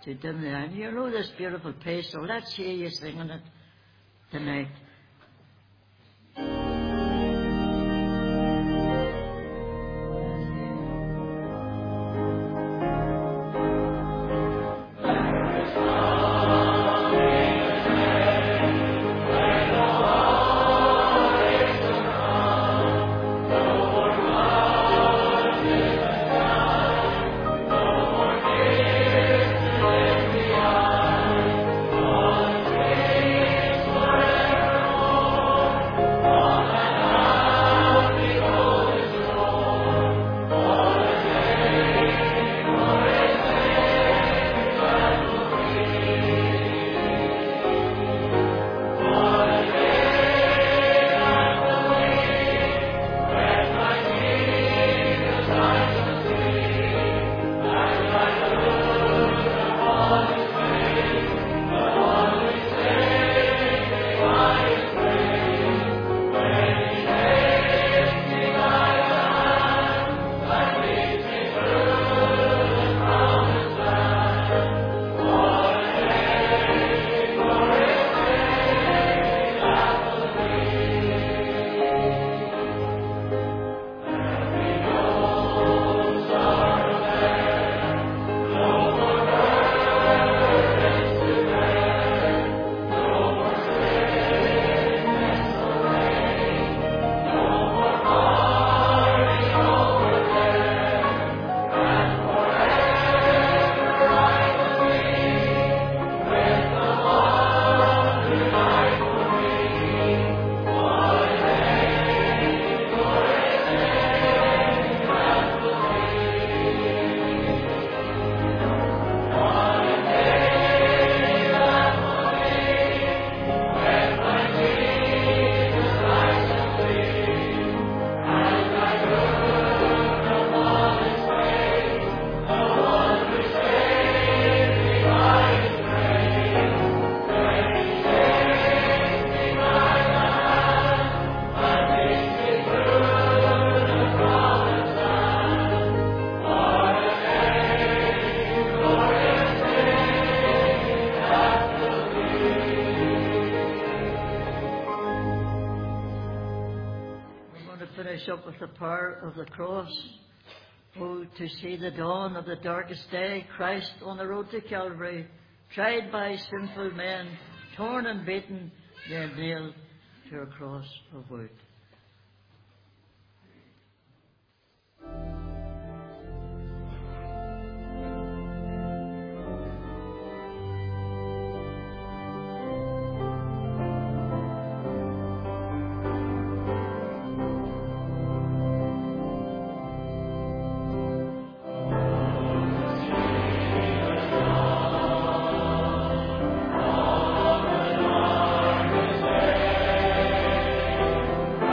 to dim the eye. You know this beautiful piece, so let's hear you singing it tonight. Up with the power of the cross. Oh, to see the dawn of the darkest day, Christ on the road to Calvary, tried by sinful men, torn and beaten, then nailed to a cross of wood. Amen.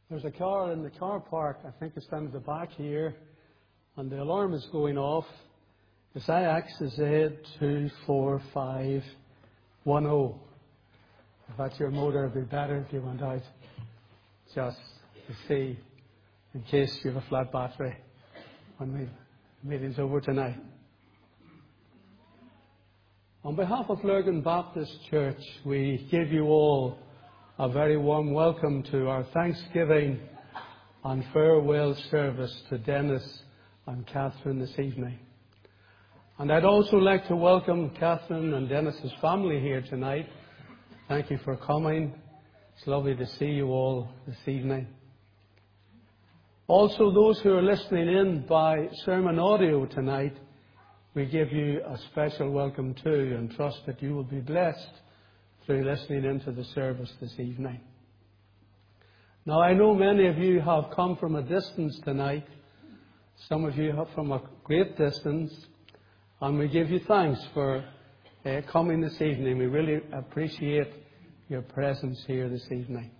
There's a car in the car park, I think it's down at the back here, and the alarm is going off. It's IXZ24510. If that's your motor, it'd be better if you went out just to see, in case you have a flat battery when the meeting's over tonight. On behalf of Lurgan Baptist Church, we give you all a very warm welcome to our Thanksgiving and farewell service to Dennis and Catherine this evening. And I'd also like to welcome Catherine and Dennis's family here tonight. Thank you for coming. It's lovely to see you all this evening. Also, those who are listening in by sermon audio tonight, we give you a special welcome too, and trust that you will be blessed through listening into the service this evening. Now, I know many of you have come from a distance tonight. Some of you have from a great distance. And we give you thanks for coming this evening. We really appreciate your presence here this evening.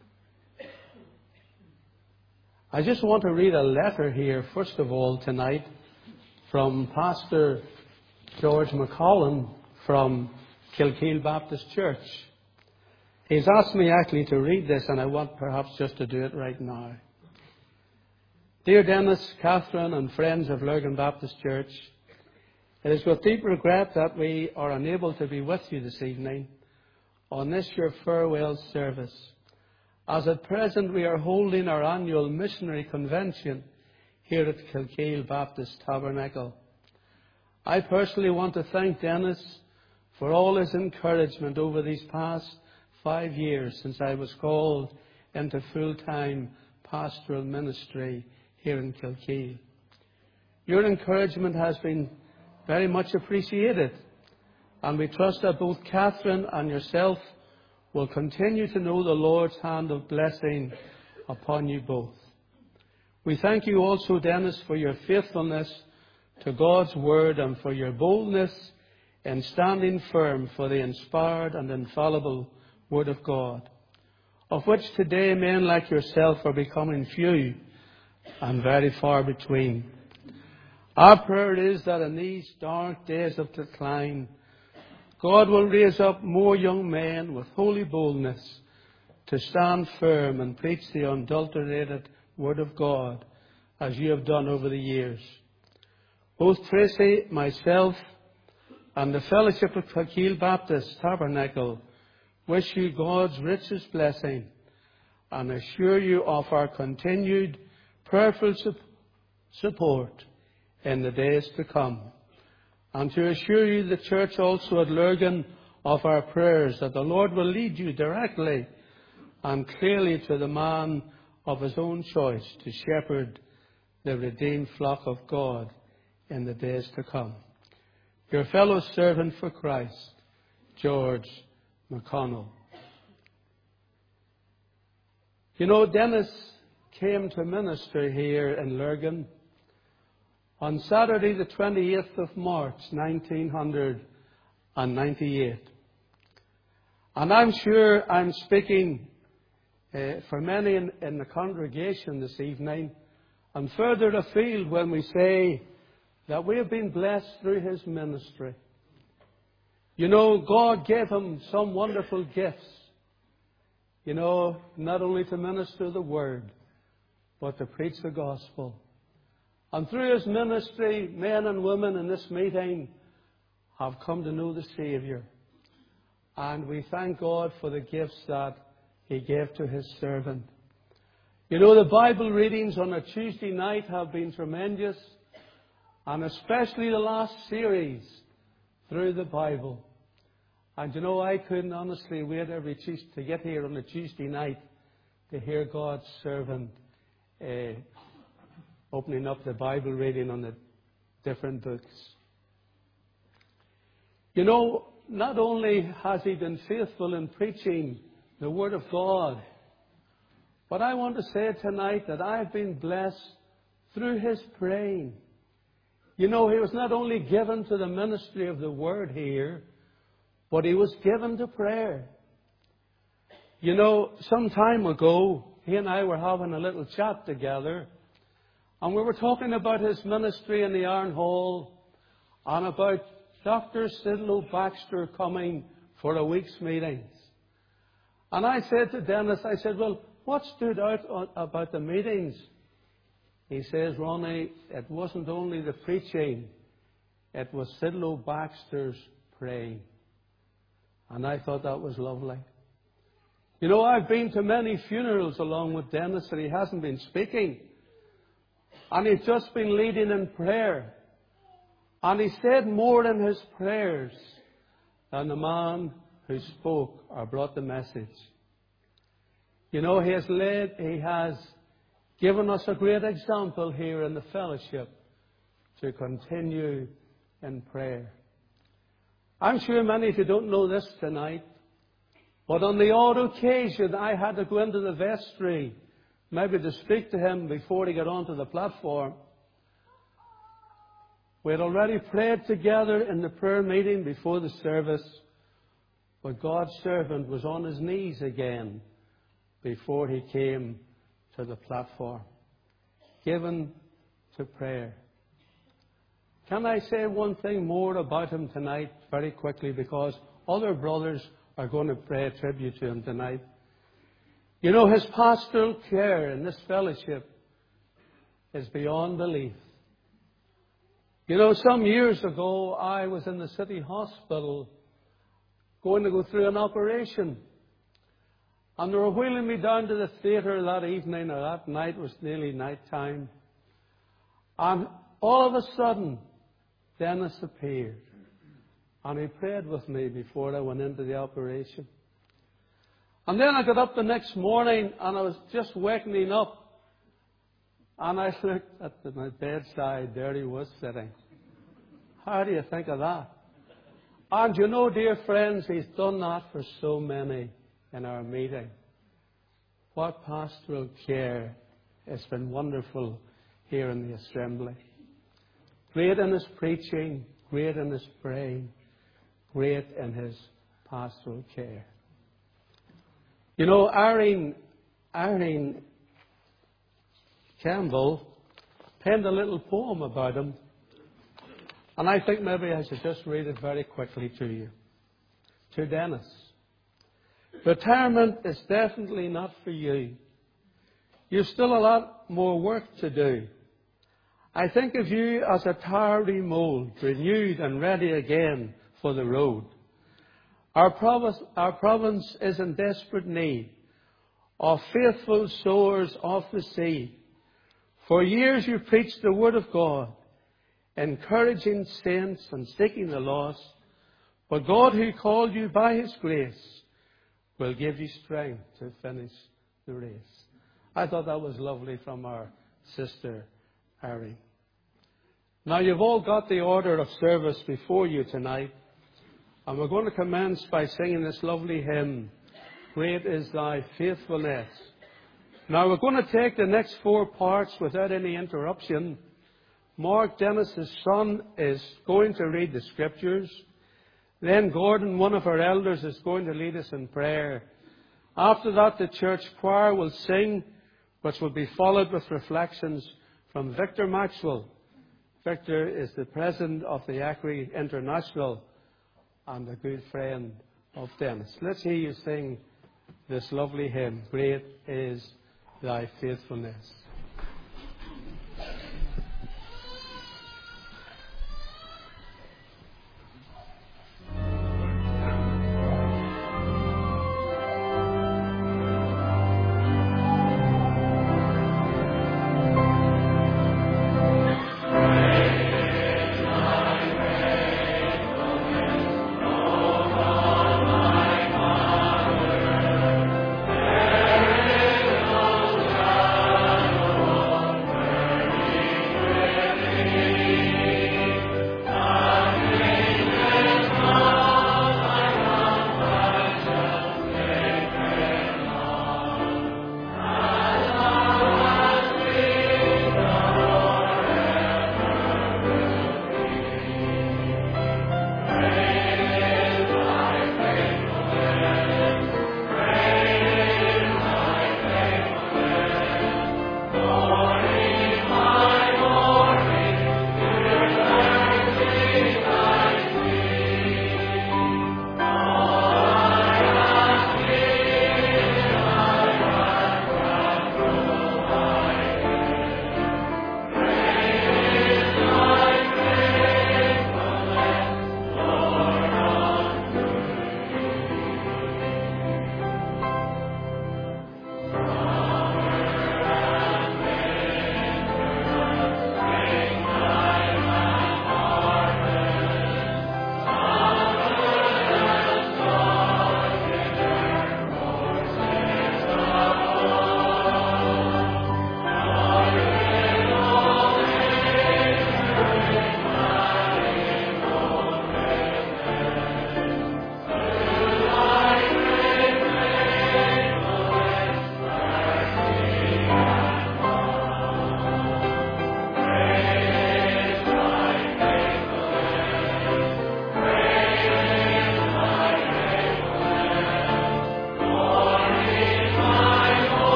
I just want to read a letter here, first of all, tonight, from Pastor George McCollum from Kilkeel Baptist Church. He's asked me actually to read this, and I want perhaps just to do it right now. Dear Dennis, Catherine, and friends of Lurgan Baptist Church, it is with deep regret that we are unable to be with you this evening on this your farewell service, as at present we are holding our annual missionary convention here at Kilkeel Baptist Tabernacle. I personally want to thank Dennis for all his encouragement over these past 5 years since I was called into full-time pastoral ministry here in Kilkeel. Your encouragement has been very much appreciated, and we trust that both Catherine and yourself will continue to know the Lord's hand of blessing upon you both. We thank you also, Dennis, for your faithfulness to God's Word and for your boldness in standing firm for the inspired and infallible Word of God, of which today men like yourself are becoming few and very far between. Our prayer is that in these dark days of decline, God will raise up more young men with holy boldness to stand firm and preach the unadulterated Word of God, as you have done over the years. Both Tracy, myself, and the Fellowship of Kilkeel Baptist Tabernacle wish you God's richest blessing and assure you of our continued prayerful support in the days to come, and to assure you, the church also at Lurgan, of our prayers that the Lord will lead you directly and clearly to the man of his own choice to shepherd the redeemed flock of God in the days to come. Your fellow servant for Christ, George McConnell. You know, Dennis came to minister here in Lurgan on Saturday the 28th of March 1998. And I'm sure I'm speaking for many in the congregation this evening and further afield when we say that we have been blessed through his ministry. You know, God gave him some wonderful gifts. You know, not only to minister the Word, but to preach the gospel. And through his ministry, men and women in this meeting have come to know the Saviour. And we thank God for the gifts that he gave to his servant. You know, the Bible readings on a Tuesday night have been tremendous, and especially the last series through the Bible. And you know, I couldn't honestly wait every Tuesday to get here on a Tuesday night to hear God's servant opening up the Bible reading on the different books. You know, not only has he been faithful in preaching the Word of God, but I want to say tonight that I've been blessed through his praying. You know, he was not only given to the ministry of the Word here, but he was given to prayer. You know, some time ago, he and I were having a little chat together, and we were talking about his ministry in the Iron Hall and about Dr. Sidlow Baxter coming for a week's meetings. And I said to Dennis, I said, well, what stood out about the meetings? He says, Ronnie, it wasn't only the preaching, it was Sidlow Baxter's praying. And I thought that was lovely. You know, I've been to many funerals along with Dennis and he hasn't been speaking. And he's just been leading in prayer. And he said more in his prayers than the man who spoke or brought the message. You know, he has given us a great example here in the fellowship to continue in prayer. I'm sure many of you don't know this tonight, but on the odd occasion I had to go into the vestry, maybe to speak to him before he got onto the platform. We had already prayed together in the prayer meeting before the service, but God's servant was on his knees again before he came to the platform, given to prayer. Can I say one thing more about him tonight very quickly, because other brothers are going to pay a tribute to him tonight. You know, his pastoral care in this fellowship is beyond belief. You know, some years ago, I was in the city hospital going to go through an operation. And they were wheeling me down to the theatre that evening, or that night. It was nearly night time. And all of a sudden, Dennis appeared. And he prayed with me before I went into the operation. And then I got up the next morning and I was just waking up. And I looked at my bedside. There he was sitting. How do you think of that? And you know, dear friends, he's done that for so many in our meeting. What pastoral care. It's been wonderful here in the assembly. Great in his preaching, great in his praying, great in his pastoral care. You know, Irene Campbell penned a little poem about him, and I think maybe I should just read it very quickly to you. To Dennis. Retirement is definitely not for you. You've still a lot more work to do. I think of you as a tarry mould, renewed and ready again for the road. Our province is in desperate need of faithful sowers of the seed. For years you preached the word of God, encouraging saints and seeking the lost. But God, who called you by His grace, will give you strength to finish the race. I thought that was lovely from our sister Irene. Now, you've all got the order of service before you tonight, and we're going to commence by singing this lovely hymn, Great is Thy Faithfulness. Now, we're going to take the next 4 parts without any interruption. Mark Dennis's son is going to read the scriptures. Then Gordon, one of our elders, is going to lead us in prayer. After that, the church choir will sing, which will be followed with reflections from Victor Maxwell. Victor is the president of the Acre International and a good friend of Dennis. Let's hear you sing this lovely hymn, Great is Thy Faithfulness.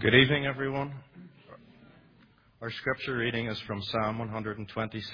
Good evening, everyone. Our scripture reading is from Psalm 126.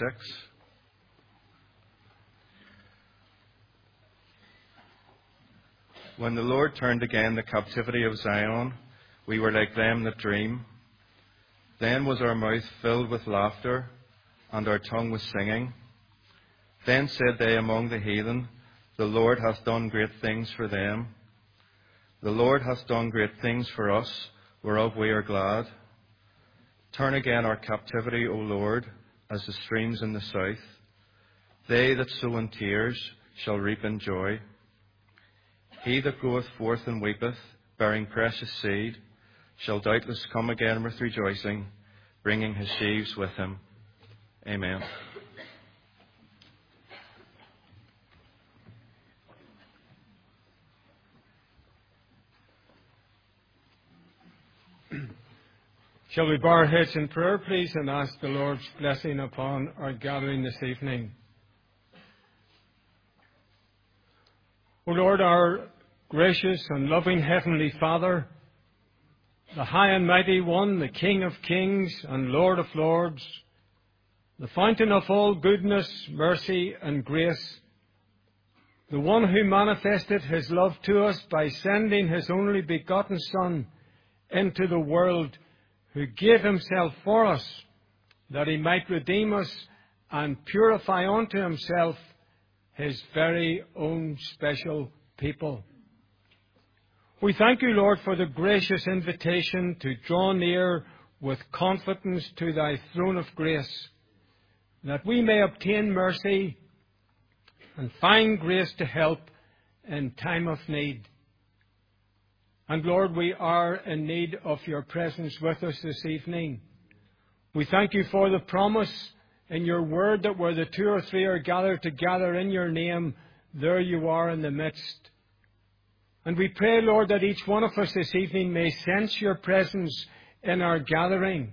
When the Lord turned again the captivity of Zion, we were like them that dream. Then was our mouth filled with laughter, and our tongue with singing. Then said they among the heathen, the Lord hath done great things for them. The Lord hath done great things for us, whereof we are glad. Turn again our captivity, O Lord, as the streams in the south. They that sow in tears shall reap in joy. He that goeth forth and weepeth, bearing precious seed, shall doubtless come again with rejoicing, bringing his sheaves with him. Amen. Shall we bow our heads in prayer, please, and ask the Lord's blessing upon our gathering this evening? O Lord, our gracious and loving Heavenly Father, the High and Mighty One, the King of Kings and Lord of Lords, the fountain of all goodness, mercy and grace, the one who manifested his love to us by sending his only begotten Son into the world, who gave himself for us, that he might redeem us and purify unto himself his very own special people. We thank you, Lord, for the gracious invitation to draw near with confidence to thy throne of grace, that we may obtain mercy and find grace to help in time of need. And Lord, we are in need of your presence with us this evening. We thank you for the promise in your word that where the 2 or 3 are gathered together in your name, there you are in the midst. And we pray, Lord, that each one of us this evening may sense your presence in our gathering.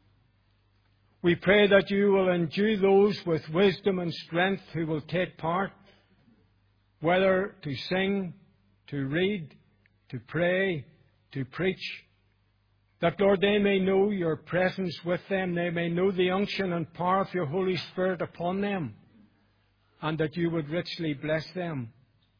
We pray that you will endue those with wisdom and strength who will take part, whether to sing, to read, to pray, to preach, that, Lord, they may know your presence with them, they may know the unction and power of your Holy Spirit upon them, and that you would richly bless them.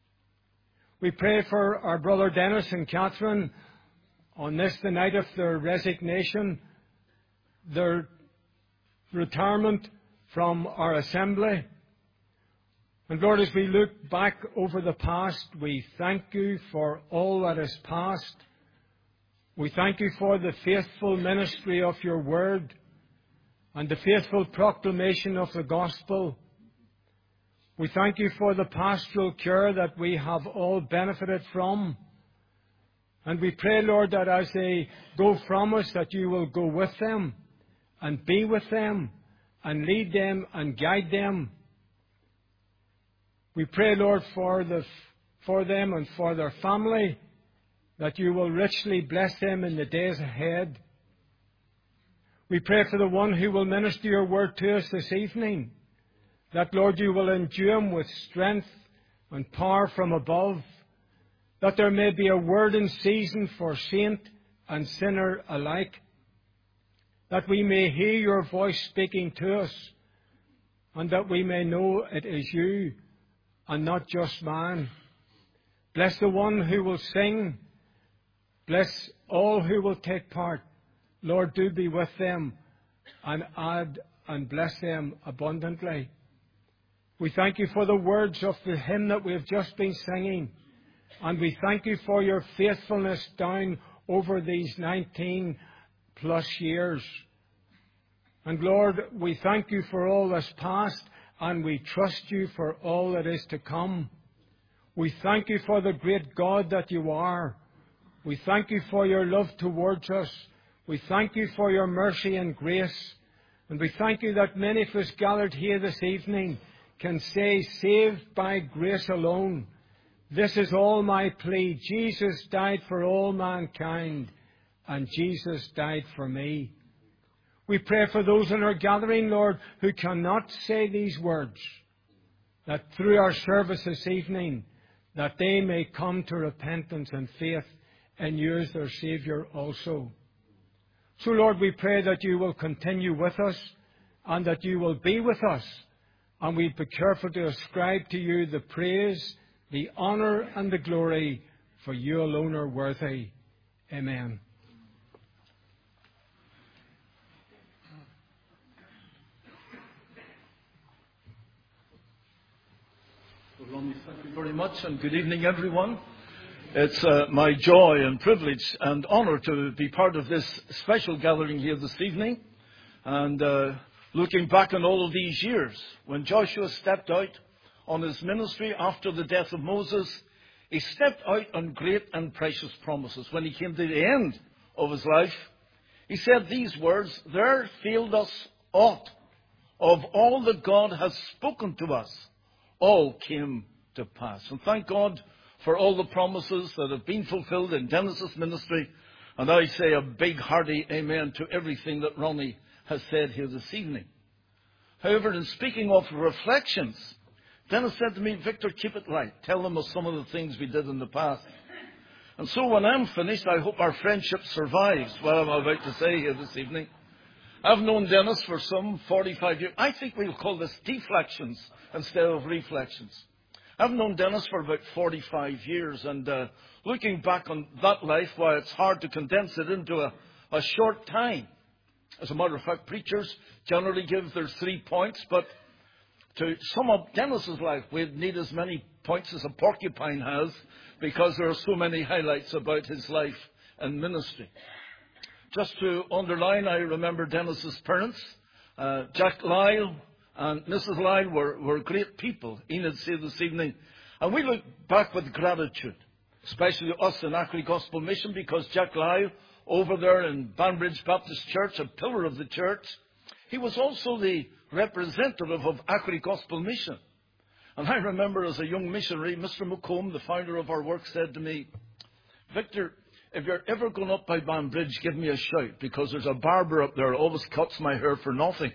We pray for our brother Dennis and Catherine on this, the night of their resignation, their retirement from our assembly. And Lord, as we look back over the past, we thank you for all that is past. We thank you for the faithful ministry of your word and the faithful proclamation of the gospel. We thank you for the pastoral care that we have all benefited from. And we pray, Lord, that as they go from us, that you will go with them and be with them and lead them and guide them. We pray, Lord, for them and for their family, that you will richly bless them in the days ahead. We pray for the one who will minister your word to us this evening, that, Lord, you will endue him with strength and power from above, that there may be a word in season for saint and sinner alike, that we may hear your voice speaking to us, and that we may know it is you and not just man. Bless the one who will sing. Bless all who will take part. Lord, do be with them and add and bless them abundantly. We thank you for the words of the hymn that we have just been singing. And we thank you for your faithfulness down over these 19 plus years. And Lord, we thank you for all that's past, and we trust you for all that is to come. We thank you for the great God that you are. We thank you for your love towards us. We thank you for your mercy and grace. And we thank you that many of us gathered here this evening can say, saved by grace alone. This is all my plea. Jesus died for all mankind, and Jesus died for me. We pray for those in our gathering, Lord, who cannot say these words, that through our service this evening, that they may come to repentance and faith in you as their Saviour also. So, Lord, we pray that you will continue with us and that you will be with us. And we'll be careful to ascribe to you the praise, the honour and the glory, for you alone are worthy. Amen. Well, Ronnie, thank you very much, and good evening, everyone. It's my joy and privilege and honour to be part of this special gathering here this evening. And looking back on all of these years, when Joshua stepped out on his ministry after the death of Moses, he stepped out on great and precious promises. When he came to the end of his life, he said these words, "There failed us aught. Of all that God has spoken to us, all came to pass." And thank God for all the promises that have been fulfilled in Dennis's ministry. And I say a big hearty amen to everything that Ronnie has said here this evening. However, in speaking of reflections, Dennis said to me, "Victor, keep it light. Tell them of some of the things we did in the past." And so when I'm finished, I hope our friendship survives what I'm about to say here this evening. I've known Dennis for some 45 years. I think we'll call this deflections instead of reflections. I've known Dennis for about 45 years, and looking back on that life, why it's hard to condense it into a short time. As a matter of fact, preachers generally give their 3 points, but to sum up Dennis's life, we'd need as many points as a porcupine has, because there are so many highlights about his life and ministry. Just to underline, I remember Dennis's parents, Jack Lyle and Mrs. Lyle were great people, Enid said this evening. And we look back with gratitude, especially us in Ackley Gospel Mission, because Jack Lyle, over there in Banbridge Baptist Church, a pillar of the church, he was also the representative of Ackley Gospel Mission. And I remember as a young missionary, Mr. McComb, the founder of our work, said to me, "Victor, if you're ever going up by Banbridge, give me a shout, because there's a barber up there who always cuts my hair for nothing."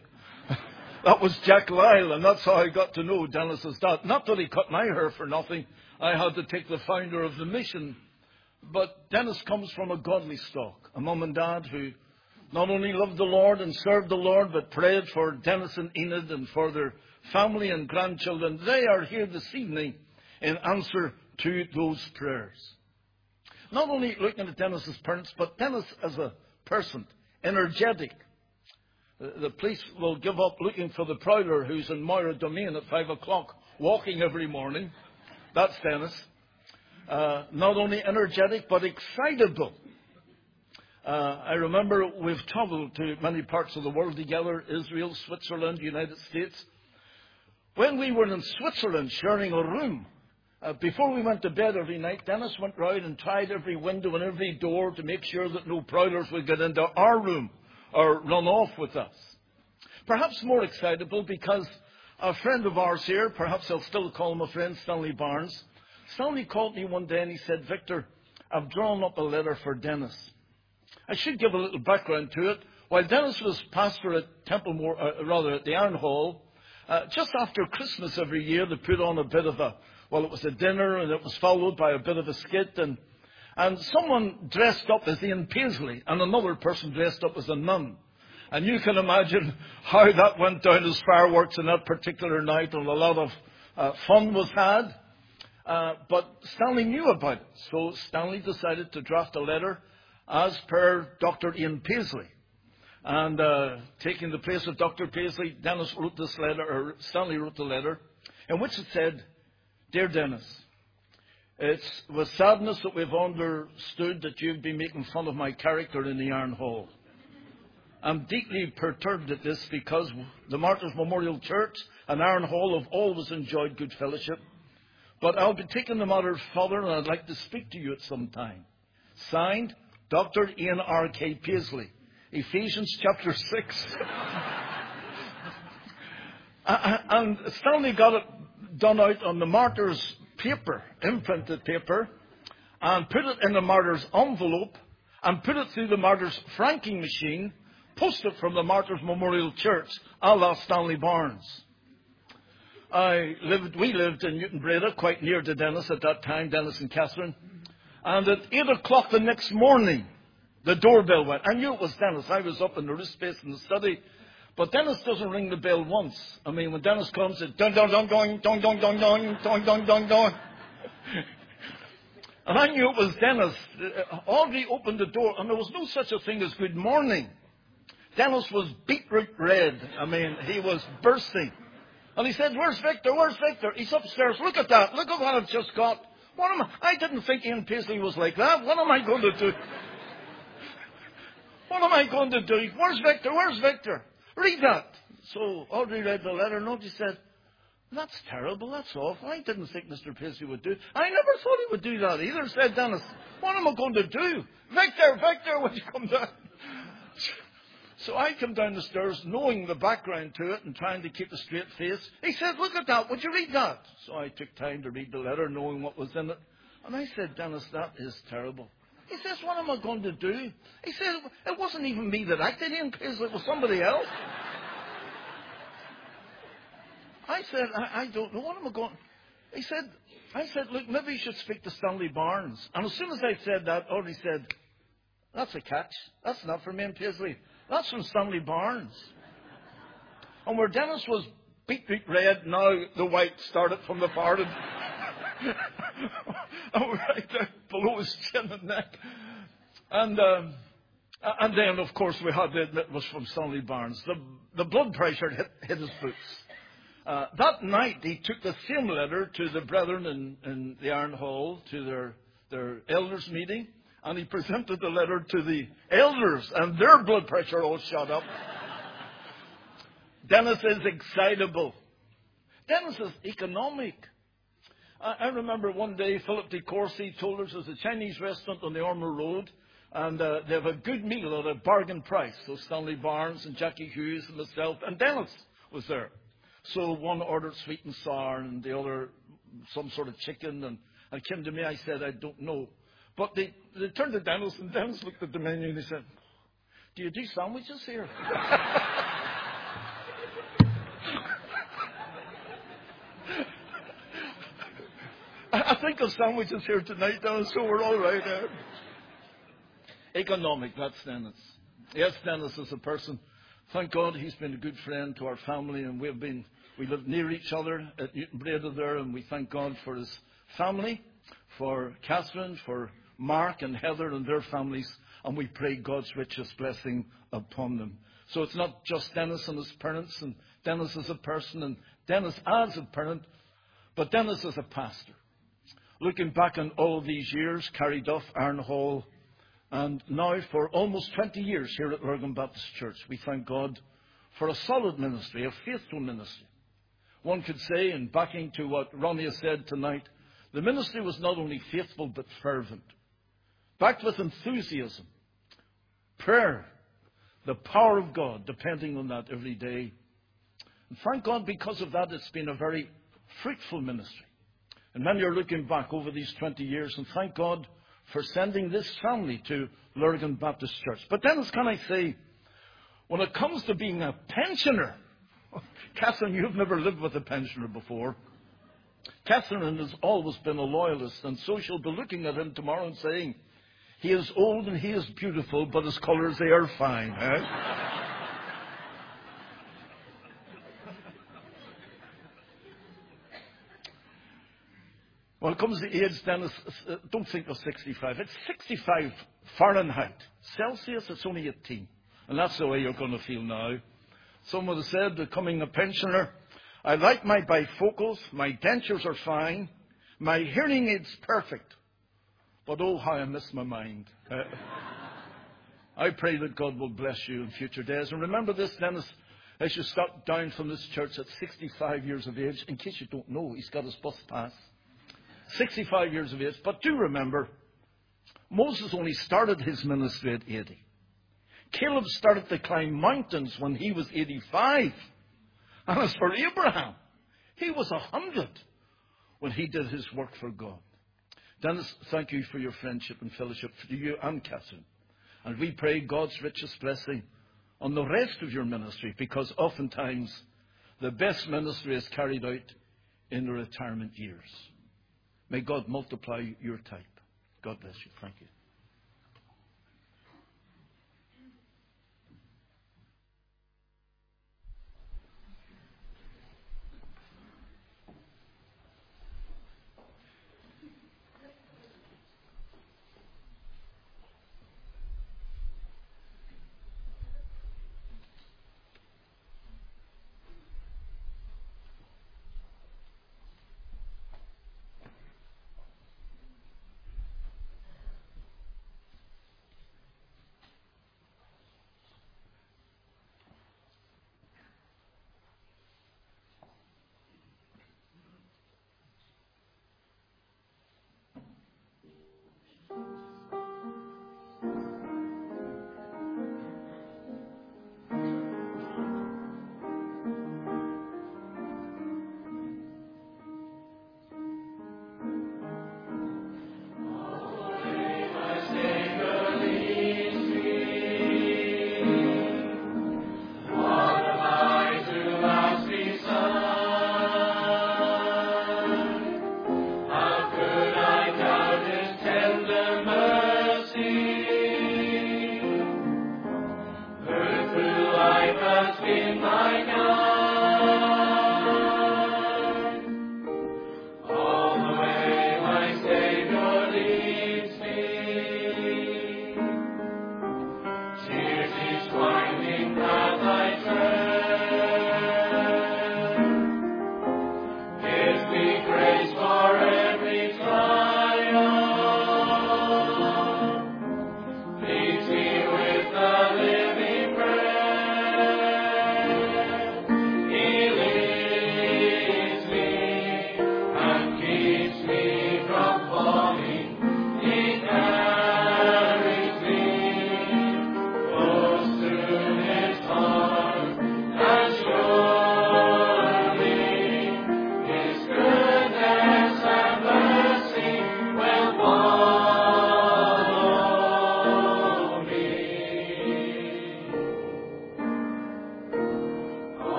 That was Jack Lyle, and that's how I got to know Dennis's dad. Not that he cut my hair for nothing. I had to take the founder of the mission. But Dennis comes from a godly stock, a mum and dad who not only loved the Lord and served the Lord, but prayed for Dennis and Enid and for their family and grandchildren. They are here this evening in answer to those prayers. Not only looking at Dennis's parents, but Dennis as a person, energetic. The police will give up looking for the prowler who's in Moira Domain at 5 o'clock, walking every morning. That's Dennis. Not only energetic, but excitable. I remember we've travelled to many parts of the world together, Israel, Switzerland, United States. When we were in Switzerland sharing a room, before we went to bed every night, Dennis went round and tried every window and every door to make sure that no prowlers would get into our room or run off with us. Perhaps more excitable because a friend of ours here, perhaps I'll still call him a friend, Stanley Barnes. Stanley called me one day and he said, "Victor, I've drawn up a letter for Dennis." I should give a little background to it. While Dennis was pastor at at the Iron Hall, just after Christmas every year, they put on a bit of it was a dinner, and it was followed by a bit of a skit, and someone dressed up as Ian Paisley and another person dressed up as a nun. And you can imagine how that went down as fireworks on that particular night, and a lot of fun was had. But Stanley knew about it, so Stanley decided to draft a letter as per Dr. Ian Paisley. And taking the place of Dr. Paisley, Stanley wrote the letter, in which it said, "Dear Dennis, it's with sadness that we've understood that you've been making fun of my character in the Iron Hall. I'm deeply perturbed at this because the Martyrs Memorial Church and Iron Hall have always enjoyed good fellowship. But I'll be taking the matter further, and I'd like to speak to you at some time. Signed, Dr. Ian R.K. Paisley, Ephesians chapter 6. And Stanley got it done out on the Martyrs paper, imprinted paper, and put it in the Martyrs envelope, and put it through the Martyrs franking machine, posted from the Martyrs Memorial Church, a la Stanley Barnes. We lived in Newton Breda, quite near to Dennis at that time, Dennis and Catherine. And at 8 o'clock the next morning, The doorbell went. I knew it was Dennis. I was up in the roof space in the study. But Dennis doesn't ring the bell once. I mean, when Dennis comes, it's dong, dong, dong, dong, dong, dong, dong, dong, dong, dong, dong, dong. And I knew it was Dennis. Audrey opened the door, and there was no such a thing as good morning. Dennis was beetroot red. I mean, he was bursting. And he said, "Where's Victor? Where's Victor?" He's upstairs. "Look at that. Look at what I've just got. I didn't think Ian Paisley was like that. What am I going to do? What am I going to do? Where's Victor? Where's Victor? Read that." So Audrey read the letter, and Audrey said, "That's terrible. That's awful. I didn't think Mr. Paisley would do it. I never thought he would do that either," said Dennis. "What am I going to do? Victor, Victor, would you come down?" So I come down the stairs knowing the background to it and trying to keep a straight face. He said, "Look at that. Would you read that?" So I took time to read the letter knowing what was in it. And I said, "Dennis, that is terrible." He says, "What am I going to do?" He said, "It wasn't even me that acted in Paisley. It was somebody else." I said, I don't know. What am I going to... I said, "Look, maybe you should speak to Stanley Barnes." And as soon as I said that, Audrey said, "That's a catch. That's not from Ian Paisley. That's from Stanley Barnes." And where Dennis was beetroot red, now the white started from the forehead. And right there below his chin and neck. And then, of course, we had to admit it was from Stanley Barnes. The blood pressure hit his boots. That night, he took the same letter to the brethren in the Iron Hall, to their elders' meeting. And he presented the letter to the elders, and their blood pressure all shot up. Dennis is excitable. Dennis is economic. I remember one day Philip de Courcy told us there's a Chinese restaurant on the Ormer Road, and they have a good meal at a bargain price. So Stanley Barnes and Jackie Hughes and myself, and Dennis was there. So one ordered sweet and sour, and the other some sort of chicken, and came to me. I said, "I don't know." But they turned to Dennis, and Dennis looked at the menu and he said, "Do you do sandwiches here?" I think of sandwiches here tonight, Dennis, so we're all right there. Economic, that's Dennis. Yes, Dennis is a person. Thank God he's been a good friend to our family, and we live near each other at Newton Breda there, and we thank God for his family, for Catherine, for Mark and Heather and their families, and we pray God's richest blessing upon them. So it's not just Dennis and his parents, and Dennis as a person, and Dennis as a parent, but Dennis as a pastor. Looking back on all these years, Carryduff, Iron Hall, and now for almost 20 years here at Lurgan Baptist Church, we thank God for a solid ministry, a faithful ministry. One could say, in backing to what Ronnie has said tonight, the ministry was not only faithful but fervent. Backed with enthusiasm, prayer, the power of God, depending on that every day. And thank God because of that, it's been a very fruitful ministry. And many are looking back over these 20 years, and thank God for sending this family to Lurgan Baptist Church. But then, as can I say, when it comes to being a pensioner, Catherine, you've never lived with a pensioner before. Catherine has always been a loyalist, and so she'll be looking at him tomorrow and saying, "He is old and he is beautiful, but his colours, they are fine." When it comes to age, Dennis, don't think of 65. It's 65 Fahrenheit. Celsius, it's only 18. And that's the way you're going to feel now. Someone has said, becoming a pensioner, "I like my bifocals, my dentures are fine, my hearing aid's perfect, but oh, how I miss my mind." I pray that God will bless you in future days. And remember this, Dennis, as you step down from this church at 65 years of age, in case you don't know, he's got his bus pass. 65 years of age. But do remember, Moses only started his ministry at 80. Caleb started to climb mountains when he was 85. And as for Abraham, he was 100 when he did his work for God. Dennis, thank you for your friendship and fellowship, for you and Catherine. And we pray God's richest blessing on the rest of your ministry, because oftentimes the best ministry is carried out in the retirement years. May God multiply your type. God bless you. Thank you.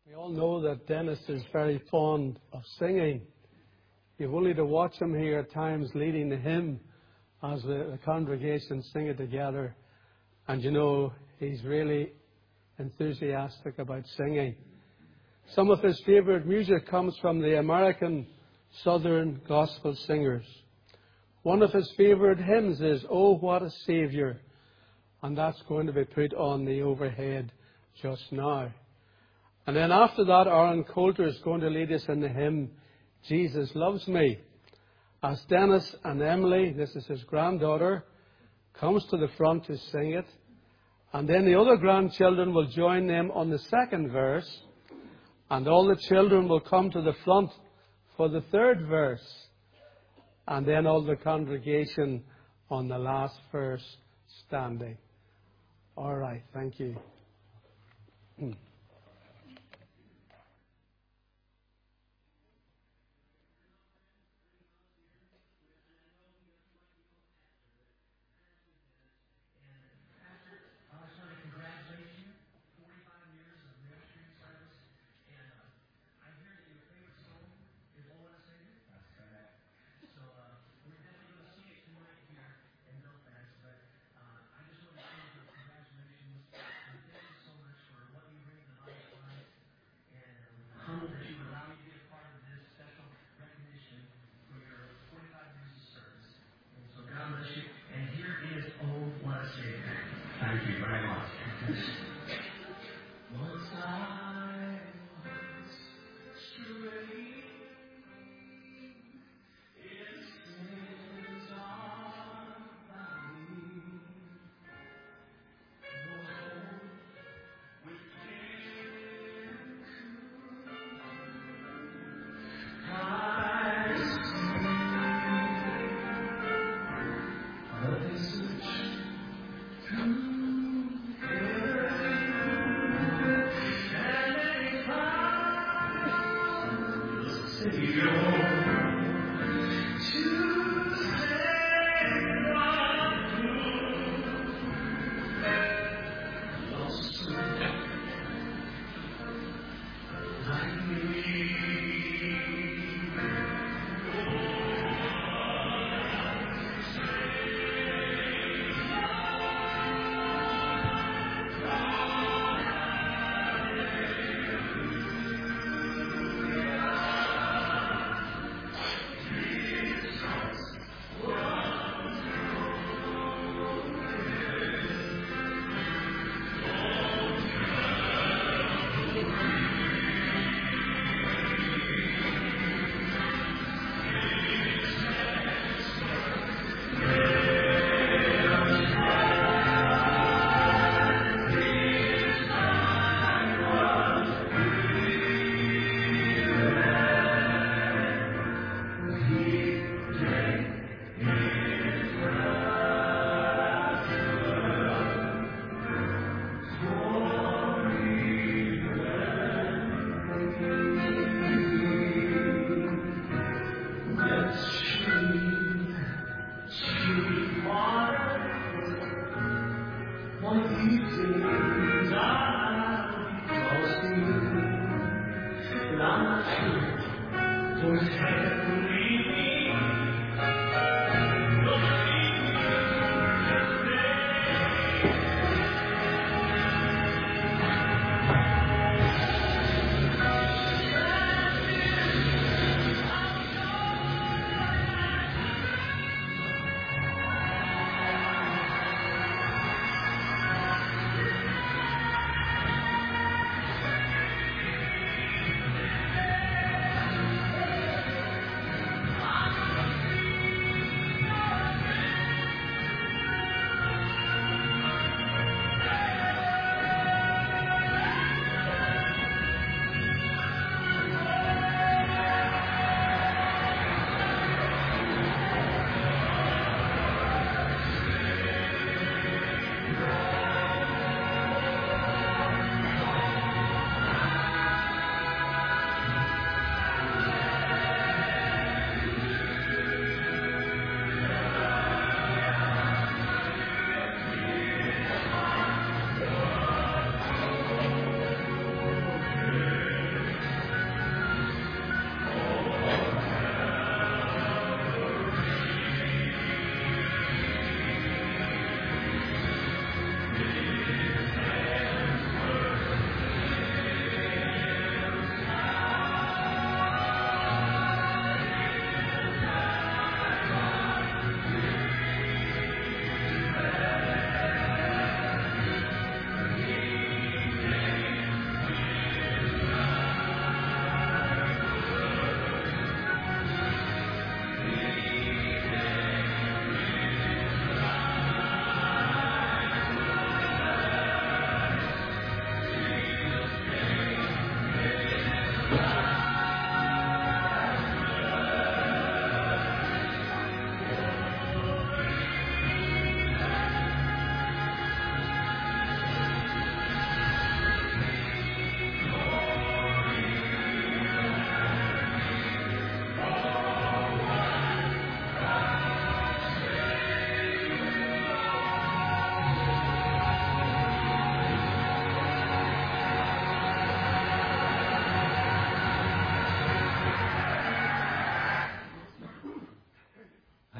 We all know that Dennis is very fond of singing. You've only to watch him here at times leading the hymn as the congregation sing it together. And you know, he's really enthusiastic about singing. Some of his favourite music comes from the American Southern gospel singers. One of his favourite hymns is "Oh, What a Saviour," and that's going to be put on the overhead just now. And then after that, Aaron Coulter is going to lead us in the hymn "Jesus Loves Me," as Dennis and Emily, this is his granddaughter, comes to the front to sing it. And then the other grandchildren will join them on the second verse, and all the children will come to the front for the third verse, and then all the congregation on the last verse standing. All right, thank you.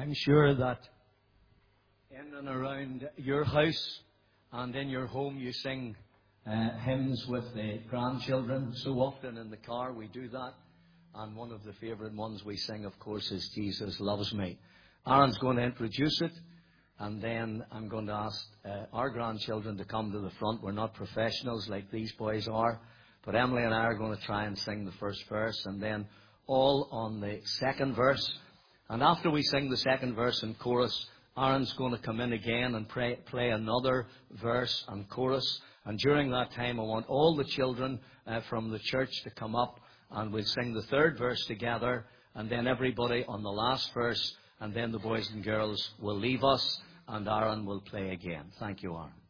I'm sure that in and around your house and in your home you sing hymns with the grandchildren. So often in the car we do that. And one of the favourite ones we sing, of course, is Jesus Loves Me. Aaron's going to introduce it. And then I'm going to ask our grandchildren to come to the front. We're not professionals like these boys are. But Emily and I are going to try and sing the first verse. And then all on the second verse. And after we sing the second verse and chorus, Aaron's going to come in again and play another verse and chorus. And during that time, I want all the children from the church to come up. And we'll sing the third verse together. And then everybody on the last verse. And then the boys and girls will leave us. And Aaron will play again. Thank you, Aaron.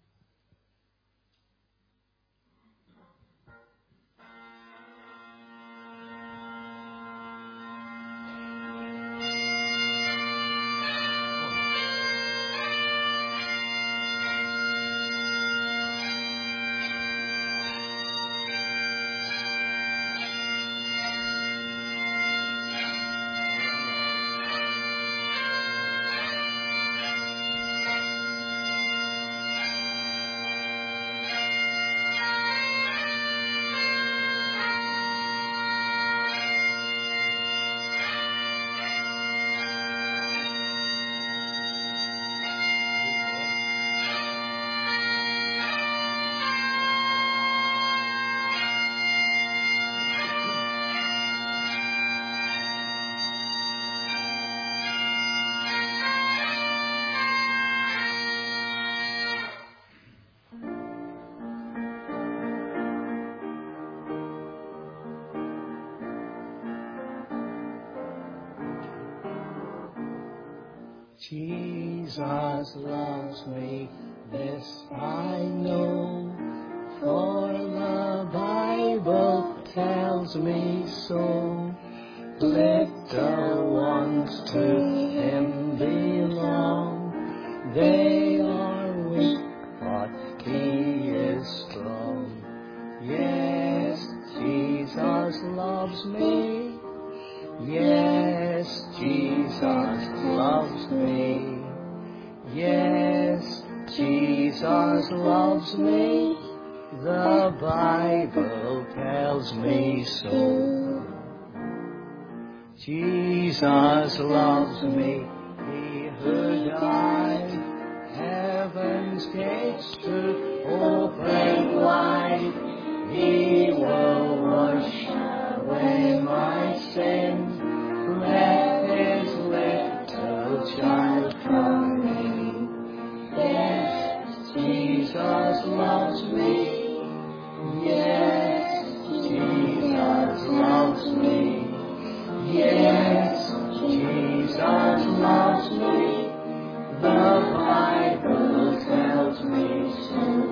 Jesus loves me, this I know, for the Bible tells me so. Little ones to Him belong, they are weak, but He is strong. Yes, Jesus loves me. Yes, Jesus loves me. Yes, Jesus loves me. The Bible tells me so. Jesus loves me. He who died, heaven's gates to open wide. He will wash away my sin. Let His little child from me. Yes, Jesus loves me. Yes, Jesus loves me. Yes, Jesus loves me. The Bible tells me so.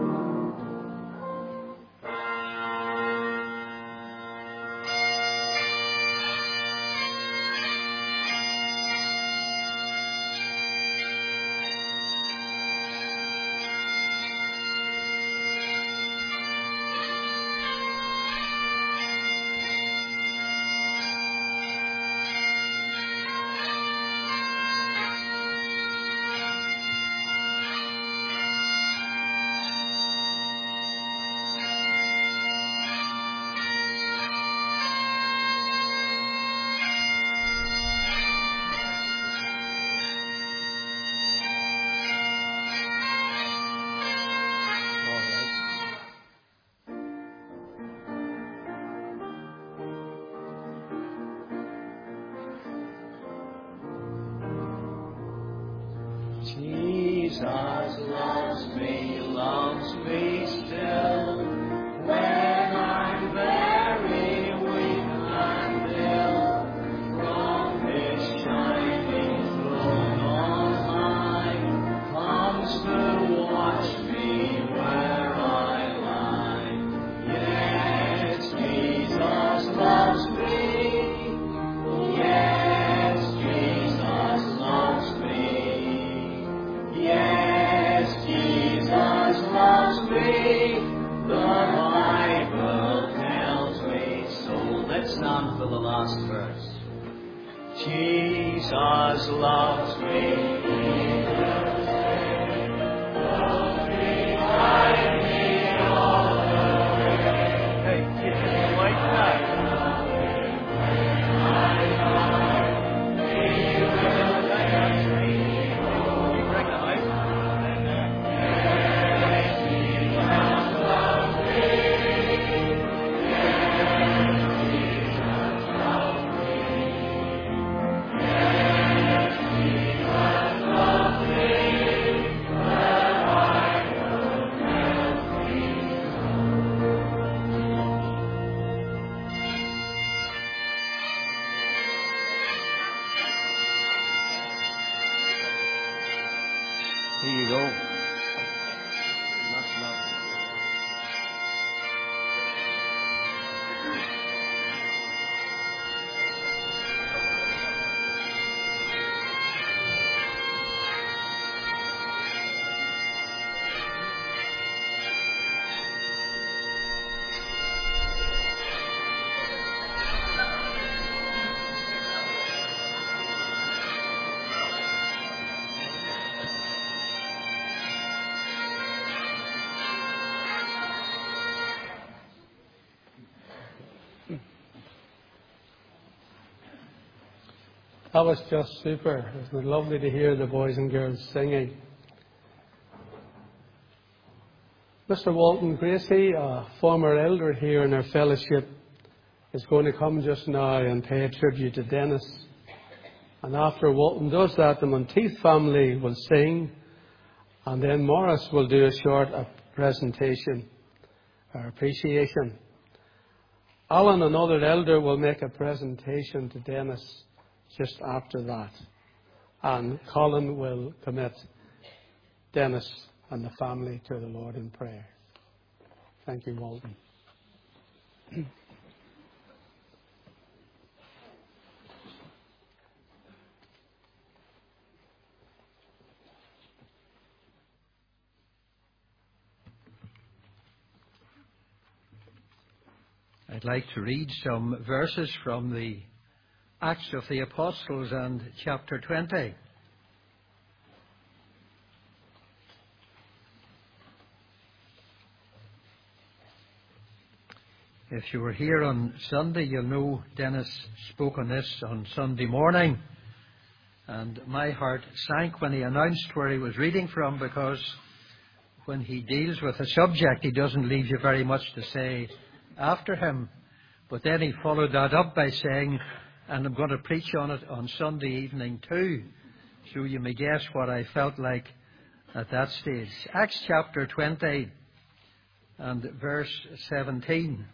Jesus loves me still, when I'm very weak and ill. From His shining throne on high, comes to watch me where I lie. Yes, Jesus loves me. Yes, Jesus loves me. Yes, Jesus loves me. The Bible tells me so. Let's stand for the last verse. Jesus loves me. Here you go. That's lovely. That was just super. It was lovely to hear the boys and girls singing. Mr. Walton Gracie, a former elder here in our fellowship, is going to come just now and pay a tribute to Dennis. And after Walton does that, the Monteith family will sing, and then Morris will do a short presentation or appreciation. Alan, another elder, will make a presentation to Dennis just after that. And Colin will commit Dennis and the family to the Lord in prayer. Thank you, Walton. I'd like to read some verses from the Acts of the Apostles and chapter 20. If you were here on Sunday, you'll know Dennis spoke on this on Sunday morning. And my heart sank when he announced where he was reading from, because when he deals with a subject, he doesn't leave you very much to say after him. But then he followed that up by saying, and I'm going to preach on it on Sunday evening too. So you may guess what I felt like at that stage. Acts chapter 20 and verse 17.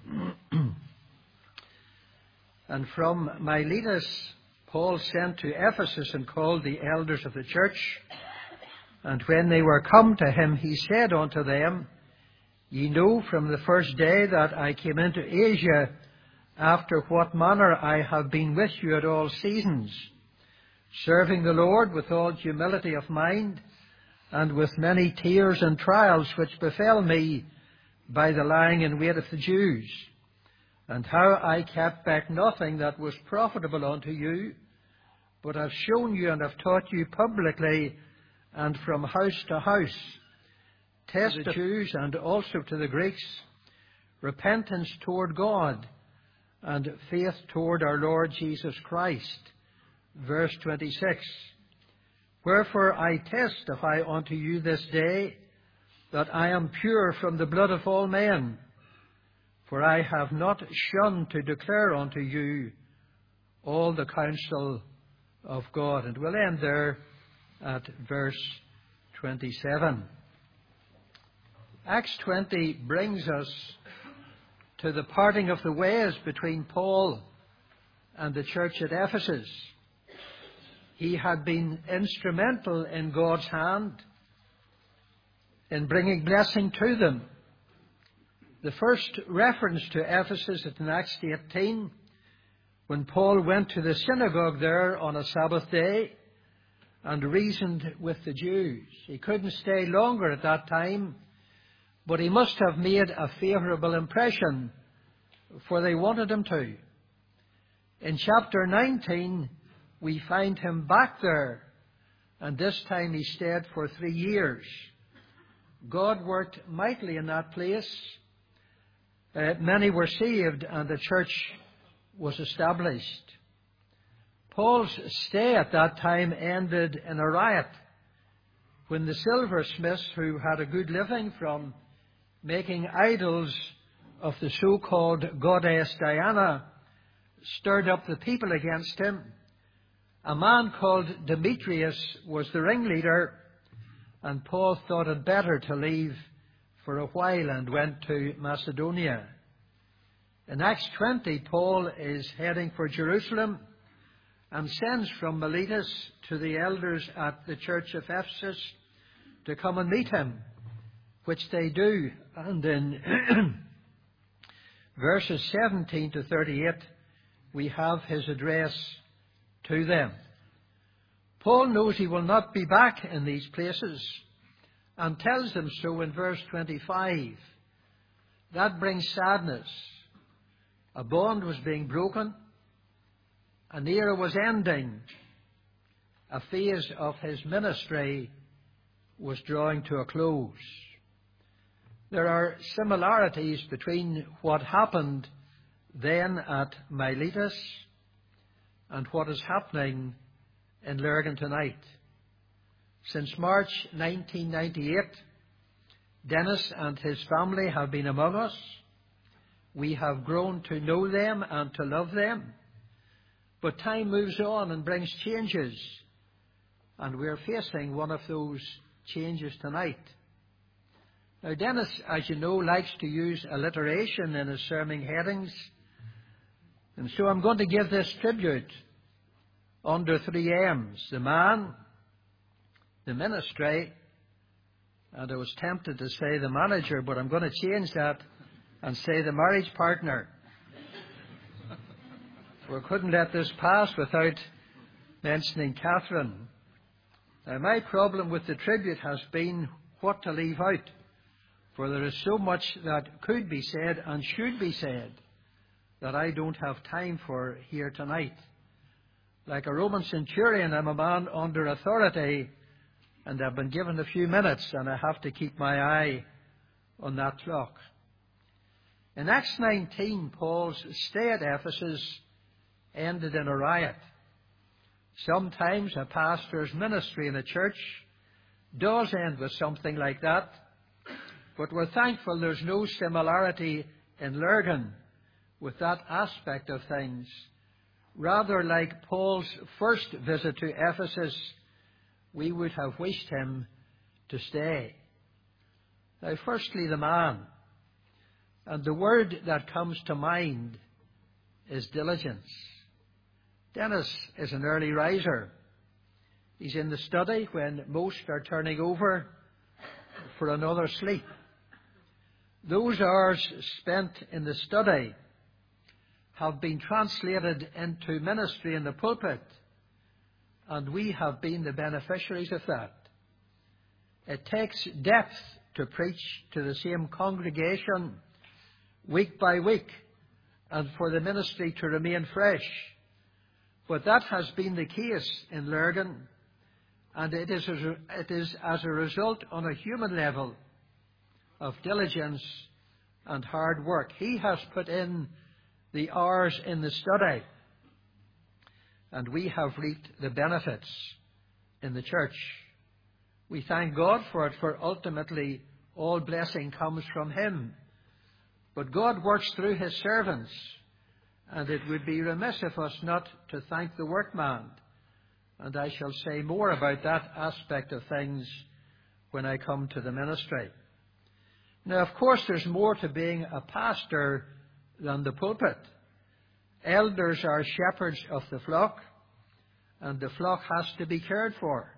And from Miletus, Paul sent to Ephesus and called the elders of the church. And when they were come to him, he said unto them, Ye know from the first day that I came into Asia, after what manner I have been with you at all seasons, serving the Lord with all humility of mind, and with many tears and trials which befell me by the lying in wait of the Jews, and how I kept back nothing that was profitable unto you, but have shown you and have taught you publicly and from house to house, test the Jews and also to the Greeks, repentance toward God, and faith toward our Lord Jesus Christ. Verse 26. Wherefore I testify unto you this day that I am pure from the blood of all men, for I have not shunned to declare unto you all the counsel of God. And we'll end there at verse 27. Acts 20 brings us to the parting of the ways between Paul and the church at Ephesus. He had been instrumental in God's hand in bringing blessing to them. The first reference to Ephesus is in Acts 18, when Paul went to the synagogue there on a Sabbath day and reasoned with the Jews. He couldn't stay longer at that time, but he must have made a favourable impression, for they wanted him to. In chapter 19, we find him back there, and this time he stayed for 3 years. God worked mightily in that place. Many were saved, and the church was established. Paul's stay at that time ended in a riot when the silversmiths, who had a good living from making idols of the so-called goddess Diana, stirred up the people against him. A man called Demetrius was the ringleader, and Paul thought it better to leave for a while and went to Macedonia. In Acts 20, Paul is heading for Jerusalem and sends from Miletus to the elders at the church of Ephesus to come and meet him, which they do. And in verses 17 to 38, we have his address to them. Paul knows he will not be back in these places and tells them so in verse 25. That brings sadness. A bond was being broken. An era was ending. A phase of his ministry was drawing to a close. There are similarities between what happened then at Miletus and what is happening in Lurgan tonight. Since March 1998, Dennis and his family have been among us. We have grown to know them and to love them. But time moves on and brings changes, and we're facing one of those changes tonight. Now, Dennis, as you know, likes to use alliteration in his sermon headings, and so I'm going to give this tribute under 3 M's: the man, the ministry, and I was tempted to say the manager, but I'm going to change that and say the marriage partner. We couldn't let this pass without mentioning Catherine. Now, my problem with the tribute has been what to leave out, for there is so much that could be said and should be said that I don't have time for here tonight. Like a Roman centurion, I'm a man under authority, and I've been given a few minutes, and I have to keep my eye on that clock. In Acts 19, Paul's stay at Ephesus ended in a riot. Sometimes a pastor's ministry in a church does end with something like that, but we're thankful there's no similarity in Lurgan with that aspect of things. Rather, like Paul's first visit to Ephesus, we would have wished him to stay. Now, firstly, the man. And the word that comes to mind is diligence. Dennis is an early riser. He's in the study when most are turning over for another sleep. Those hours spent in the study have been translated into ministry in the pulpit, and we have been the beneficiaries of that. It takes depth to preach to the same congregation week by week and for the ministry to remain fresh. But that has been the case in Lurgan, and it is as a result on a human level of diligence and hard work. He has put in the hours in the study, and we have reaped the benefits in the church. We thank God for it, for ultimately all blessing comes from Him. But God works through His servants, and it would be remiss of us not to thank the workman. And I shall say more about that aspect of things when I come to the ministry. Now, of course, there's more to being a pastor than the pulpit. Elders are shepherds of the flock, and the flock has to be cared for.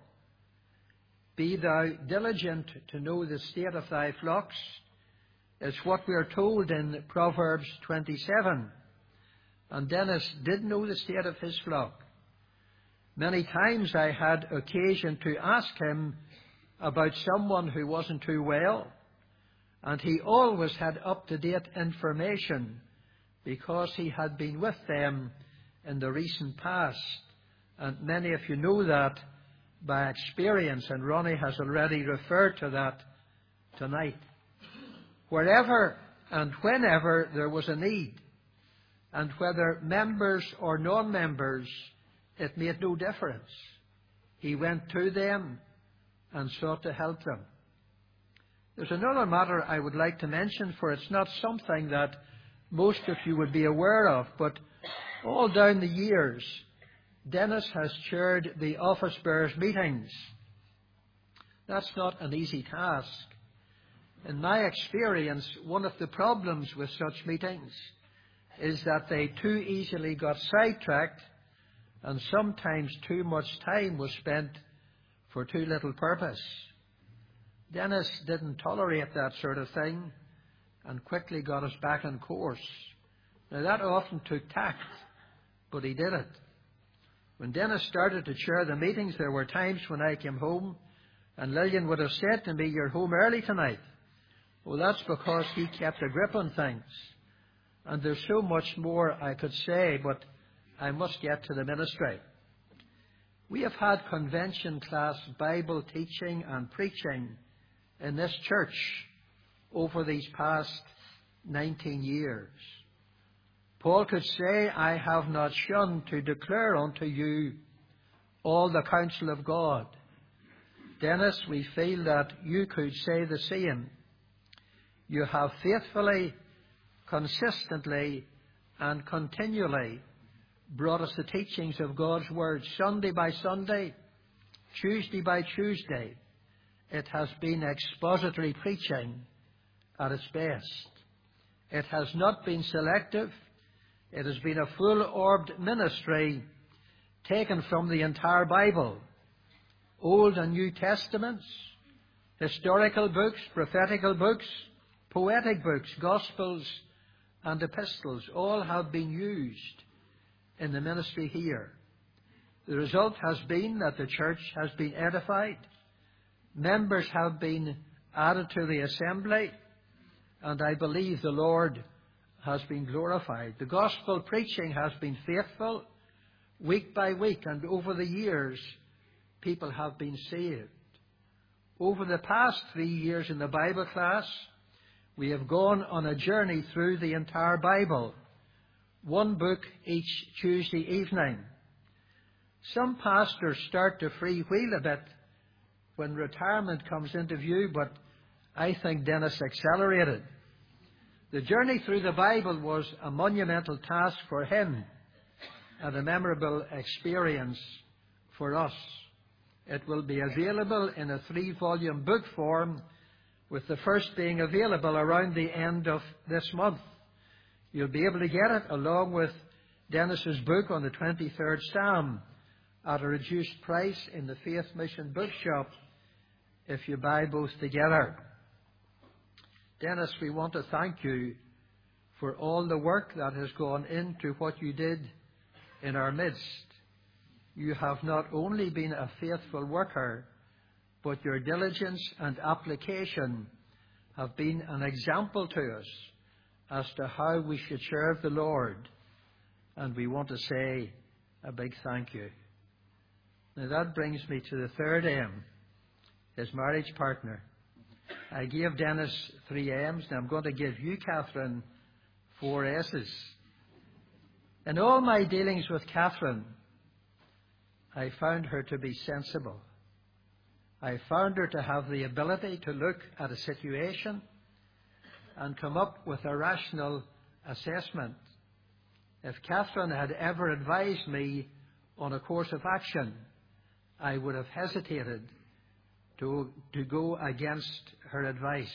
Be thou diligent to know the state of thy flocks, is what we are told in Proverbs 27. And Dennis did know the state of his flock. Many times I had occasion to ask him about someone who wasn't too well, and he always had up-to-date information because he had been with them in the recent past And many of you know that by experience, and Ronnie has already referred to that tonight. Wherever and whenever there was a need, and whether members or non-members, it made no difference. He went to them and sought to help them. There's another matter I would like to mention, for it's not something that most of you would be aware of, but all down the years, Dennis has chaired the office bearers' meetings. That's not an easy task. In my experience, one of the problems with such meetings is that they too easily got sidetracked, and sometimes too much time was spent for too little purpose. Dennis didn't tolerate that sort of thing and quickly got us back on course. Now, that often took tact, but he did it. When Dennis started to chair the meetings, there were times when I came home and Lillian would have said to me, "You're home early tonight." Well, that's because he kept a grip on things. And there's so much more I could say, but I must get to the ministry. We have had convention class Bible teaching and preaching in this church over these past 19 years. Paul could say, "I have not shunned to declare unto you all the counsel of God." Dennis, we feel that you could say the same. You have faithfully, consistently, and continually brought us the teachings of God's Word Sunday by Sunday, Tuesday by Tuesday. It has been expository preaching at its best. It has not been selective. It has been a full-orbed ministry taken from the entire Bible, Old and New Testaments, historical books, prophetical books, poetic books, Gospels and epistles. All have been used in the ministry here. The result has been that the church has been edified, members have been added to the assembly, and I believe the Lord has been glorified. The gospel preaching has been faithful, week by week, and over the years, people have been saved. Over the past 3 years in the Bible class, we have gone on a journey through the entire Bible, one book each Tuesday evening. Some pastors start to freewheel a bit when retirement comes into view, but I think Dennis accelerated. The journey through the Bible was a monumental task for him and a memorable experience for us. It will be available in a 3-volume book form, with the first being available around the end of this month. You'll be able to get it along with Dennis's book on the 23rd Psalm at a reduced price in the Faith Mission Bookshop if you buy both together. Dennis, we want to thank you for all the work that has gone into what you did in our midst. You have not only been a faithful worker, but your diligence and application have been an example to us as to how we should serve the Lord. And we want to say a big thank you. Now that brings me to the third M, his marriage partner. I gave Dennis 3 M's, and I'm going to give you, Catherine, 4 S's. In all my dealings with Catherine, I found her to be sensible. I found her to have the ability to look at a situation and come up with a rational assessment. If Catherine had ever advised me on a course of action, I would have hesitated to go against her advice.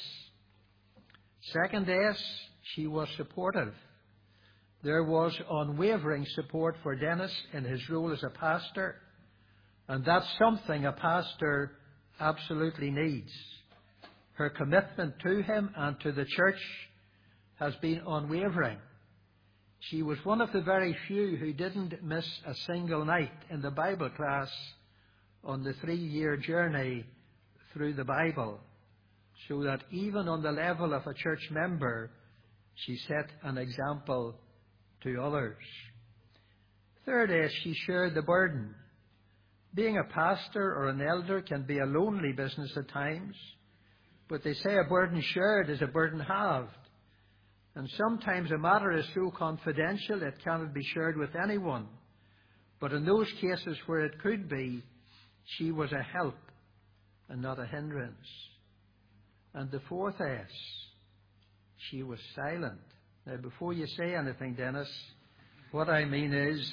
Second S, she was supportive. There was unwavering support for Dennis in his role as a pastor, and that's something a pastor absolutely needs. Her commitment to him and to the church has been unwavering. She was one of the very few who didn't miss a single night in the Bible class on the 3-year journey through the Bible, so that even on the level of a church member, she set an example to others. Third is she shared the burden. Being a pastor or an elder can be a lonely business at times, but they say a burden shared is a burden halved. And sometimes a matter is so confidential it cannot be shared with anyone. But in those cases where it could be, she was a help and not a hindrance. And the fourth S, she was silent. Now, before you say anything, Dennis, what I mean is,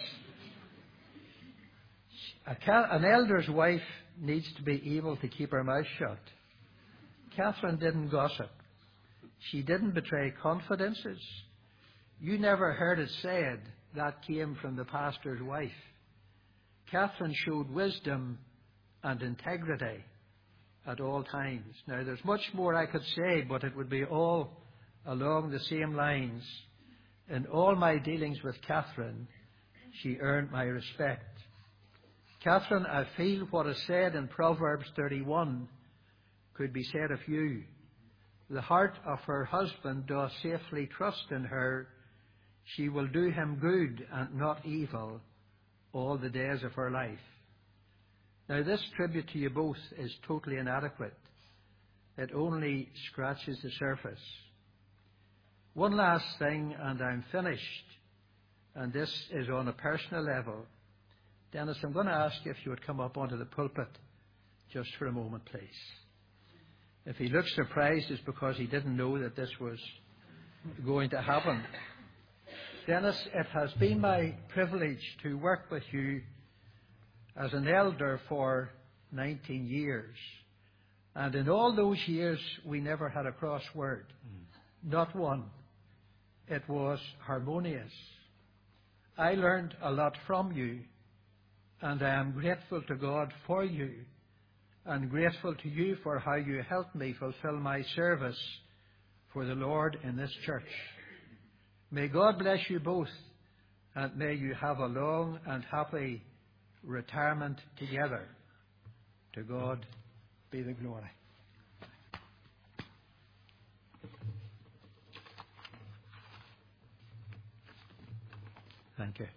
an elder's wife needs to be able to keep her mouth shut. Catherine didn't gossip. She didn't betray confidences. You never heard it said that came from the pastor's wife. Catherine showed wisdom and integrity at all times. Now, there's much more I could say, but it would be all along the same lines. In all my dealings with Catherine, she earned my respect. Catherine, I feel what is said in Proverbs 31 could be said of you. The heart of her husband doth safely trust in her. She will do him good and not evil all the days of her life. Now, this tribute to you both is totally inadequate. It only scratches the surface. One last thing, and I'm finished. And this is on a personal level. Dennis, I'm going to ask you if you would come up onto the pulpit just for a moment, please. If he looks surprised, it's because he didn't know that this was going to happen. Dennis, it has been my privilege to work with you as an elder for 19 years. And in all those years, we never had a cross word. Not one. It was harmonious. I learned a lot from you, and I am grateful to God for you, and grateful to you for how you helped me fulfill my service for the Lord in this church. May God bless you both, and may you have a long and happy retirement together. To God be the glory. Thank you.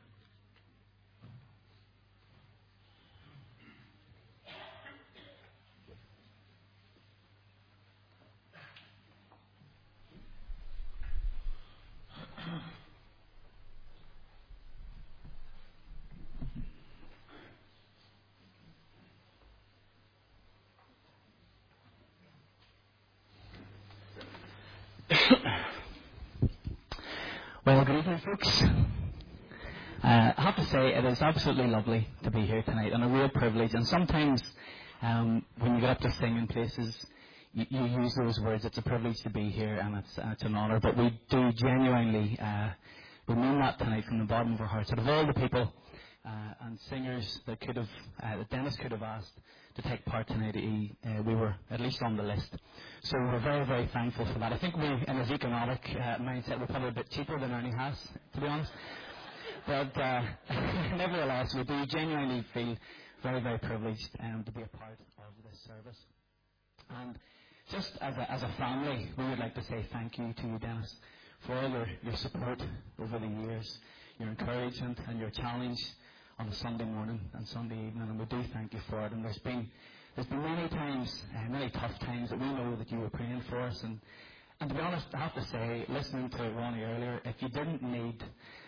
Well, good evening, folks. I have to say, it is absolutely lovely to be here tonight, and a real privilege. And sometimes, when you get up to sing in places, you use those words. It's a privilege to be here, and it's an honour. But we do genuinely, we mean that tonight from the bottom of our hearts. Out of all the people and singers that that Dennis could have asked to take part tonight, we were at least on the list. So we're very, very thankful for that. I think we, in his economic mindset, we're probably a bit cheaper than Ernie Haas, to be honest. But nevertheless, we do genuinely feel very, very privileged to be a part of this service. And just as a family, we would like to say thank you to you, Dennis, for all your support over the years, your encouragement and your challenge on a Sunday morning and Sunday evening, and we do thank you for it. And there's been many times, many tough times that we know that you were praying for us. And to be honest, I have to say, listening to Ronnie earlier, if you didn't need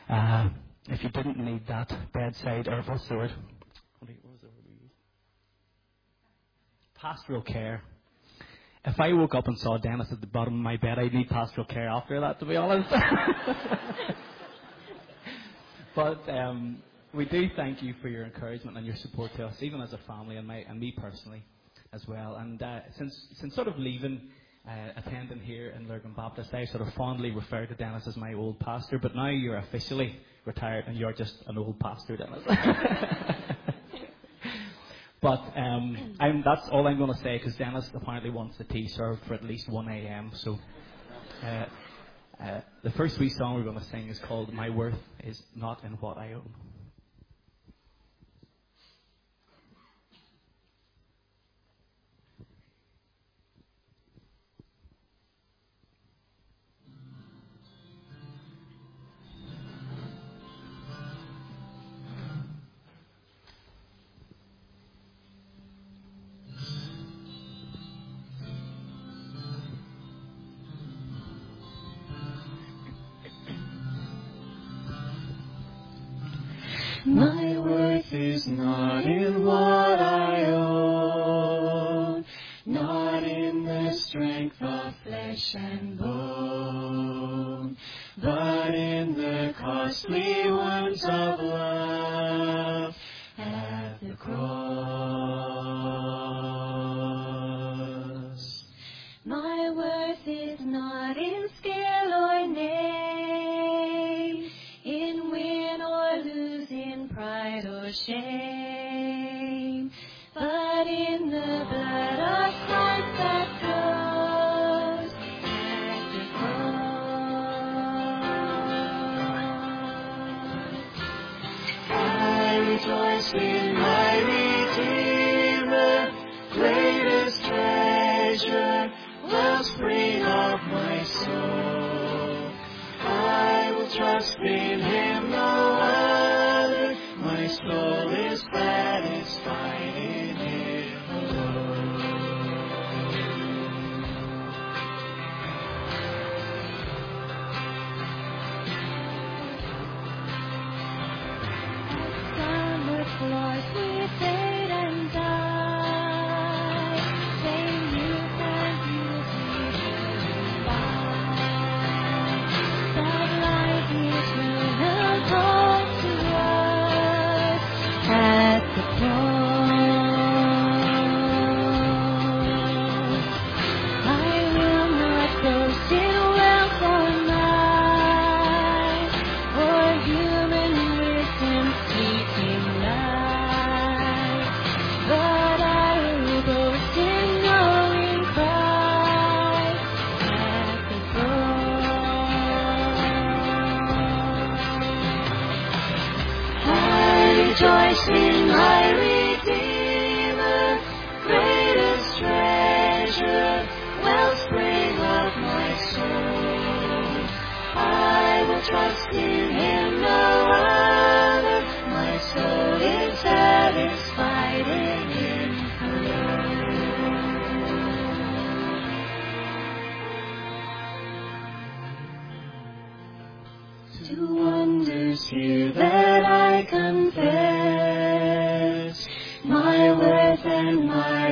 that bedside, or what's the word? What was the word we used? Pastoral care. If I woke up and saw Dennis at the bottom of my bed, I'd need pastoral care after that, to be honest. But we do thank you for your encouragement and your support to us, even as a family, and me personally as well. And since sort of leaving, attending here in Lurgan Baptist, I sort of fondly refer to Dennis as my old pastor, but now you're officially retired and you're just an old pastor, Dennis. But that's all I'm going to say, because Dennis apparently wants the tea served for at least 1 a.m. So the first wee song we're going to sing is called My Worth Is Not in What I Own. My worth is not in what I own, not in the strength of flesh and bone, but in the costly wounds of love at the cross. My worth is not in skill or name, in win or lose, in pride or shame, but in the blood of Christ that flows at the cross. I rejoice in my Redeemer, greatest treasure, wellspring of my soul. I will trust in Him, no other. My soul is satisfied in Him alone. Some with lost, we fade and die. Same youth and beauty driven by that light eternal call to us at the cross. I will not boast in wealth or might, or human wisdom seeking light, but I will boast in knowing Christ at the cross. I rejoice in my Redeemer, greatest treasure, wellspring of my soul. I will trust in Him, no other. My soul is satisfied in Him alone. To wonders here that I confess, my worth and my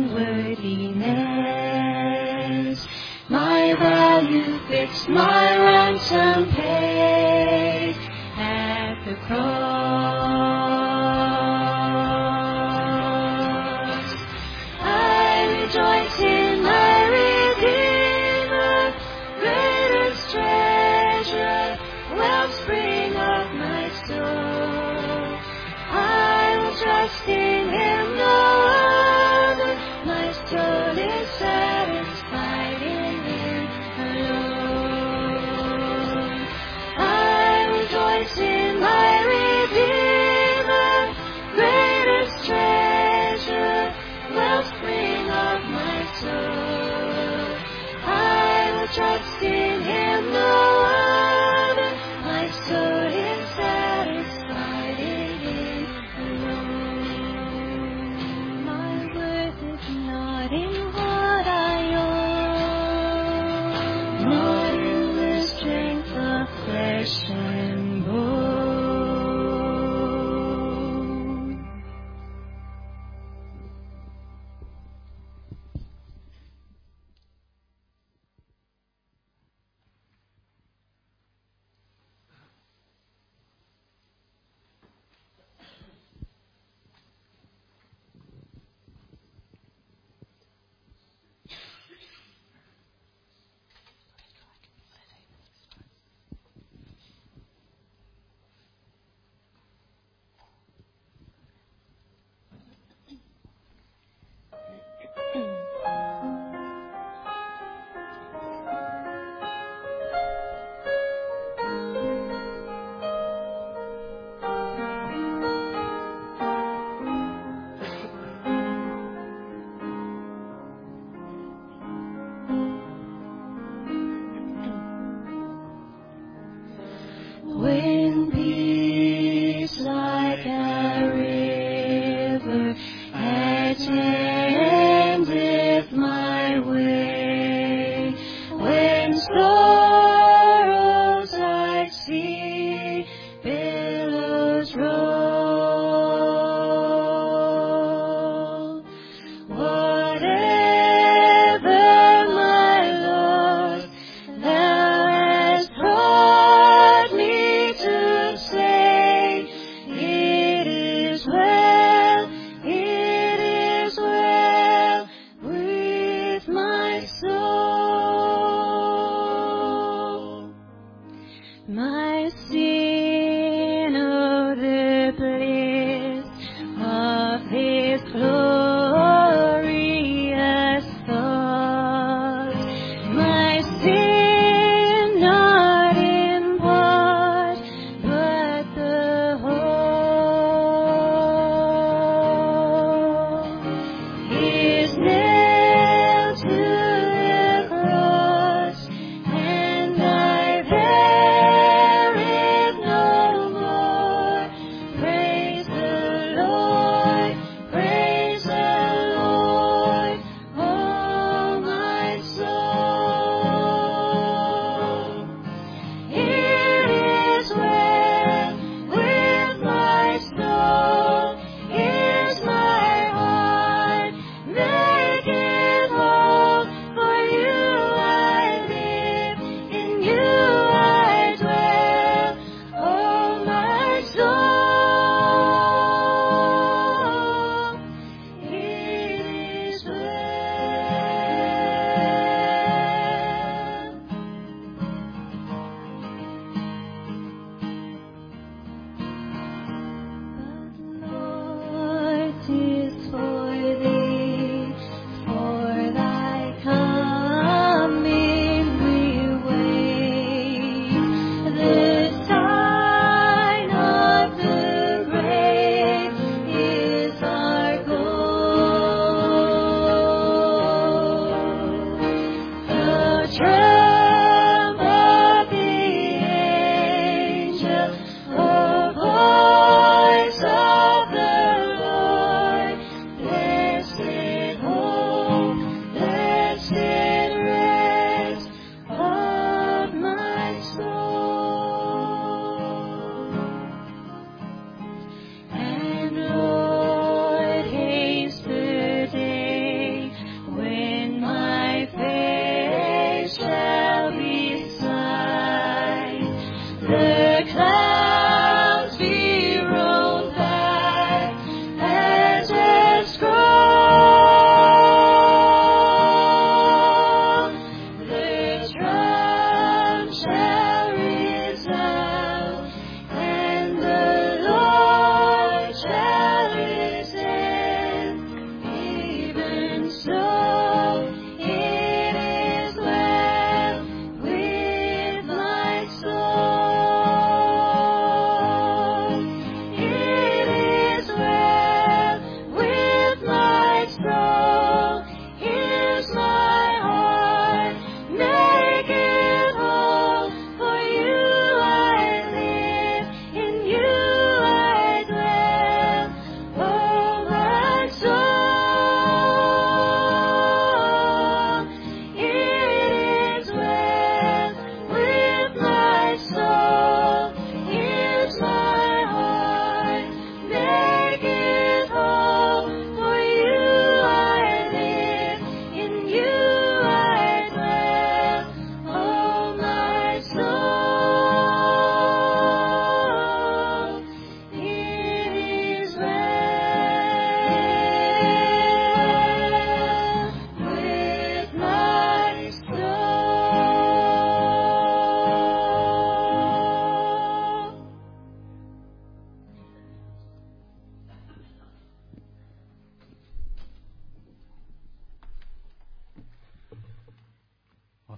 unworthiness, my value fixed, my ransom paid at the cross. I rejoice in my Redeemer, greatest treasure, wellspring of my soul. I will trust in Him, no other. My soul is satisfied in Him alone. I rejoice in my Redeemer, greatest treasure, wellspring of my soul. I will trust in Him, no other. My soul is satisfied in Him alone.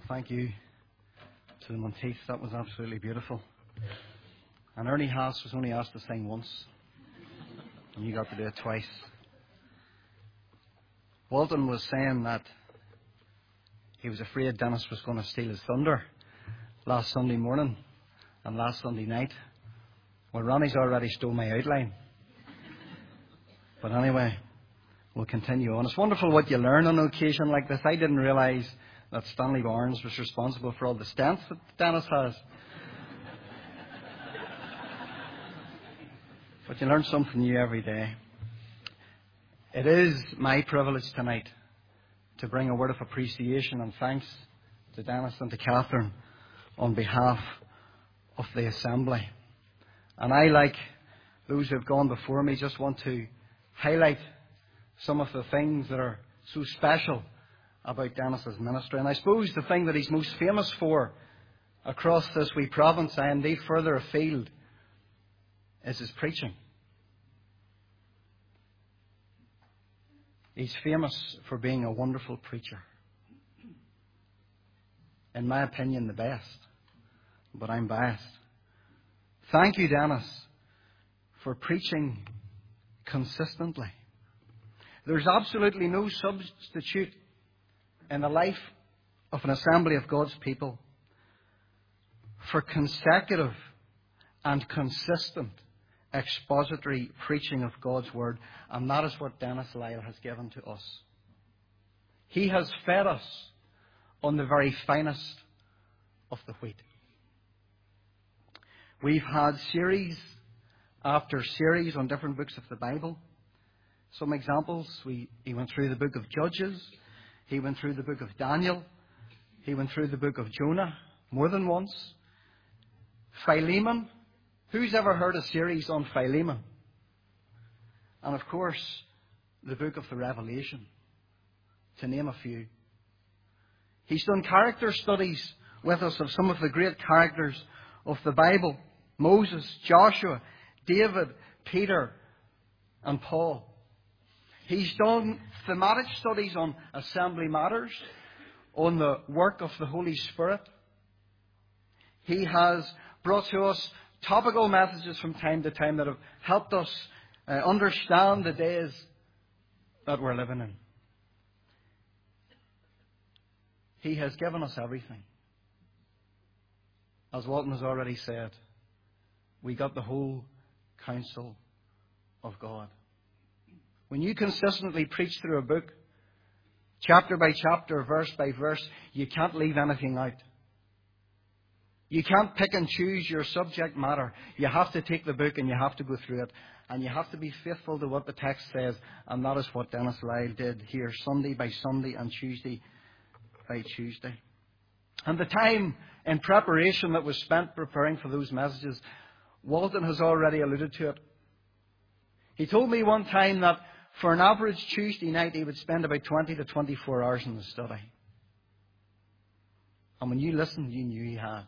Thank you to the Monteiths. That was absolutely beautiful. And Ernie Haas was only asked to sing once, and you got to do it twice. Walton was saying that he was afraid Dennis was going to steal his thunder last Sunday morning and last Sunday night. Well, Ronnie's already stole my outline. But anyway, we'll continue on. It's wonderful what you learn on an occasion like this. I didn't realise that Stanley Barnes was responsible for all the stents that Dennis has. But you learn something new every day. It is my privilege tonight to bring a word of appreciation and thanks to Dennis and to Catherine on behalf of the Assembly. And I, like those who have gone before me, just want to highlight some of the things that are so special about Dennis's ministry. And I suppose the thing that he's most famous for across this wee province, and indeed further afield, is his preaching. He's famous for being a wonderful preacher. In my opinion, the best. But I'm biased. Thank you, Dennis, for preaching consistently. There's absolutely no substitute in the life of an assembly of God's people for consecutive and consistent expository preaching of God's Word, and that is what Dennis Lyle has given to us. He has fed us on the very finest of the wheat. We've had series after series on different books of the Bible. Some examples, he went through the book of Judges, he went through the book of Daniel, he went through the book of Jonah more than once. Philemon. Who's ever heard a series on Philemon? And of course, the book of the Revelation, to name a few. He's done character studies with us of some of the great characters of the Bible: Moses, Joshua, David, Peter, and Paul. He's done thematic studies on assembly matters, on the work of the Holy Spirit. He has brought to us topical messages from time to time that have helped us understand the days that we're living in. He has given us everything. As Walton has already said, we got the whole counsel of God. When you consistently preach through a book, chapter by chapter, verse by verse, you can't leave anything out. You can't pick and choose your subject matter. You have to take the book and you have to go through it. And you have to be faithful to what the text says. And that is what Dennis Lyle did here, Sunday by Sunday and Tuesday by Tuesday. And the time in preparation that was spent preparing for those messages, Walton has already alluded to it. He told me one time that for an average Tuesday night he would spend about 20 to 24 hours in the study. And when you listened, you knew he had.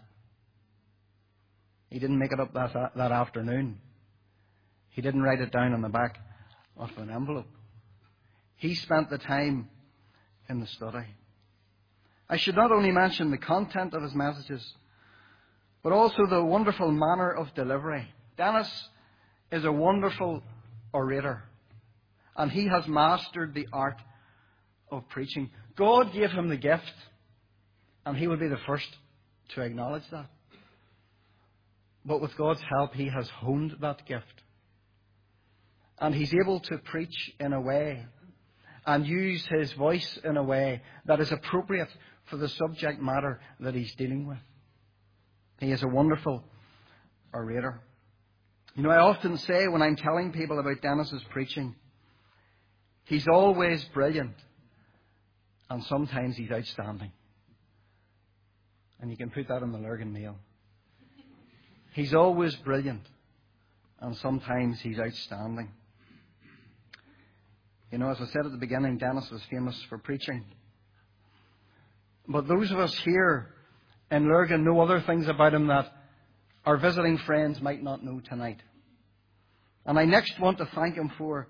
He didn't make it up that afternoon. He didn't write it down on the back of an envelope. He spent the time in the study. I should not only mention the content of his messages, but also the wonderful manner of delivery. Dennis is a wonderful orator, and he has mastered the art of preaching. God gave him the gift, and he would be the first to acknowledge that. But with God's help, he has honed that gift. And he's able to preach in a way and use his voice in a way that is appropriate for the subject matter that he's dealing with. He is a wonderful orator. You know, I often say when I'm telling people about Dennis's preaching, he's always brilliant and sometimes he's outstanding. And you can put that in the Lurgan Mail. He's always brilliant, and sometimes he's outstanding. You know, as I said at the beginning, Dennis was famous for preaching. But those of us here in Lurgan know other things about him that our visiting friends might not know tonight. And I next want to thank him for,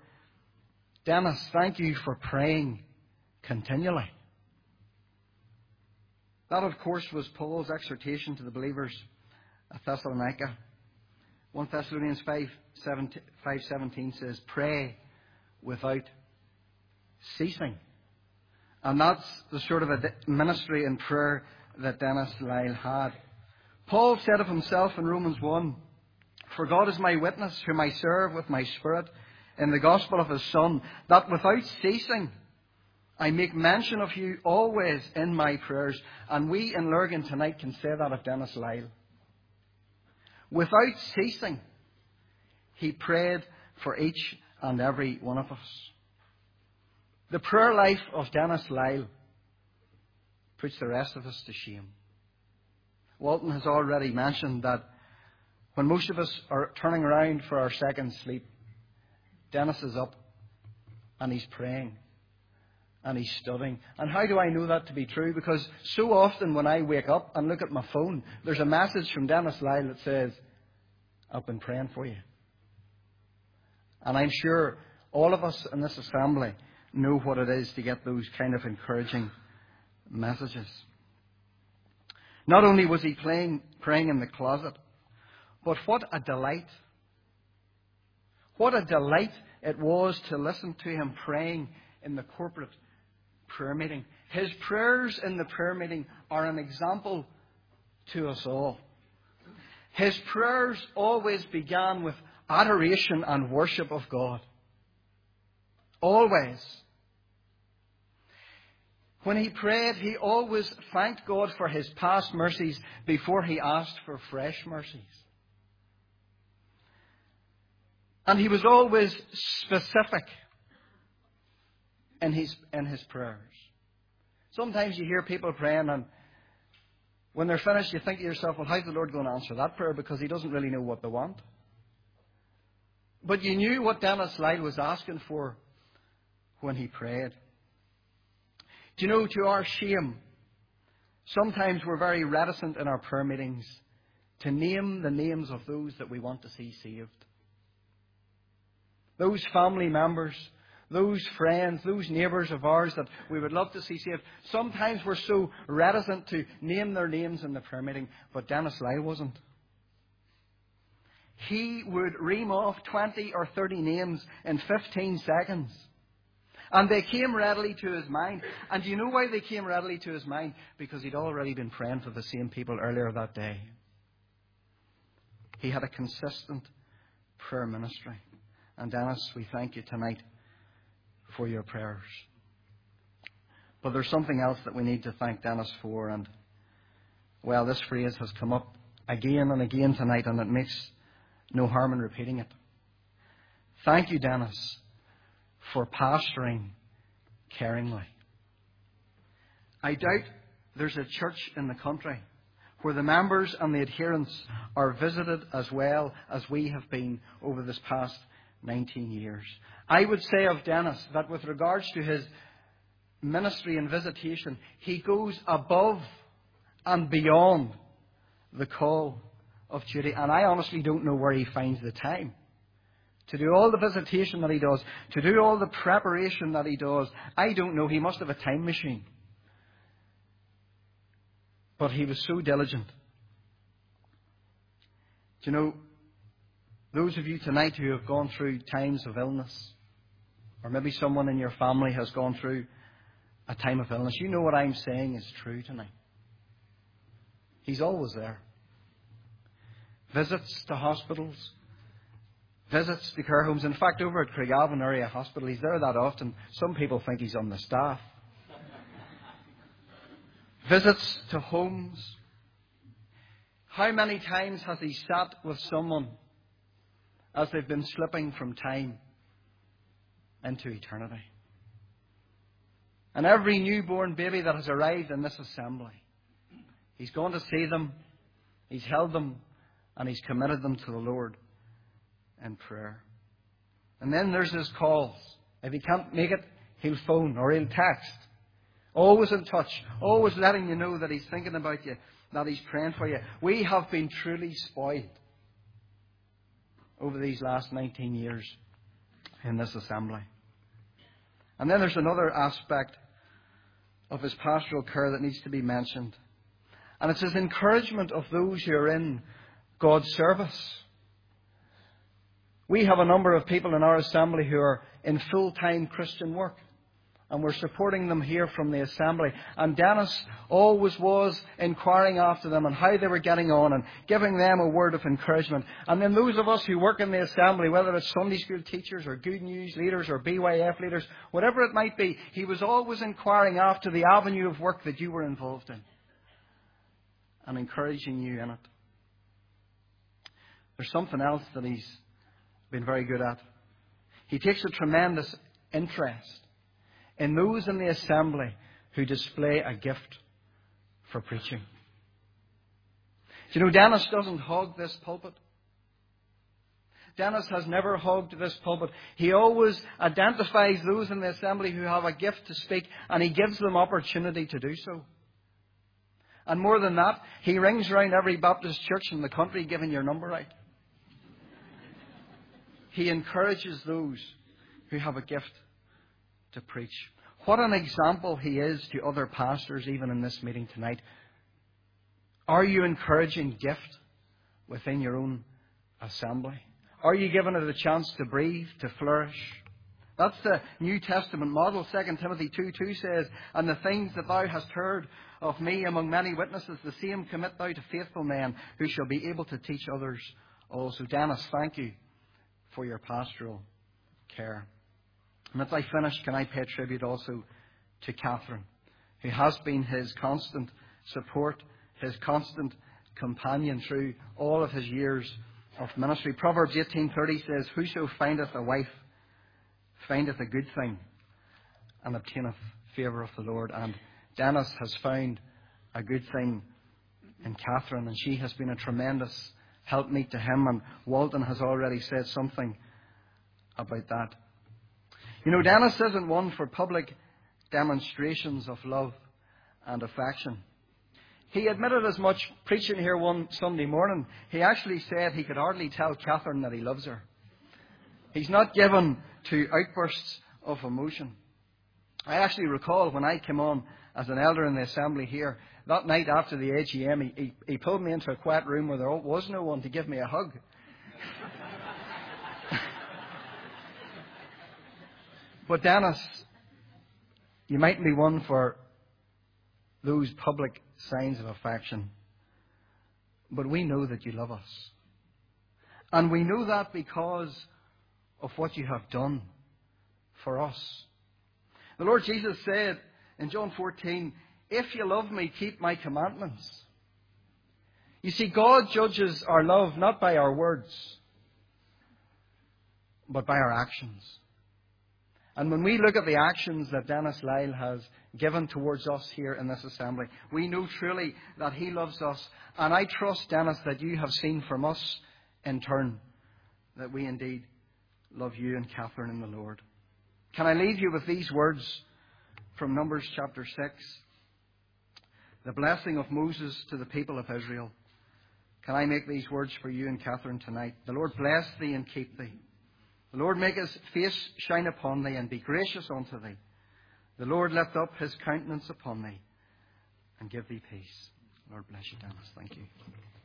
Dennis, thank you for praying continually. That, of course, was Paul's exhortation to the believers at Thessalonica. 1 Thessalonians 5:17 says, pray without ceasing. And that's the sort of a ministry and prayer that Dennis Lyle had. Paul said of himself in Romans 1, for God is my witness, whom I serve with my spirit in the gospel of his Son, that without ceasing I make mention of you always in my prayers. And we in Lurgan tonight can say that of Dennis Lyle. Without ceasing, he prayed for each and every one of us. The prayer life of Dennis Lyle puts the rest of us to shame. Walton has already mentioned that when most of us are turning around for our second sleep, Dennis is up and he's praying and he's studying. And how do I know that to be true? Because so often when I wake up and look at my phone, there's a message from Dennis Lyle that says, I've been praying for you. And I'm sure all of us in this assembly know what it is to get those kind of encouraging messages. Not only was he praying in the closet, but what a delight. What a delight it was to listen to him praying in the corporate prayer meeting. His prayers in the prayer meeting are an example to us all. His prayers always began with adoration and worship of God. Always. When he prayed, he always thanked God for his past mercies before he asked for fresh mercies. And he was always specific in his prayers. Sometimes you hear people praying, and when they're finished, you think to yourself, well, how's the Lord going to answer that prayer? Because he doesn't really know what they want. But you knew what Dennis Lyle was asking for when he prayed. Do you know, to our shame, sometimes we're very reticent in our prayer meetings to name the names of those that we want to see saved. Those family members, those friends, those neighbours of ours that we would love to see saved. Sometimes we're so reticent to name their names in the prayer meeting, but Dennis Lyle wasn't. He would ream off 20 or 30 names in 15 seconds. And they came readily to his mind. And do you know why they came readily to his mind? Because he'd already been praying for the same people earlier that day. He had a consistent prayer ministry. And Dennis, we thank you tonight for your prayers. But there's something else that we need to thank Dennis for. And, well, this phrase has come up again and again tonight, and it makes no harm in repeating it. Thank you, Dennis, for pastoring caringly. I doubt there's a church in the country where the members and the adherents are visited as well as we have been over this past 19 years. I would say of Dennis that with regards to his ministry and visitation, he goes above and beyond the call of duty. And I honestly don't know where he finds the time to do all the visitation that he does, to do all the preparation that he does. I don't know. He must have a time machine. But he was so diligent. Do you know, those of you tonight who have gone through times of illness, or maybe someone in your family has gone through a time of illness, you know what I'm saying is true tonight. He's always there. Visits to hospitals, visits to care homes. In fact, over at Craigavon Area Hospital, he's there that often. Some people think he's on the staff. Visits to homes. How many times has he sat with someone as they've been slipping from time into eternity? And every newborn baby that has arrived in this assembly, he's gone to see them, he's held them, and he's committed them to the Lord in prayer. And then there's his calls. If he can't make it, he'll phone or he'll text. Always in touch. Always letting you know that he's thinking about you, that he's praying for you. We have been truly spoiled over these last 19 years in this assembly. And then there's another aspect of his pastoral care that needs to be mentioned. And it's his encouragement of those who are in God's service. We have a number of people in our assembly who are in full-time Christian work. And we're supporting them here from the assembly. And Dennis always was inquiring after them and how they were getting on and giving them a word of encouragement. And then those of us who work in the assembly, whether it's Sunday school teachers or Good News leaders or BYF leaders, whatever it might be, he was always inquiring after the avenue of work that you were involved in and encouraging you in it. There's something else that he's been very good at. He takes a tremendous interest in those in the assembly who display a gift for preaching. You know, Dennis doesn't hog this pulpit. Dennis has never hogged this pulpit. He always identifies those in the assembly who have a gift to speak, and he gives them opportunity to do so. And more than that, he rings round every Baptist church in the country giving your number out. He encourages those who have a gift to preach. What an example he is to other pastors, even in this meeting tonight. Are you encouraging gift within your own assembly? Are you giving it a chance to breathe, to flourish? That's the New Testament model. 2 Timothy 2:2 says, "And the things that thou hast heard of me among many witnesses, the same commit thou to faithful men who shall be able to teach others also." Dennis, thank you for your pastoral care. And as I finish, can I pay tribute also to Catherine, who has been his constant support, his constant companion through all of his years of ministry. Proverbs 18:30 says, "Whoso findeth a wife findeth a good thing and obtaineth favour of the Lord." And Dennis has found a good thing in Catherine, and she has been a tremendous helpmeet to him, and Walton has already said something about that. You know, Dennis isn't one for public demonstrations of love and affection. He admitted as much preaching here one Sunday morning. He actually said he could hardly tell Catherine that he loves her. He's not given to outbursts of emotion. I actually recall when I came on as an elder in the assembly here, that night after the AGM, he pulled me into a quiet room where there was no one to give me a hug. But Dennis, you mightn't be one for those public signs of affection, but we know that you love us. And we know that because of what you have done for us. The Lord Jesus said in John 14, "If you love me, keep my commandments." You see, God judges our love not by our words, but by our actions. And when we look at the actions that Dennis Lyle has given towards us here in this assembly, we know truly that he loves us. And I trust, Dennis, that you have seen from us in turn that we indeed love you and Catherine in the Lord. Can I leave you with these words from Numbers chapter 6? The blessing of Moses to the people of Israel. Can I make these words for you and Catherine tonight? "The Lord bless thee and keep thee. The Lord make his face shine upon thee and be gracious unto thee. The Lord lift up his countenance upon thee and give thee peace." Lord bless you, Dennis. Thank you.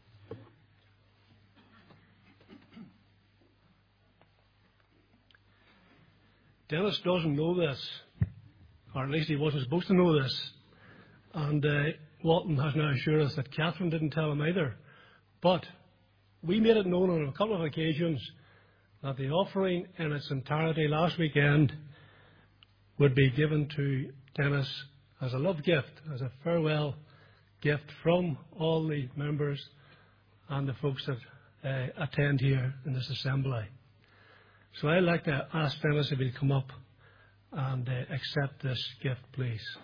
Dennis doesn't know this, or at least he wasn't supposed to know this. And Walton has now assured us that Catherine didn't tell him either. But we made it known on a couple of occasions that the offering in its entirety last weekend would be given to Dennis as a love gift, as a farewell gift from all the members and the folks that attend here in this assembly. So I'd like to ask Dennis if he'd come up and accept this gift, please.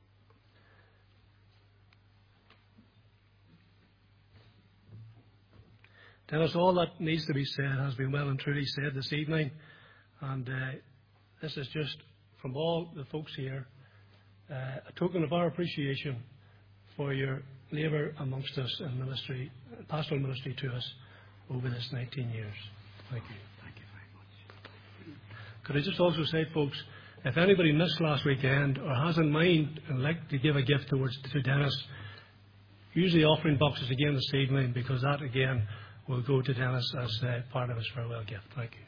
Dennis, all that needs to be said has been well and truly said this evening, and this is just from all the folks here a token of our appreciation for your labour amongst us in ministry, pastoral ministry to us over this 19 years. Thank you. Thank you very much. Could I just also say, folks, if anybody missed last weekend or has in mind and like to give a gift to Dennis, use the offering boxes again this evening, because that again will go to Dennis as part of his farewell gift. Thank you.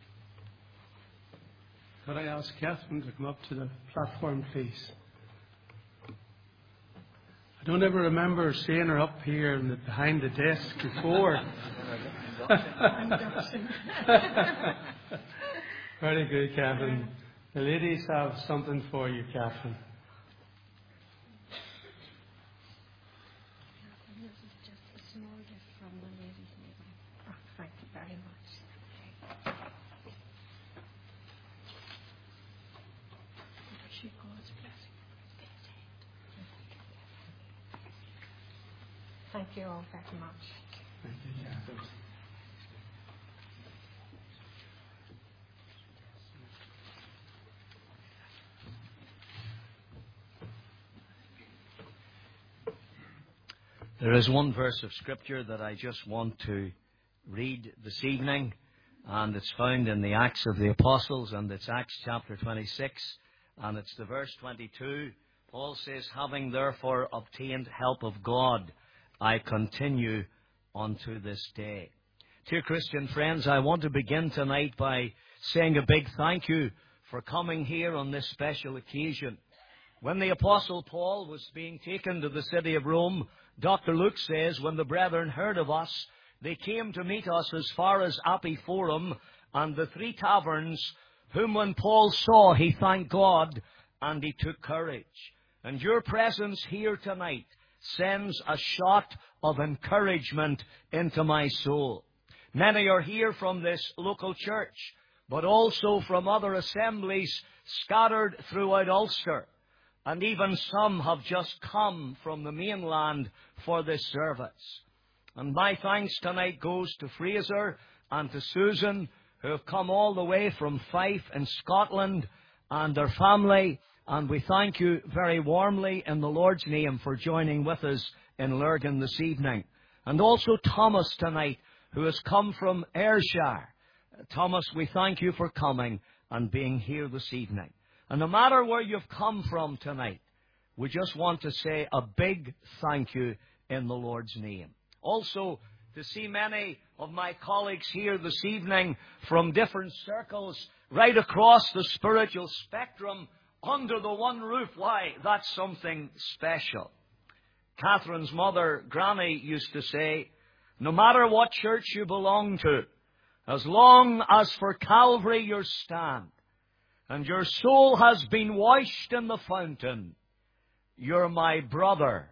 Could I ask Catherine to come up to the platform, please? I don't ever remember seeing her up here behind the desk before. Very good, Catherine. The ladies have something for you, Catherine. This is just a small gift from the ladies' meeting. Oh, thank you very much. Wish God's blessing. Thank you all very much. Thank you, Catherine. There is one verse of Scripture that I just want to read this evening, and it's found in the Acts of the Apostles, and it's Acts chapter 26, and it's the verse 22. Paul says, "Having therefore obtained help of God, I continue unto this day." Dear Christian friends, I want to begin tonight by saying a big thank you for coming here on this special occasion. When the Apostle Paul was being taken to the city of Rome, Dr. Luke says, when the brethren heard of us, they came to meet us as far as Appii Forum and the 3 taverns, whom when Paul saw, he thanked God and he took courage. And your presence here tonight sends a shot of encouragement into my soul. Many are here from this local church, but also from other assemblies scattered throughout Ulster. And even some have just come from the mainland for this service. And my thanks tonight goes to Fraser and to Susan, who have come all the way from Fife in Scotland, and their family. And we thank you very warmly in the Lord's name for joining with us in Lurgan this evening. And also Thomas tonight, who has come from Ayrshire. Thomas, we thank you for coming and being here this evening. And no matter where you've come from tonight, we just want to say a big thank you in the Lord's name. Also, to see many of my colleagues here this evening from different circles right across the spiritual spectrum under the one roof, why, that's something special. Catherine's mother, Granny, used to say, no matter what church you belong to, as long as for Calvary you stand, and your soul has been washed in the fountain, you're my brother,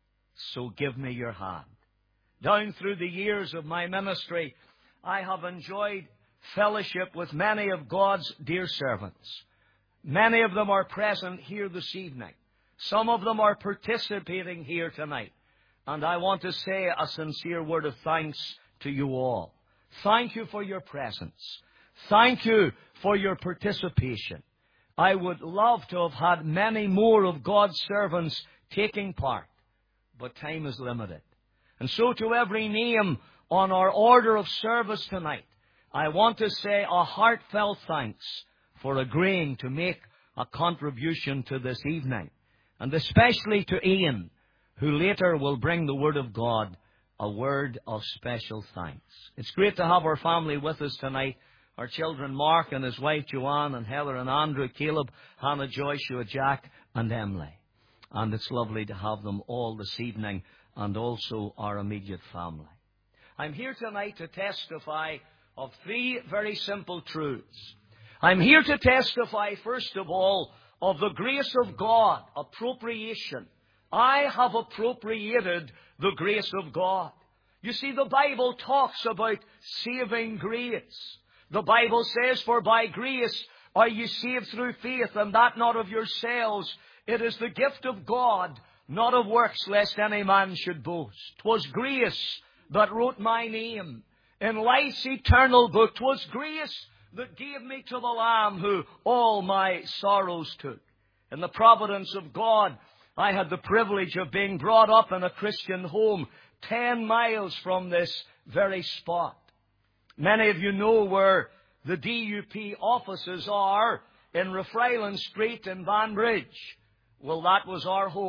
so give me your hand. Down through the years of my ministry, I have enjoyed fellowship with many of God's dear servants. Many of them are present here this evening. Some of them are participating here tonight. And I want to say a sincere word of thanks to you all. Thank you for your presence. Thank you for your participation. I would love to have had many more of God's servants taking part, but time is limited. And so to every name on our order of service tonight, I want to say a heartfelt thanks for agreeing to make a contribution to this evening. And especially to Ian, who later will bring the Word of God, a word of special thanks. It's great to have our family with us tonight. Our children, Mark and his wife, Joanne, and Heather and Andrew, Caleb, Hannah, Joshua, Jack, and Emily. And it's lovely to have them all this evening, and also our immediate family. I'm here tonight to testify of 3 very simple truths. I'm here to testify, first of all, of the grace of God, appropriation. I have appropriated the grace of God. You see, the Bible talks about saving grace. The Bible says, for by grace are ye saved through faith, and that not of yourselves. It is the gift of God, not of works, lest any man should boast. 'Twas grace that wrote my name in life's eternal book. 'Twas grace that gave me to the Lamb who all my sorrows took. In the providence of God, I had the privilege of being brought up in a Christian home 10 miles from this very spot. Many of you know where the DUP offices are in Rathfriland Street in Banbridge. Well, that was our home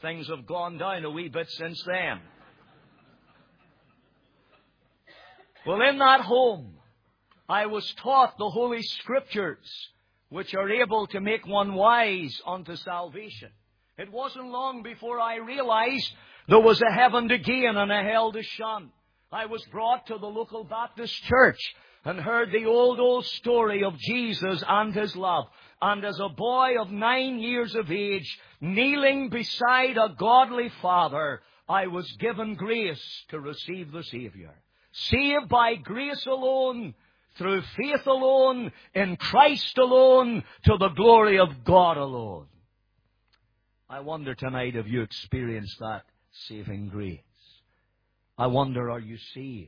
Things have gone down a wee bit since then. Well, in that home, I was taught the Holy Scriptures, which are able to make one wise unto salvation. It wasn't long before I realized there was a heaven to gain and a hell to shun. I was brought to the local Baptist church and heard the old story of Jesus and His love. And as a boy of 9 years of age, kneeling beside a godly Father, I was given grace to receive the Savior. Saved by grace alone, through faith alone, in Christ alone, to the glory of God alone. I wonder tonight, have you experienced that saving grace? I wonder, are you saved?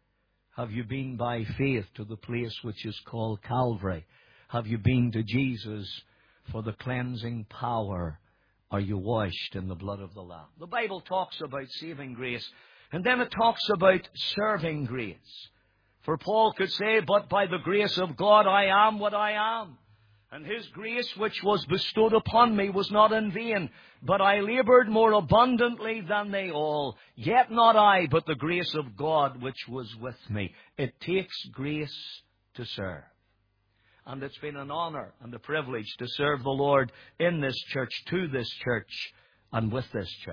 Have you been by faith to the place which is called Calvary? Have you been to Jesus for the cleansing power? Are you washed in the blood of the Lamb? The Bible talks about saving grace, and then it talks about serving grace. For Paul could say, but by the grace of God I am what I am. And His grace which was bestowed upon me was not in vain, but I laboured more abundantly than they all. Yet not I, but the grace of God which was with me. It takes grace to serve. And it's been an honour and a privilege to serve the Lord in this church, to this church, and with this church.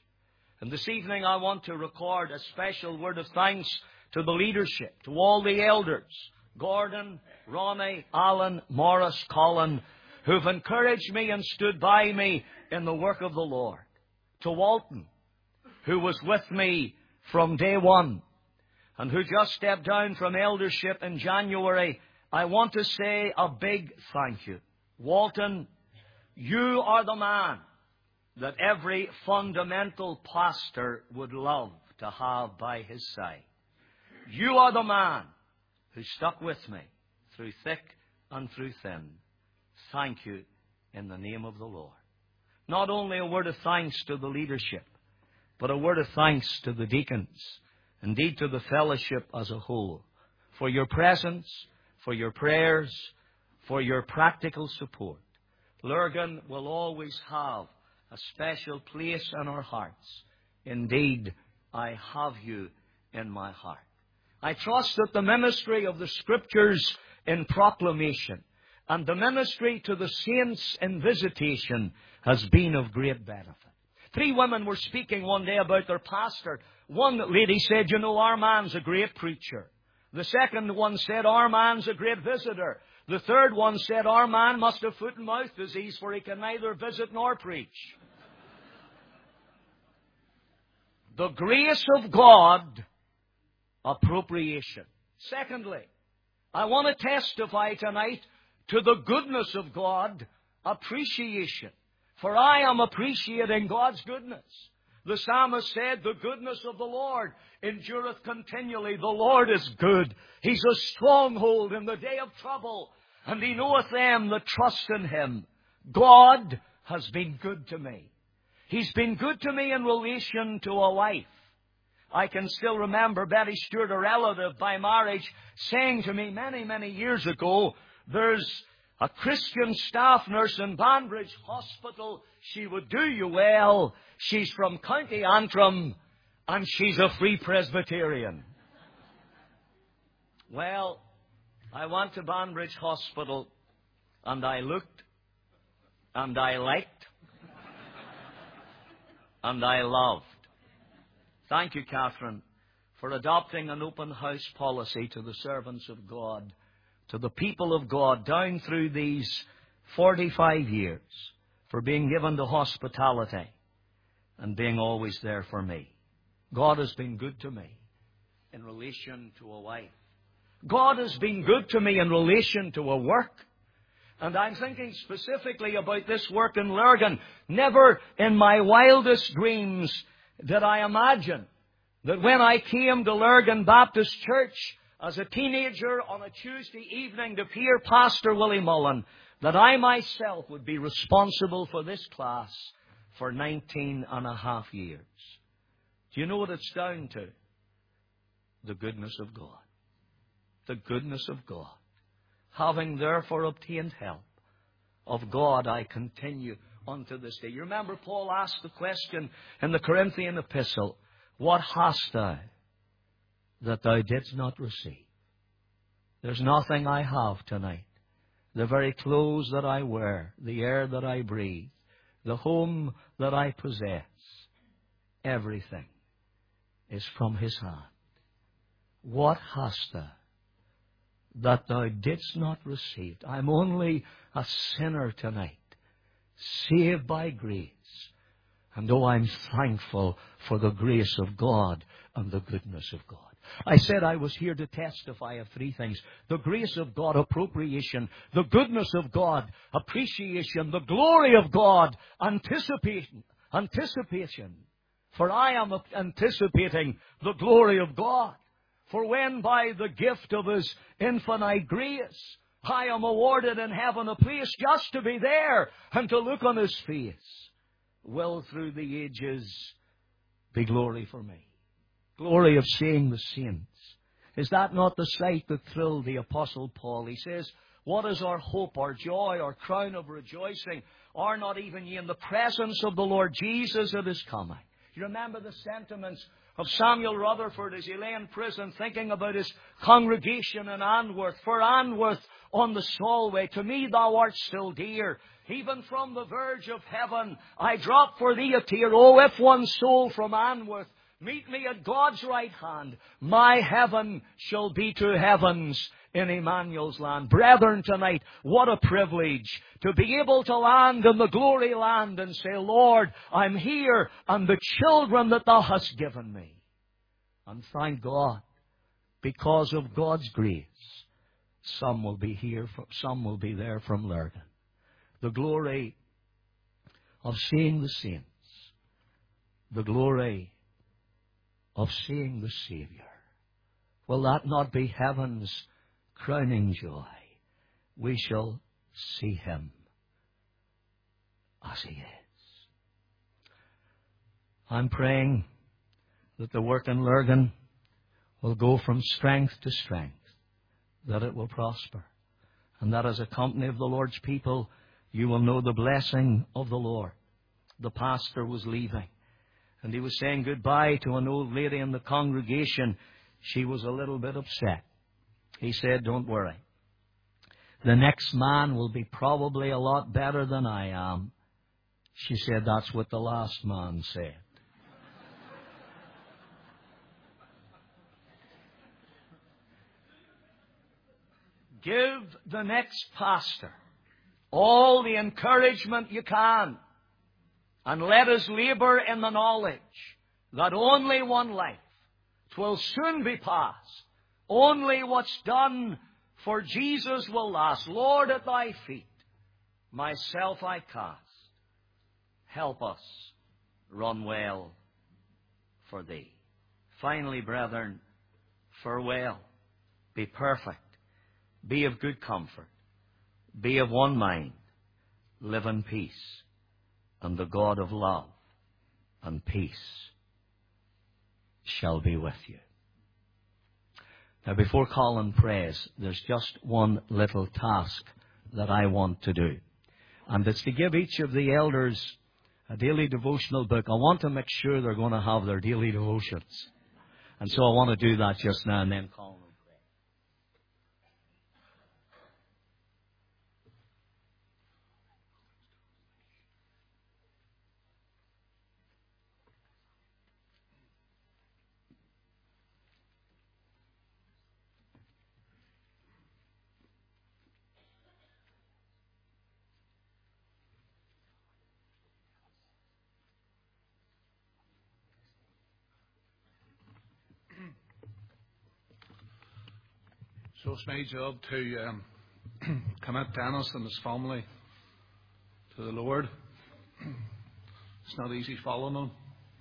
And this evening I want to record a special word of thanks to the leadership, to all the elders, Gordon, Ronnie, Alan, Morris, Colin, who've encouraged me and stood by me in the work of the Lord. To Walton, who was with me from day one, and who just stepped down from eldership in January, I want to say a big thank you. Walton, you are the man that every fundamental pastor would love to have by his side. You are the man who stuck with me through thick and through thin. Thank you in the name of the Lord. Not only a word of thanks to the leadership, but a word of thanks to the deacons, indeed to the fellowship as a whole, for your presence, for your prayers, for your practical support. Lurgan will always have a special place in our hearts. Indeed, I have you in my heart. I trust that the ministry of the Scriptures in proclamation and the ministry to the saints in visitation has been of great benefit. 3 women were speaking one day about their pastor. One lady said, you know, our man's a great preacher. The second one said, our man's a great visitor. The third one said, our man must have foot and mouth disease, for he can neither visit nor preach. The grace of God, appropriation. Secondly, I want to testify tonight to the goodness of God, appreciation. For I am appreciating God's goodness. The psalmist said, the goodness of the Lord endureth continually. The Lord is good. He's a stronghold in the day of trouble, and He knoweth them that trust in Him. God has been good to me. He's been good to me in relation to a wife. I can still remember Betty Stewart, a relative by marriage, saying to me many, many years ago, there's a Christian staff nurse in Banbridge Hospital. She would do you well. She's from County Antrim, and she's a Free Presbyterian. Well, I went to Banbridge Hospital, and I looked, and I liked, and I loved. Thank you, Catherine, for adopting an open house policy to the servants of God, to the people of God, down through these 45 years, for being given to hospitality and being always there for me. God has been good to me in relation to a wife. God has been good to me in relation to a work. And I'm thinking specifically about this work in Lurgan. Never in my wildest dreams did I imagine that when I came to Lurgan Baptist Church as a teenager on a Tuesday evening to hear Pastor Willie Mullen, that I myself would be responsible for this class for 19 and a half years. Do you know what it's down to? The goodness of God. The goodness of God. Having therefore obtained help of God, I continue unto this day. You remember Paul asked the question in the Corinthian epistle, what hast thou that thou didst not receive? There's nothing I have tonight. The very clothes that I wear, the air that I breathe, the home that I possess, everything is from His hand. What hast thou that thou didst not receive? I'm only a sinner tonight, saved by grace. And oh, I'm thankful for the grace of God and the goodness of God. I said I was here to testify of three things. The grace of God, appropriation. The goodness of God, appreciation. The glory of God, anticipation. For I am anticipating the glory of God. For when by the gift of His infinite grace, I am awarded in heaven a place just to be there and to look on His face, will through the ages be glory for me. Glory of seeing the saints. Is that not the sight that thrilled the Apostle Paul? He says, what is our hope, our joy, our crown of rejoicing? Are not even ye in the presence of the Lord Jesus at His coming? You remember the sentiments of Samuel Rutherford as he lay in prison thinking about his congregation in Anworth. For Anworth on the Solway, to me thou art still dear. Even from the verge of heaven I drop for thee a tear. Oh, if one soul from Anworth meet me at God's right hand, my heaven shall be to heavens in Emmanuel's land. Brethren, tonight, what a privilege to be able to land in the glory land and say, Lord, I'm here and the children that Thou hast given me. And thank God, because of God's grace, some will be here, some will be there from Lurgan. The glory of seeing the saints. The glory of seeing the Savior. Will that not be heaven's crowning joy? We shall see Him as He is. I'm praying that the work in Lurgan will go from strength to strength, that it will prosper, and that as a company of the Lord's people, you will know the blessing of the Lord. The pastor was leaving, and he was saying goodbye to an old lady in the congregation. She was a little bit upset. He said, don't worry. The next man will be probably a lot better than I am. She said, that's what the last man said. Give the next pastor all the encouragement you can. And let us labour in the knowledge that only one life, 'twill soon be past. Only what's done for Jesus will last. Lord, at Thy feet, myself I cast. Help us run well for Thee. Finally, brethren, farewell. Be perfect. Be of good comfort. Be of one mind. Live in peace. And the God of love and peace shall be with you. Now, before Colin prays, there's just one little task that I want to do. And it's to give each of the elders a daily devotional book. I want to make sure they're going to have their daily devotions. And so I want to do that just now, and then Colin will pray. So it's my job to commit Dennis and his family to the Lord. It's not easy following him.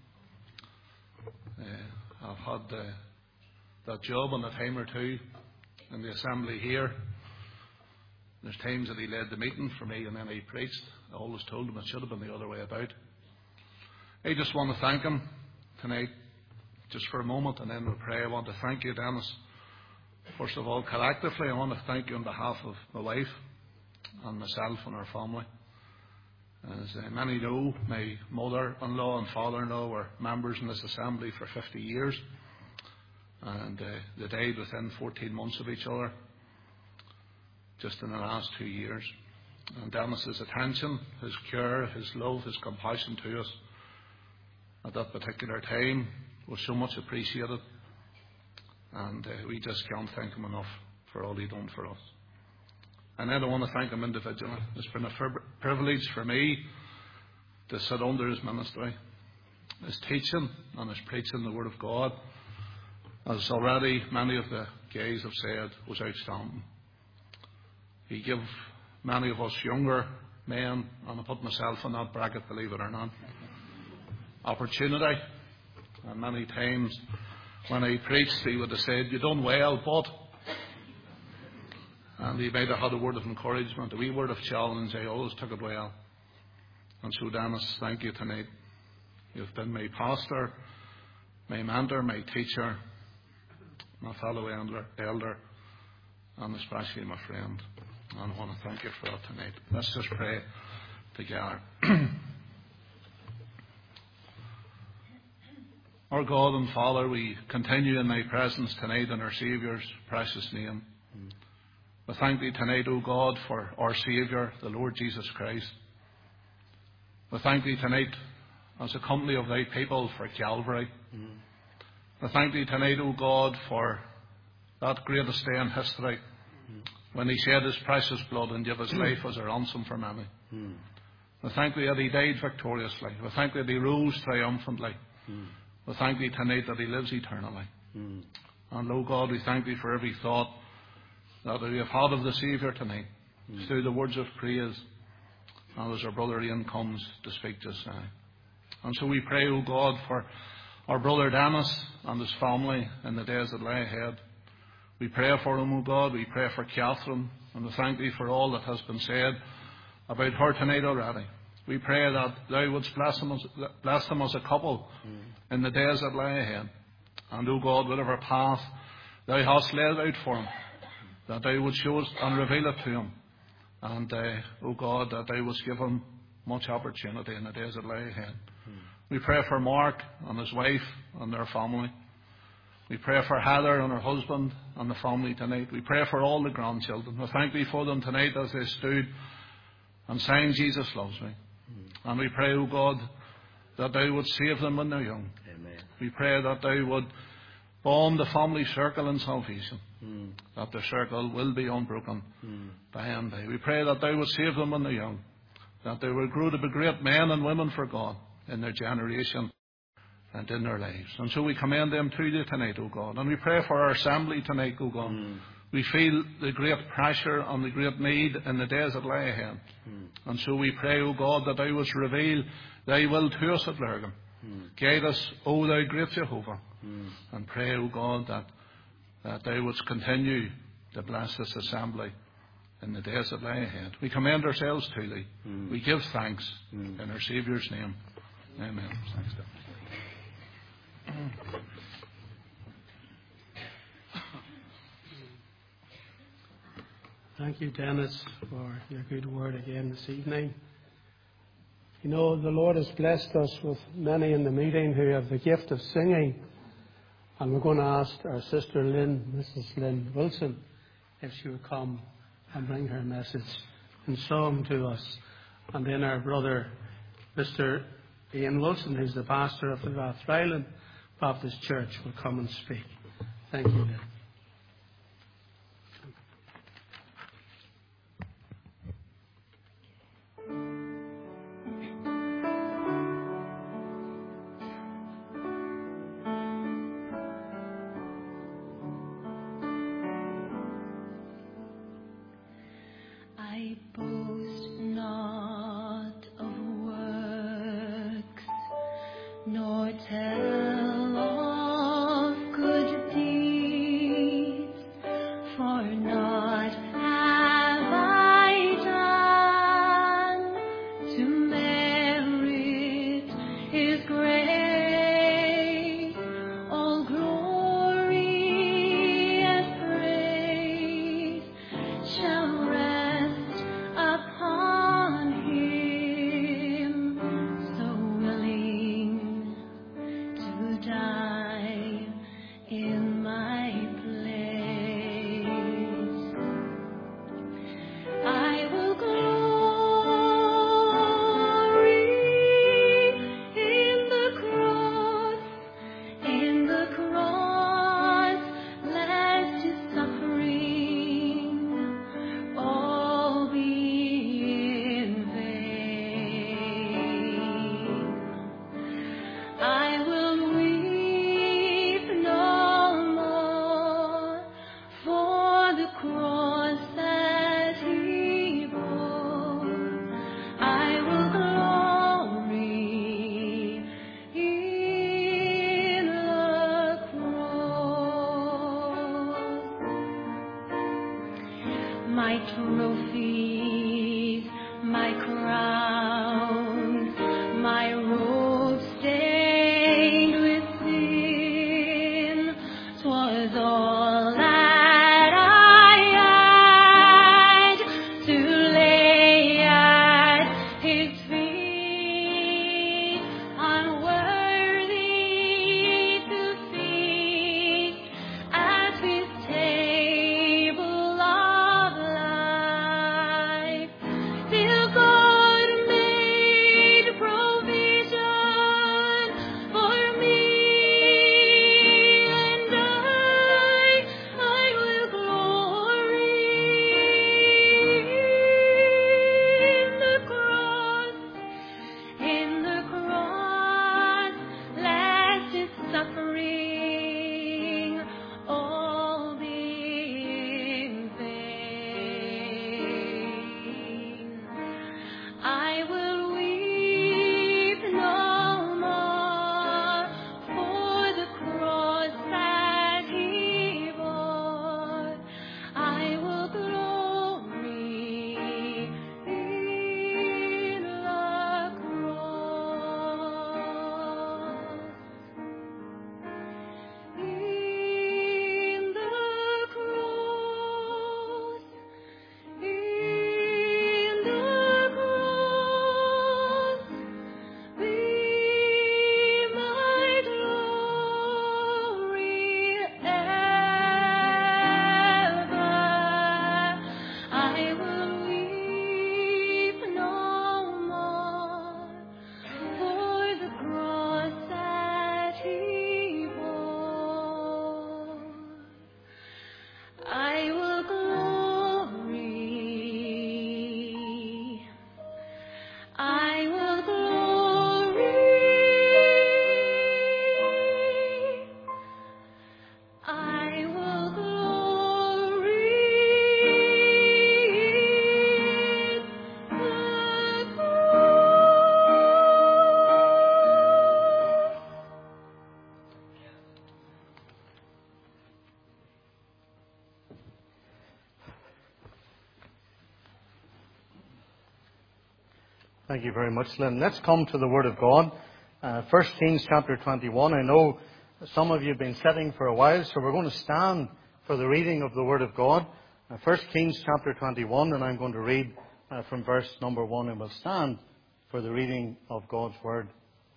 I've had that job on a time or two in the assembly here. There's times that he led the meeting for me and then he preached. I always told him it should have been the other way about. I just want to thank him tonight, just for a moment, and then we'll pray. I want to thank you, Dennis. First of all, collectively, I want to thank you on behalf of my wife and myself and our family. As many know, my mother-in-law and father-in-law were members in this assembly for 50 years, and they died within 14 months of each other, just in the last 2 years. And Dennis's attention, his care, his love, his compassion to us at that particular time was so much appreciated, and we just can't thank him enough for all he done for us. And I don't want to thank him individually. It's been a privilege for me to sit under his ministry, his teaching and his preaching the Word of God. As already many of the guys have said, was outstanding. He gave many of us younger men, and I put myself in that bracket, believe it or not, opportunity. And many times when he preached, he would have said, "You done well, but..." And he might have had a word of encouragement, a wee word of challenge. I always took it well. And so, Dennis, thank you tonight. You've been my pastor, my mentor, my teacher, my fellow elder, and especially my friend. And I want to thank you for that tonight. Let's just pray together. Our God and Father, we continue in thy presence tonight in our Saviour's precious name. We thank thee tonight, O God, for our Saviour, the Lord Jesus Christ. We thank thee tonight as a company of thy people for Calvary. We thank thee tonight, O God, for that greatest day in history when he shed his precious blood and gave his life as a ransom for many. We thank thee that he died victoriously. We thank thee that he rose triumphantly. We thank thee tonight that he lives eternally. And, O God, we thank thee for every thought that we have had of the Saviour tonight, through the words of praise, and as our brother Ian comes to speak just now. And so we pray, O God, for our brother Dennis and his family in the days that lie ahead. We pray for him, O God. We pray for Catherine, and we thank thee for all that has been said about her tonight already. We pray that thou wouldst bless them as a couple in the days that lie ahead. And, O God, whatever path thou hast laid out for him, that thou would show us and reveal it to him. And, O God, that thou wouldst give him much opportunity in the days that lie ahead. We pray for Mark and his wife and their family. We pray for Heather and her husband and the family tonight. We pray for all the grandchildren. We thank thee for them tonight as they stood and sang "Jesus Loves Me." And we pray, O God, that thou would save them when they're young. Amen. We pray that thou would bond the family circle in salvation, that the circle will be unbroken by and by. We pray that thou would save them when they're young, that they will grow to be great men and women for God in their generation and in their lives. And so we commend them to you tonight, O God. And we pray for our assembly tonight, O God. We feel the great pressure and the great need in the days that lie ahead. And so we pray, O God, that thou wouldst reveal thy will to us at Lurgan. Guide us, O thou great Jehovah. And pray, O God, that thou wouldst continue to bless this assembly in the days that lie ahead. We commend ourselves to thee. We give thanks in our Saviour's name. Amen. Thanks, Dan. Thank you, Dennis, for your good word again this evening. You know, the Lord has blessed us with many in the meeting who have the gift of singing. And we're going to ask our sister Lynn, Mrs. Lynn Wilson, if she would come and bring her message in song to us. And then our brother, Mr. Ian Wilson, who's the pastor of the Rathryland Baptist Church, will come and speak. Thank you, Lynn. I boast not of works, nor tell of good deeds, for not have I done to merit His grace. All glory and praise shall rest upon Thank you very much, Lynn. Let's come to the Word of God. 1 Kings chapter 21. I know some of you have been sitting for a while, so we're going to stand for the reading of the Word of God. 1 Kings chapter 21, and I'm going to read from verse number 1, and we'll stand for the reading of God's Word.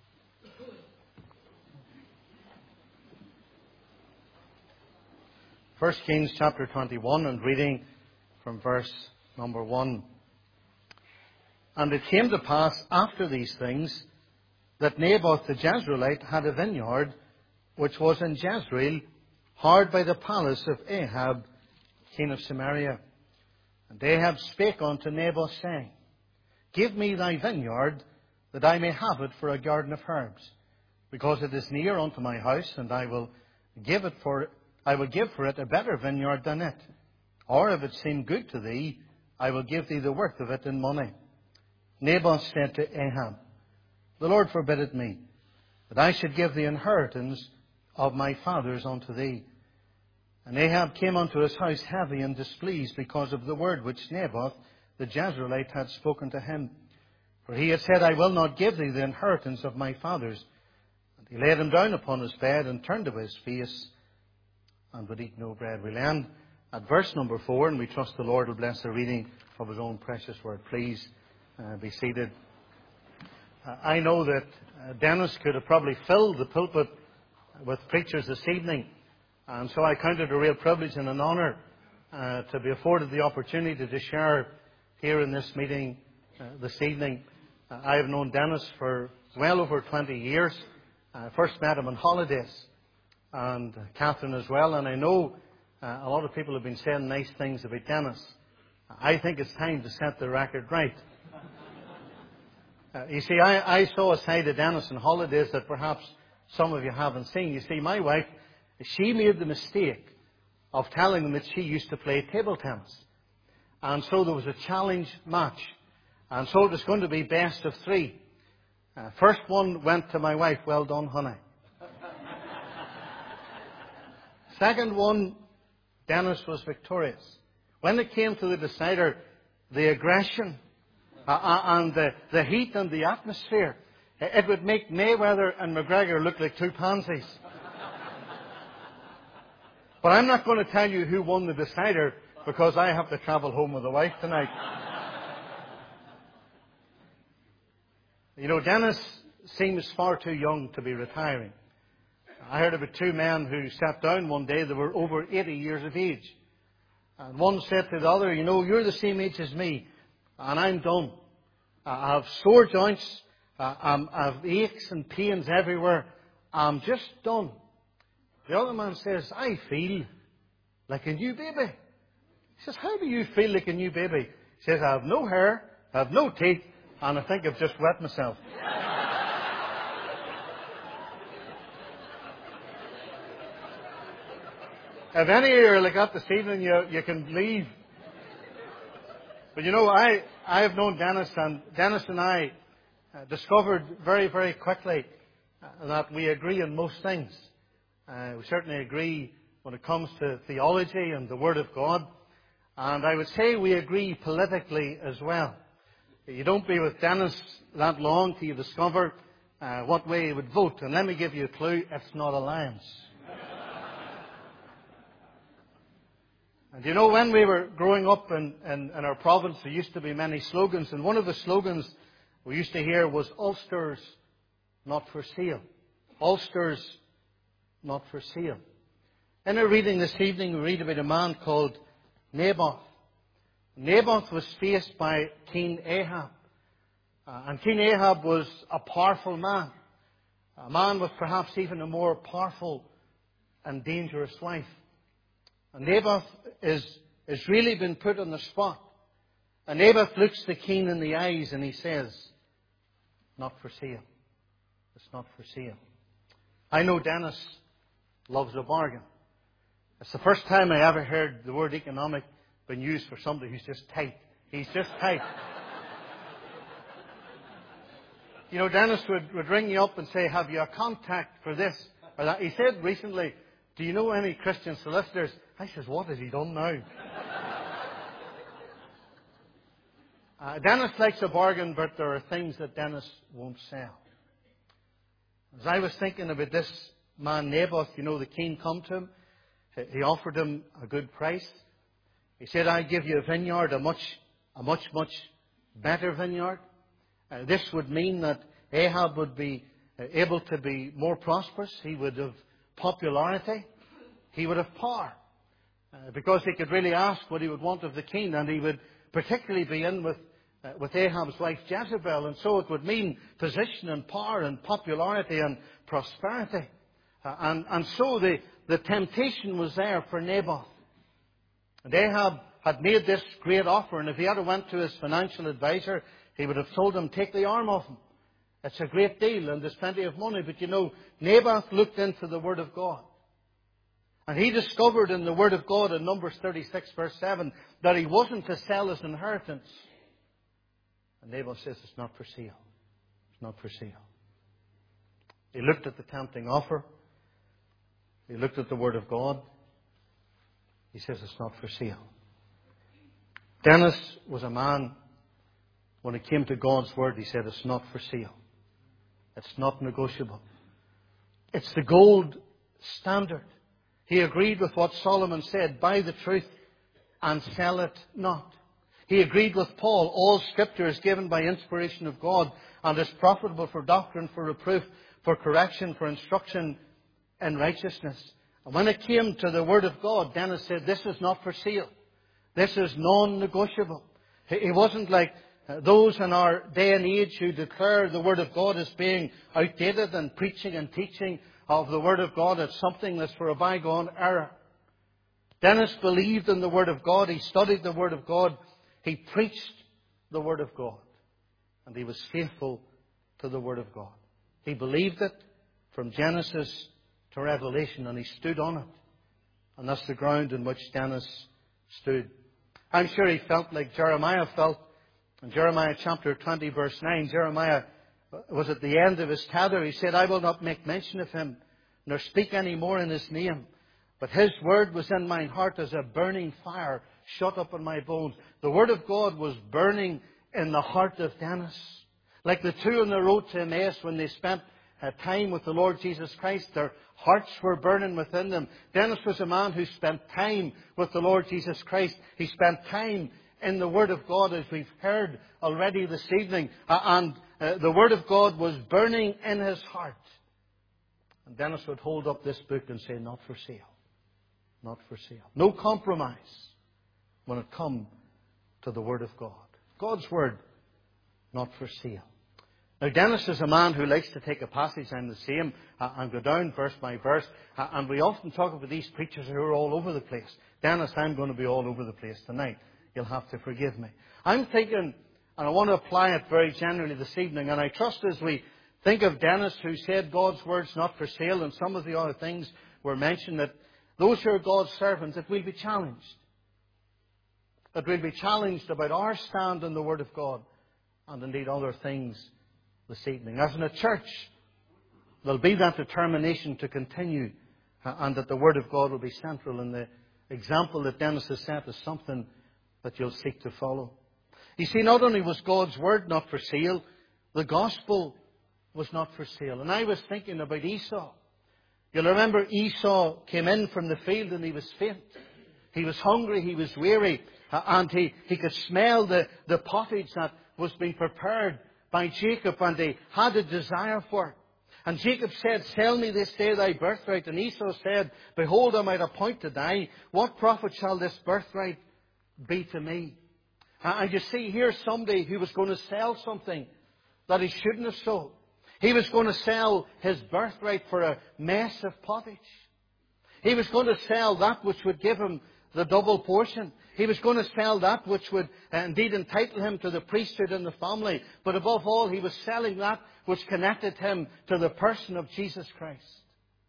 1 Kings chapter 21, and reading from verse number 1. And it came to pass after these things that Naboth the Jezreelite had a vineyard which was in Jezreel, hard by the palace of Ahab, king of Samaria. And Ahab spake unto Naboth, saying, Give me thy vineyard, that I may have it for a garden of herbs, because it is near unto my house, and I will give for it a better vineyard than it. Or if it seem good to thee, I will give thee the worth of it in money. Naboth said to Ahab, The Lord forbid it me, that I should give the inheritance of my fathers unto thee. And Ahab came unto his house heavy and displeased, because of the word which Naboth the Jezreelite had spoken to him. For he had said, I will not give thee the inheritance of my fathers. And he laid him down upon his bed, and turned away his face, and would eat no bread. We'll end at verse number 4, and we trust the Lord will bless the reading of His own precious word. Please be seated. I know that Dennis could have probably filled the pulpit with preachers this evening, and so I count it a real privilege and an honour to be afforded the opportunity to share here in this meeting this evening. I have known Dennis for well over 20 years. I first met him on holidays, and Catherine as well, and I know a lot of people have been saying nice things about Dennis. I think it's time to set the record right. You see, I saw a side of Dennis on holidays that perhaps some of you haven't seen. You see, my wife, she made the mistake of telling them that she used to play table tennis. And so there was a challenge match. And so it was going to be best of 3. First one went to my wife. Well done, honey. Second one, Dennis was victorious. When it came to the decider, the aggression and the heat and the atmosphere, it would make Mayweather and McGregor look like two pansies. But I'm not going to tell you who won the decider, because I have to travel home with the wife tonight. You know, Dennis seems far too young to be retiring. I heard about 2 men who sat down one day. They were over 80 years of age. And one said to the other, you know, you're the same age as me, and I'm done. I have sore joints. I have aches and pains everywhere. I'm just done. The other man says, I feel like a new baby. He says, how do you feel like a new baby? He says, I have no hair, I have no teeth, and I think I've just wet myself. If any of you are like that this evening, you can leave. But you know, I have known Dennis, and Dennis and I discovered very, very quickly that we agree on most things. We certainly agree when it comes to theology and the Word of God. And I would say we agree politically as well. You don't be with Dennis that long till you discover what way he would vote. And let me give you a clue, it's not Alliance. And you know, when we were growing up in our province, there used to be many slogans. And one of the slogans we used to hear was, Ulster's not for sale. Ulster's not for sale. In a reading this evening, we read about a man called Naboth. Naboth was faced by King Ahab. And King Ahab was a powerful man. A man with perhaps even a more powerful and dangerous wife. And Naboth is really been put on the spot. And Naboth looks the king in the eyes and he says, not for sale. It's not for sale. I know Dennis loves a bargain. It's the first time I ever heard the word economic being used for somebody who's just tight. He's just tight. You know, Dennis would ring you up and say, have you a contact for this or that? He said recently, do you know any Christian solicitors? I says, what has he done now? Dennis likes a bargain, but there are things that Dennis won't sell. As I was thinking about this man Naboth, the king come to him. He offered him a good price. He said, "I'll give you a vineyard, a much better vineyard." This would mean that Ahab would be able to be more prosperous. He would have popularity. He would have power. Because he could really ask what he would want of the king, and he would particularly be in with Ahab's wife Jezebel, and so it would mean position and power and popularity and prosperity. And so the temptation was there for Naboth. And Ahab had made this great offer, and if he had went to his financial advisor, he would have told him, "Take the arm off him. It's a great deal and there's plenty of money." But Naboth looked into the Word of God. And he discovered in the Word of God in Numbers 36 verse 7 that he wasn't to sell his inheritance. And Naboth says, "It's not for sale. It's not for sale." He looked at the tempting offer. He looked at the Word of God. He says, "It's not for sale." Dennis was a man, when it came to God's Word, he said, "It's not for sale. It's not negotiable. It's the gold standard." He agreed with what Solomon said, "Buy the truth and sell it not." He agreed with Paul, "All Scripture is given by inspiration of God and is profitable for doctrine, for reproof, for correction, for instruction in righteousness." And when it came to the Word of God, Dennis said, "This is not for sale. This is non-negotiable." He wasn't like those in our day and age who declare the Word of God as being outdated and preaching and teaching of the Word of God as something that's for a bygone era. Dennis believed in the Word of God. He studied the Word of God. He preached the Word of God. And he was faithful to the Word of God. He believed it from Genesis to Revelation, and he stood on it. And that's the ground in which Dennis stood. I'm sure he felt like Jeremiah felt. In Jeremiah chapter 20 verse 9, Jeremiah was at the end of his tether. He said, "I will not make mention of him, nor speak any more in his name. But his word was in mine heart as a burning fire shut up in my bones." The Word of God was burning in the heart of Dennis. Like the two on the road to Emmaus when they spent time with the Lord Jesus Christ, their hearts were burning within them. Dennis was a man who spent time with the Lord Jesus Christ. He spent time in the Word of God, as we've heard already this evening. And the Word of God was burning in his heart. And Dennis would hold up this book and say, "Not for sale. Not for sale." No compromise when it comes to the Word of God. God's Word, not for sale. Now, Dennis is a man who likes to take a passage, I'm the same, and go down verse by verse. And we often talk about these preachers who are all over the place. Dennis, I'm going to be all over the place tonight. You'll have to forgive me. I'm thinking, and I want to apply it very generally this evening, and I trust as we think of Dennis who said God's Word's not for sale, and some of the other things were mentioned, that those who are God's servants, that we'll be challenged. That we'll be challenged about our stand in the Word of God, and indeed other things this evening. As in a church, there'll be that determination to continue, and that the Word of God will be central, and the example that Dennis has set is something that you'll seek to follow. You see, not only was God's Word not for sale, the Gospel was not for sale. And I was thinking about Esau. You'll remember Esau came in from the field and he was faint. He was hungry, he was weary, and he could smell the pottage that was being prepared by Jacob, and he had a desire for it. And Jacob said, "Sell me this day thy birthright." And Esau said, "Behold, I might appoint to thee. What profit shall this birthright be to me?" And you see, here's somebody who was going to sell something that he shouldn't have sold. He was going to sell his birthright for a mess of pottage. He was going to sell that which would give him the double portion. He was going to sell that which would indeed entitle him to the priesthood in the family. But above all, he was selling that which connected him to the person of Jesus Christ.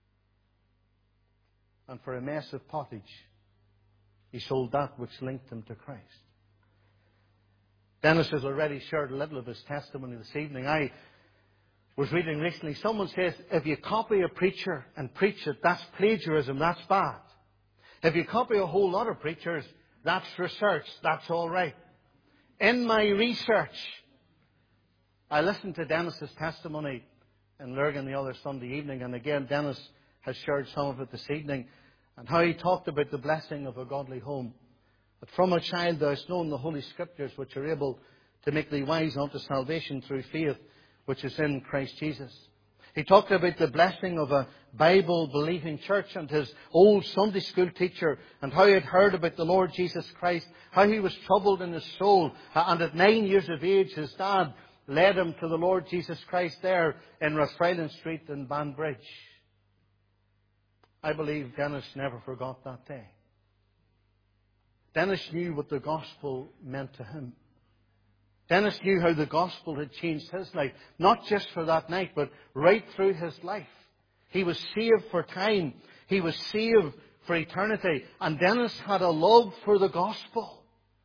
And for a mess of pottage, he sold that which linked him to Christ. Dennis has already shared a little of his testimony this evening. I was reading recently, someone says, if you copy a preacher and preach it, that's plagiarism, that's bad. If you copy a whole lot of preachers, that's research, that's all right. In my research, I listened to Dennis's testimony in Lurgan the other Sunday evening, and again Dennis has shared some of it this evening, and how he talked about the blessing of a godly home. That from a child thou hast known the Holy Scriptures, which are able to make thee wise unto salvation through faith, which is in Christ Jesus. He talked about the blessing of a Bible-believing church and his old Sunday school teacher, and how he had heard about the Lord Jesus Christ, how he was troubled in his soul, and at 9 years of age his dad led him to the Lord Jesus Christ there in Rathfriland Street in Banbridge. I believe Dennis never forgot that day. Dennis knew what the gospel meant to him. Dennis knew how the gospel had changed his life, not just for that night, but right through his life. He was saved for time. He was saved for eternity. And Dennis had a love for the gospel.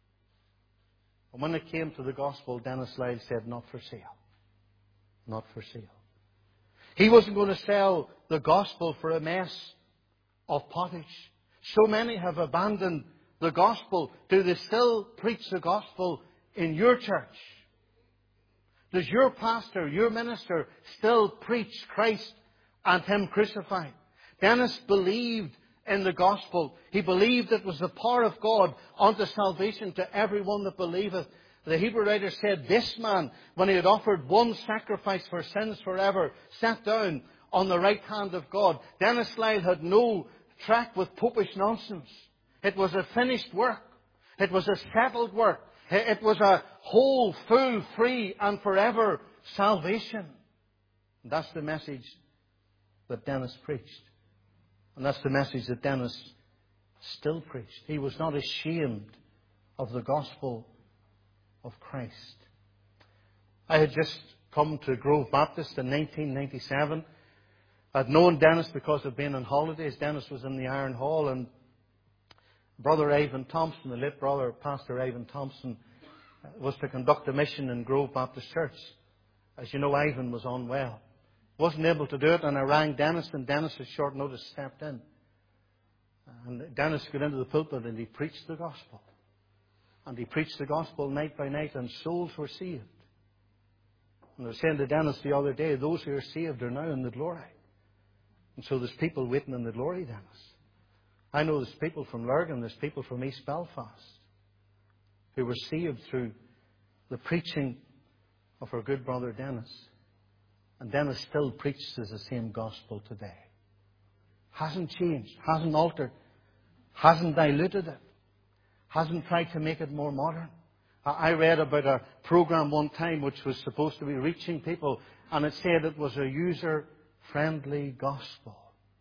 And when it came to the gospel, Dennis Lyle said, not for sale. Not for sale. He wasn't going to sell the gospel for a mess of pottage. So many have abandoned the gospel. Do they still preach the gospel in your church? Does your pastor, your minister, still preach Christ and Him crucified? Dennis believed in the gospel. He believed it was the power of God unto salvation to everyone that believeth. The Hebrew writer said this man, when he had offered one sacrifice for sins forever, sat down on the right hand of God. Dennis Lyle had no track with popish nonsense. It was a finished work. It was a settled work. It was a whole, full, free and forever salvation. And that's the message that Dennis preached. And that's the message that Dennis still preached. He was not ashamed of the gospel of Christ. I had just come to Grove Baptist in 1997. I'd known Dennis because of being on holidays. Dennis was in the Iron Hall, and Brother Ivan Thompson, the late brother, Pastor Ivan Thompson, was to conduct a mission in Grove Baptist Church. As you know, Ivan was unwell. Wasn't able to do it, and I rang Dennis, and Dennis at short notice stepped in. And Dennis got into the pulpit and he preached the gospel. And he preached the gospel night by night, and souls were saved. And I was saying to Dennis the other day, those who are saved are now in the glory. And so there's people waiting in the glory, Dennis. I know there's people from Lurgan, there's people from East Belfast who were saved through the preaching of our good brother Dennis. And Dennis still preaches the same gospel today. Hasn't changed, hasn't altered, hasn't diluted it, hasn't tried to make it more modern. I read about a program one time which was supposed to be reaching people, and it said it was a user-friendly gospel.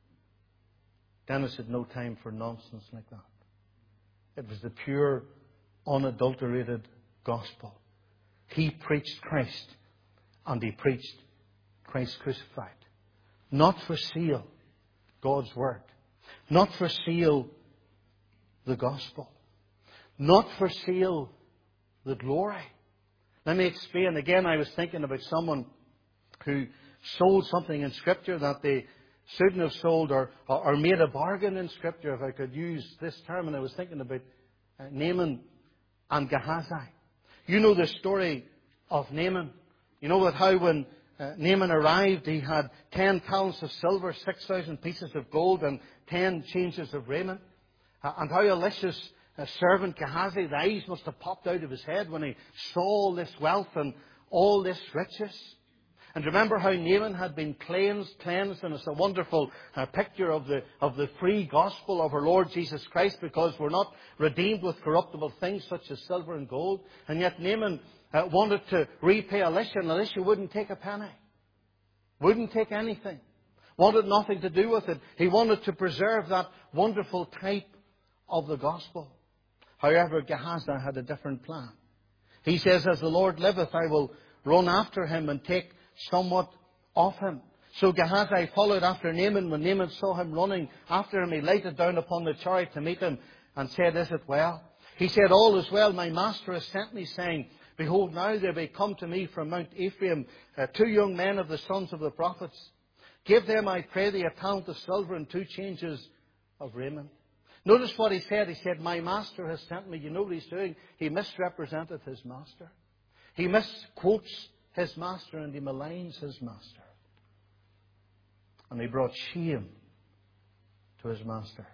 Dennis had no time for nonsense like that. It was the pure, unadulterated gospel. He preached Christ, and he preached Christ crucified. Not for sale, God's Word. Not for sale, the gospel. Not for sale, the glory. Let me explain. Again, I was thinking about someone who sold something in Scripture that they shouldn't have sold, or made a bargain in Scripture, if I could use this term. And I was thinking about Naaman and Gehazi. You know the story of Naaman. You know that how when Naaman arrived, he had 10 talents of silver, 6,000 pieces of gold, and 10 changes of raiment. And how Elisha's servant Gehazi, the eyes must have popped out of his head when he saw all this wealth and all this riches. And remember how Naaman had been cleansed, and it's a wonderful picture of the free gospel of our Lord Jesus Christ, because we're not redeemed with corruptible things such as silver and gold. And yet Naaman wanted to repay Elisha, and Elisha wouldn't take a penny. Wouldn't take anything. Wanted nothing to do with it. He wanted to preserve that wonderful type of the gospel. However, Gehazi had a different plan. He says, as the Lord liveth, I will run after him and take somewhat of him. So Gehazi followed after Naaman. When Naaman saw him running after him, he lighted down upon the chariot to meet him and said, is it well? He said, all is well. My master has sent me, saying, behold, now there may come to me from Mount Ephraim 2 young men of the sons of the prophets. Give them, I pray thee, a talent of silver and 2 changes of raiment. Notice what he said. He said, my master has sent me. You know what he's doing? He misrepresented his master. He misquotes his master and he maligns his master. And he brought shame to his master.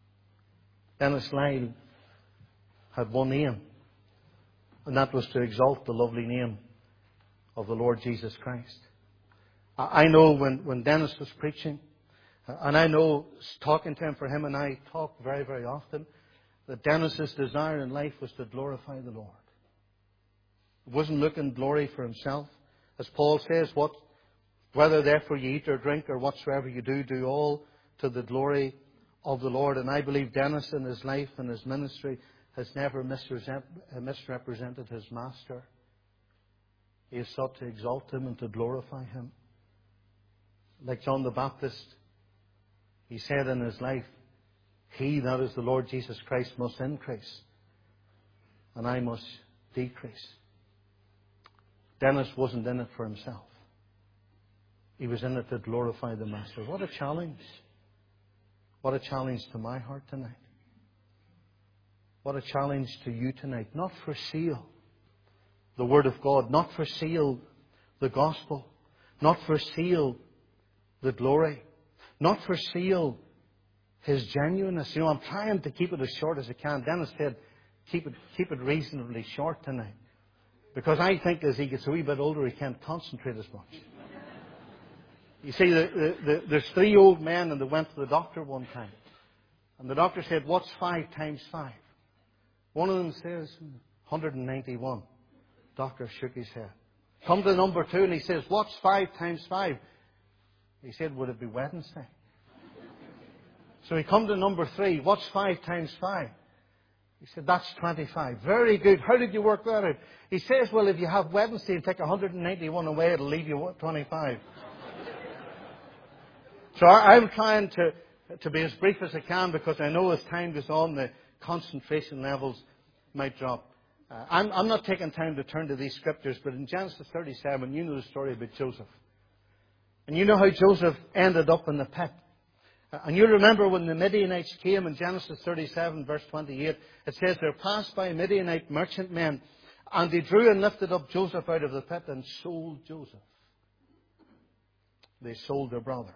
Dennis Lyle had one aim, and that was to exalt the lovely name of the Lord Jesus Christ. I know when Dennis was preaching, and I know talking to him, for him and I talk very, very often, that Dennis's desire in life was to glorify the Lord. He wasn't looking glory for himself. As Paul says, whether therefore you eat or drink or whatsoever you do, do all to the glory of the Lord. And I believe Dennis in his life and his ministry has never misrepresented his master. He has sought to exalt him and to glorify him. Like John the Baptist, he said in his life, he, that is the Lord Jesus Christ, must increase, and I must decrease. Dennis wasn't in it for himself. He was in it to glorify the Master. What a challenge. What a challenge to my heart tonight. What a challenge to you tonight. Not for sale the Word of God. Not for sale the Gospel. Not for sale the glory. Not for sale His genuineness. You know, I'm trying to keep it as short as I can. Dennis said, keep it reasonably short tonight. Because I think as he gets a wee bit older, he can't concentrate as much. You see, there's 3 old men and they went to the doctor one time. And the doctor said, what's 5 times 5? One of them says, 191. Doctor shook his head. Come to number 2 and he says, what's 5 times 5? He said, would it be Wednesday? So he come to number 3. What's 5 times 5? He said, that's 25. Very good. How did you work that out? He says, well, if you have Wednesday and take 191 away, it'll leave you 25. So I'm trying to be as brief as I can because I know as time goes on, the concentration levels might drop. I'm not taking time to turn to these scriptures, but in Genesis 37, you know the story about Joseph. And you know how Joseph ended up in the pit. And you remember when the Midianites came in Genesis 37, verse 28, it says, there passed by Midianite merchantmen, and they drew and lifted up Joseph out of the pit and sold Joseph. They sold their brother.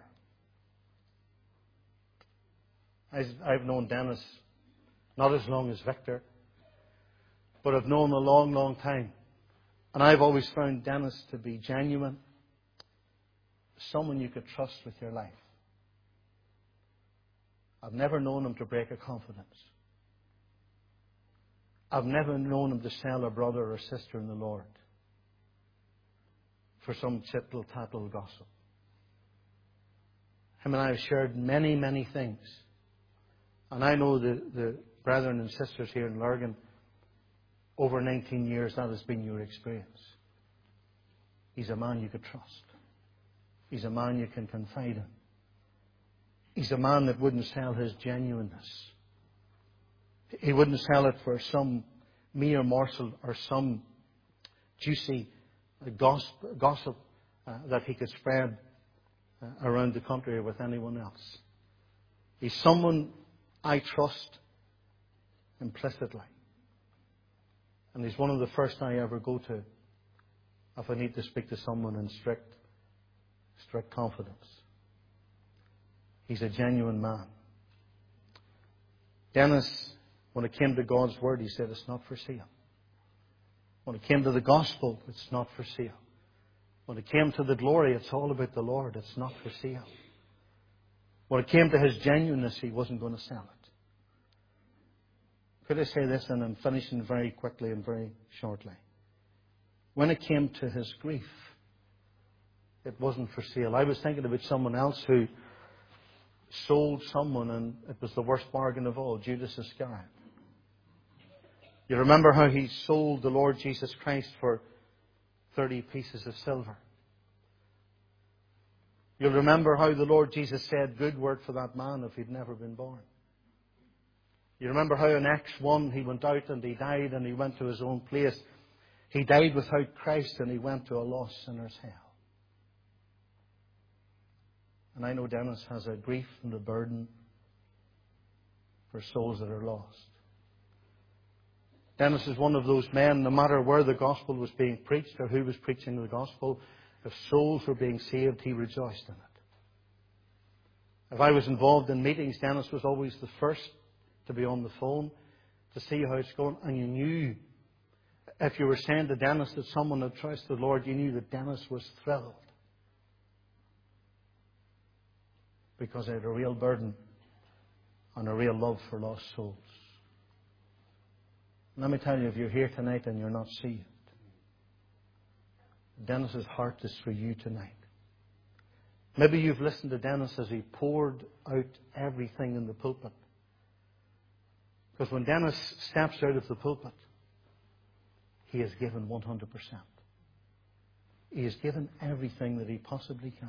I've known Dennis not as long as Victor, but I've known him a long, long time. And I've always found Dennis to be genuine, someone you could trust with your life. I've never known him to break a confidence. I've never known him to sell a brother or sister in the Lord for some tittle-tattle gossip. Him and I have shared many, many things. And I know the brethren and sisters here in Lurgan, over 19 years, that has been your experience. He's a man you could trust. He's a man you can confide in. He's a man that wouldn't sell his genuineness. He wouldn't sell it for some mere morsel or some juicy gossip that he could spread around the country or with anyone else. He's someone I trust implicitly. And he's one of the first I ever go to if I need to speak to someone in strict confidence. He's a genuine man. Dennis, when it came to God's Word, he said it's not for sale. When it came to the Gospel, it's not for sale. When it came to the glory, it's all about the Lord. It's not for sale. When it came to his genuineness, he wasn't going to sell it. Could I say this, and I'm finishing very quickly and very shortly. When it came to his grief, it wasn't for sale. I was thinking about someone else who sold someone, and it was the worst bargain of all, Judas Iscariot. You remember how he sold the Lord Jesus Christ for 30 pieces of silver. You'll remember how the Lord Jesus said, good word for that man if he'd never been born. You remember how in Acts 1 he went out and he died and he went to his own place. He died without Christ and he went to a lost sinner's hell. And I know Dennis has a grief and a burden for souls that are lost. Dennis is one of those men, no matter where the gospel was being preached or who was preaching the gospel, if souls were being saved, he rejoiced in it. If I was involved in meetings, Dennis was always the first to be on the phone to see how it's going. And you knew, if you were saying to Dennis that someone had trusted the Lord, you knew that Dennis was thrilled. Because he had a real burden and a real love for lost souls. Let me tell you, if you're here tonight and you're not saved, Dennis's heart is for you tonight. Maybe you've listened to Dennis as he poured out everything in the pulpit. Because when Dennis steps out of the pulpit, he has given 100%. He has given everything that he possibly can.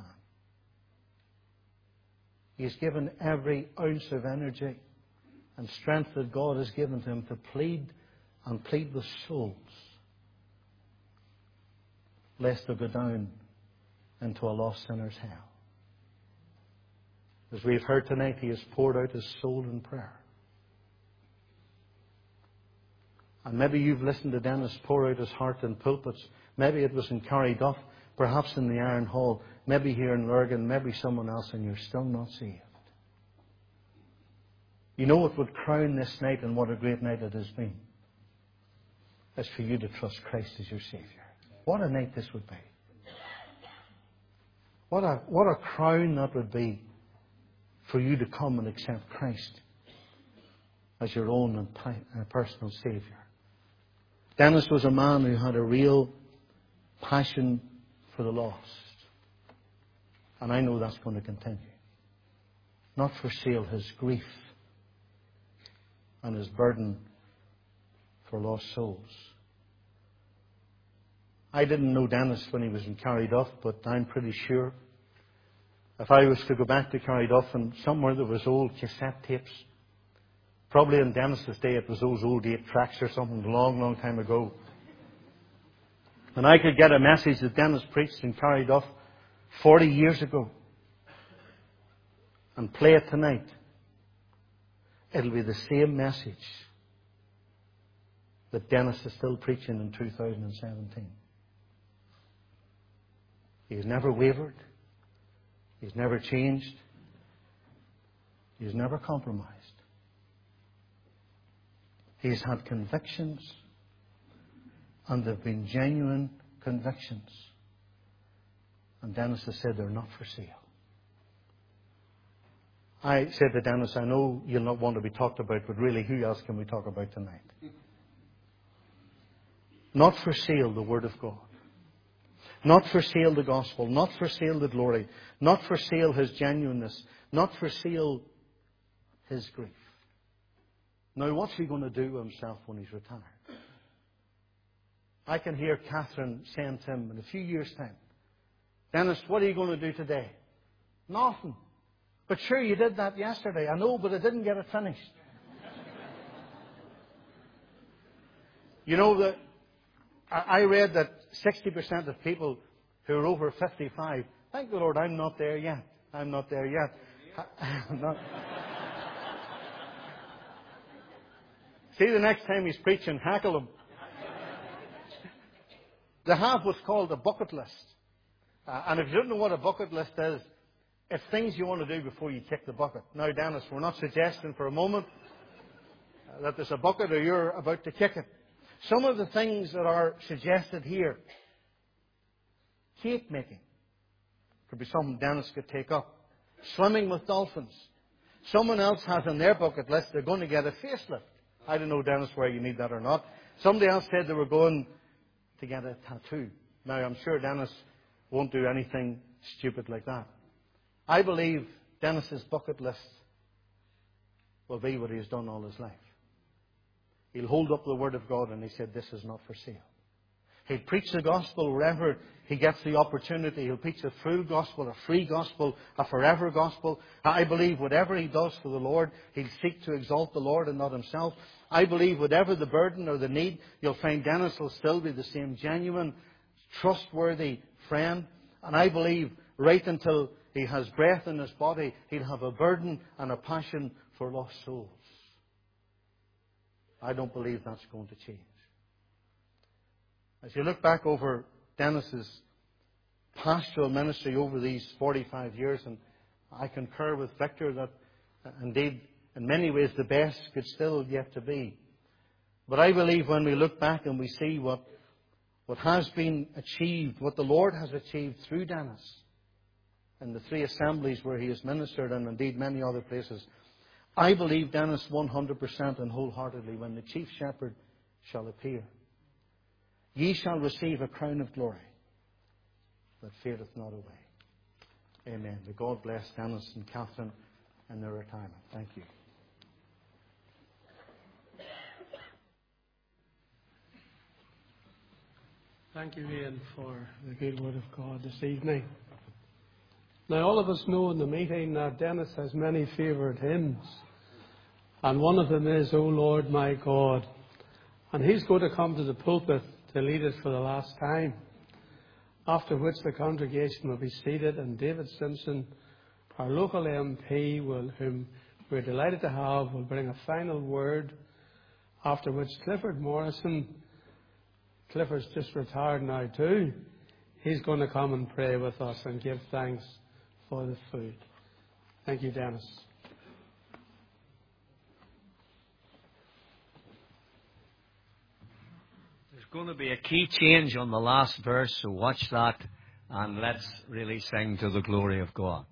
He has given every ounce of energy and strength that God has given to him to plead with souls, lest they go down into a lost sinner's hell. As we've heard tonight, he has poured out his soul in prayer. And maybe you've listened to Dennis pour out his heart in pulpits. Maybe it was in Carryduff, perhaps in the Iron Hall, maybe here in Lurgan, maybe someone else, and you're still not saved. You know what would crown this night, and what a great night it has been, is for you to trust Christ as your Saviour. What a night this would be. What a crown that would be for you to come and accept Christ as your own and personal Saviour. Dennis was a man who had a real passion for the lost. And I know that's going to continue. Not for sale his grief and his burden for lost souls. I didn't know Dennis when he was in Carryduff, but I'm pretty sure if I was to go back to Carryduff and somewhere there was old cassette tapes, probably in Dennis's day it was those old 8 tracks or something, a long, long time ago. And I could get a message that Dennis preached in Carryduff 40 years ago and play it tonight. It'll be the same message that Dennis is still preaching in 2017. He has never wavered. He's never changed. He's never compromised. He's had convictions, and they've been genuine convictions. And Dennis has said they're not for sale. I said to Dennis, I know you'll not want to be talked about, but really, who else can we talk about tonight? Not for sale, the Word of God. Not for sale, the gospel. Not for sale, the glory. Not for sale, his genuineness. Not for sale, his grief. Now, what's he going to do with himself when he's retired? I can hear Catherine saying to him in a few years' time, Dennis, what are you going to do today? Nothing. But sure, you did that yesterday. I know, but I didn't get it finished. You know, that I read that 60% of people who are over 55, thank the Lord, I'm not there yet. I'm not there yet. I'm not. See, the next time he's preaching, hackle him. They have what's called a bucket list. And if you don't know what a bucket list is, it's things you want to do before you kick the bucket. Now, Dennis, we're not suggesting for a moment that there's a bucket or you're about to kick it. Some of the things that are suggested here, cake making, could be something Dennis could take up. Swimming with dolphins. Someone else has on their bucket list, they're going to get a facelift. I don't know, Dennis, where you need that or not. Somebody else said they were going to get a tattoo. Now, I'm sure Dennis won't do anything stupid like that. I believe Dennis's bucket list will be what he's done all his life. He'll hold up the Word of God and he said, this is not for sale. He'll preach the gospel wherever he gets the opportunity. He'll preach a full gospel, a free gospel, a forever gospel. I believe whatever he does for the Lord, he'll seek to exalt the Lord and not himself. I believe whatever the burden or the need, you'll find Dennis will still be the same genuine, trustworthy friend. And I believe right until he has breath in his body, he'll have a burden and a passion for lost souls. I don't believe that's going to change. As you look back over Dennis's pastoral ministry over these 45 years, and I concur with Victor that indeed in many ways the best could still yet to be. But I believe when we look back and we see what has been achieved, what the Lord has achieved through Dennis in the 3 assemblies where he has ministered and indeed many other places, I believe Dennis 100% and wholeheartedly when the chief shepherd shall appear. Ye shall receive a crown of glory that fadeth not away. Amen. May God bless Dennis and Catherine in their retirement. Thank you. Thank you, Ian, for the good word of God this evening. Now, all of us know in the meeting that Dennis has many favourite hymns. And one of them is, O Lord my God. And he's going to come to the pulpit to lead us for the last time. After which the congregation will be seated and David Simpson, our local MP, whom we're delighted to have, will bring a final word. After which Clifford Morrison, Clifford's just retired now too, he's going to come and pray with us and give thanks for the food. Thank you, Dennis. There's going to be a key change on the last verse, so watch that and let's really sing to the glory of God.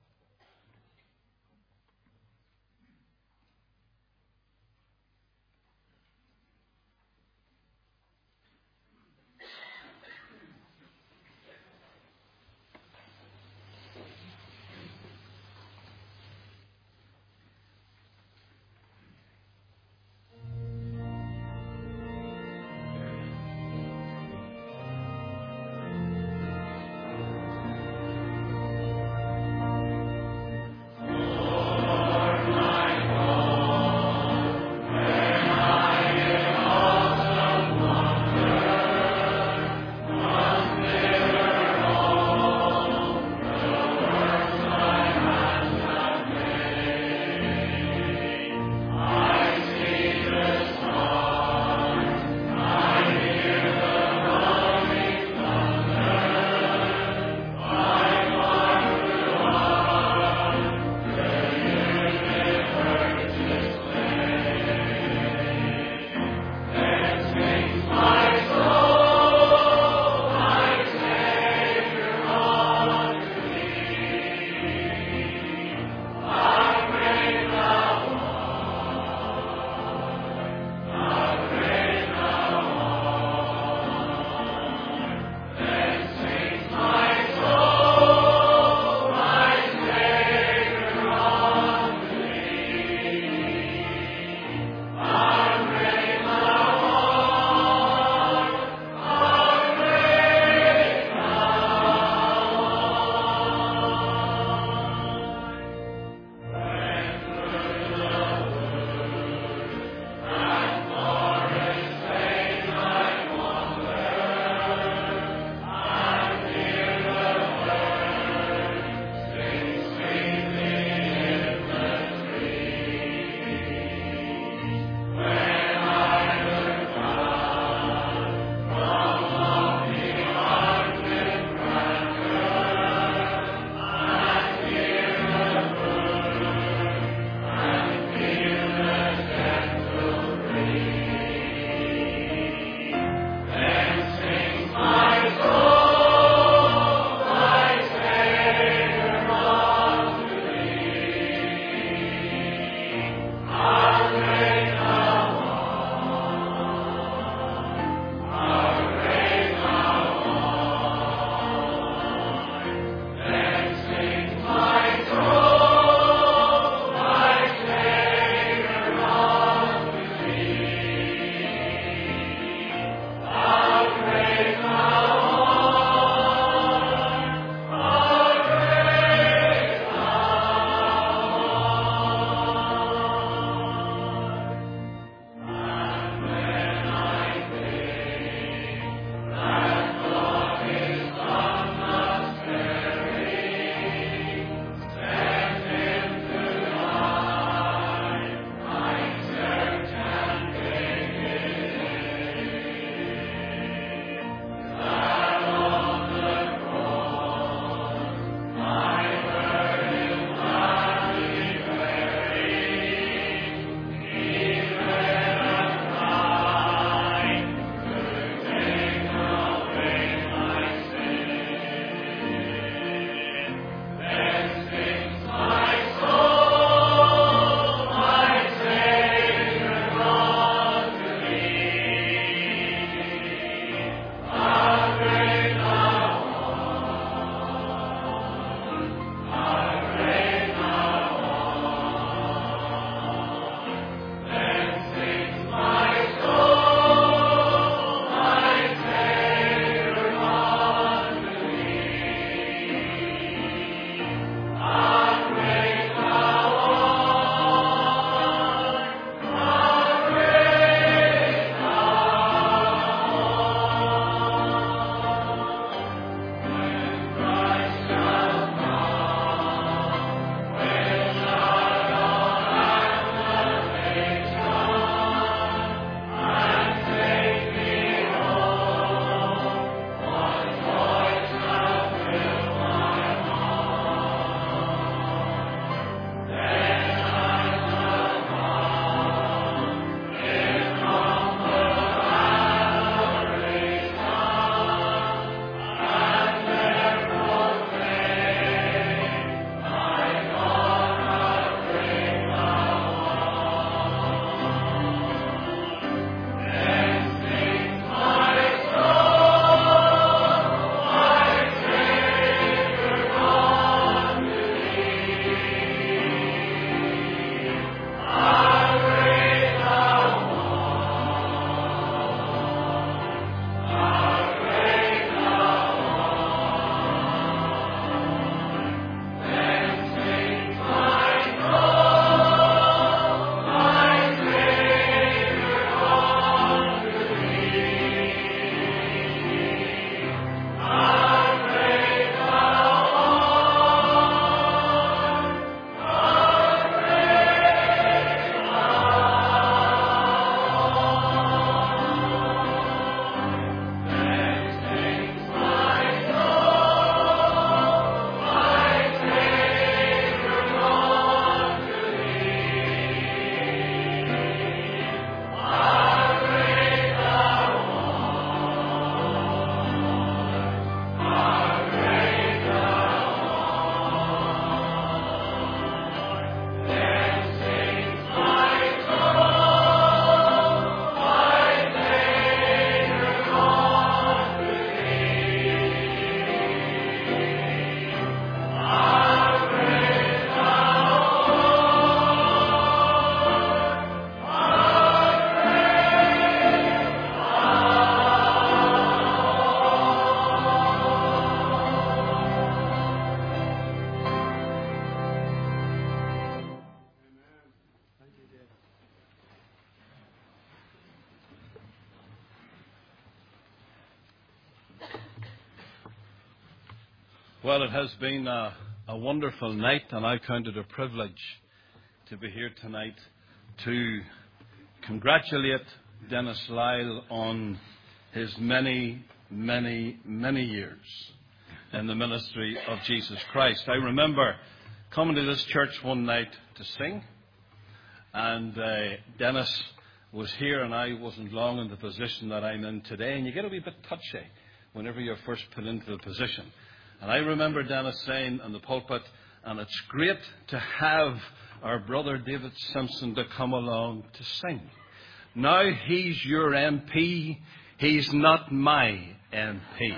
Well, it has been a wonderful night, and I count it a privilege to be here tonight to congratulate Dennis Lyle on his many, many, many years in the ministry of Jesus Christ. I remember coming to this church one night to sing, and Dennis was here, and I wasn't long in the position that I'm in today, and you get a wee bit touchy whenever you're first put into the position. And I remember Dennis saying in the pulpit, and it's great to have our brother David Simpson to come along to sing. Now he's your MP, he's not my MP.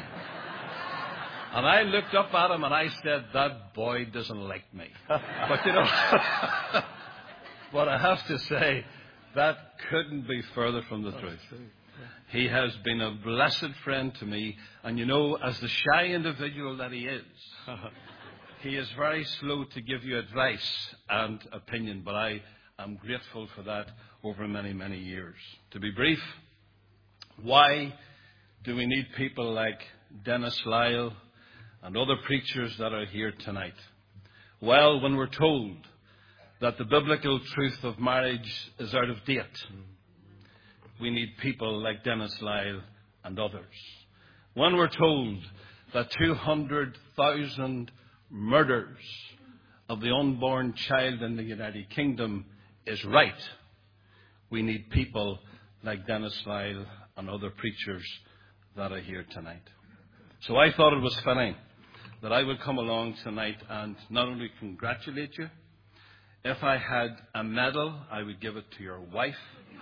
And I looked up at him and I said, that boy doesn't like me. But you know, but I have to say, that couldn't be further from the truth. He has been a blessed friend to me. And you know, as the shy individual that he is very slow to give you advice and opinion. But I am grateful for that over many, many years. To be brief, why do we need people like Dennis Lyle and other preachers that are here tonight? Well, when we're told that the biblical truth of marriage is out of date, we need people like Dennis Lyle and others. When we're told that 200,000 murders of the unborn child in the United Kingdom is right, we need people like Dennis Lyle and other preachers that are here tonight. So I thought it was fitting that I would come along tonight and not only congratulate you. If I had a medal, I would give it to your wife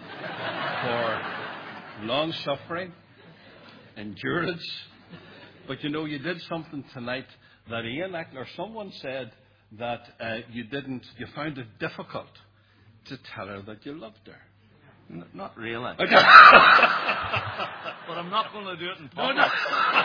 for long-suffering, endurance. But you know, you did something tonight that Ian Eckler, someone said that you found it difficult to tell her that you loved her. Not really. But I'm not going to do it in public. No.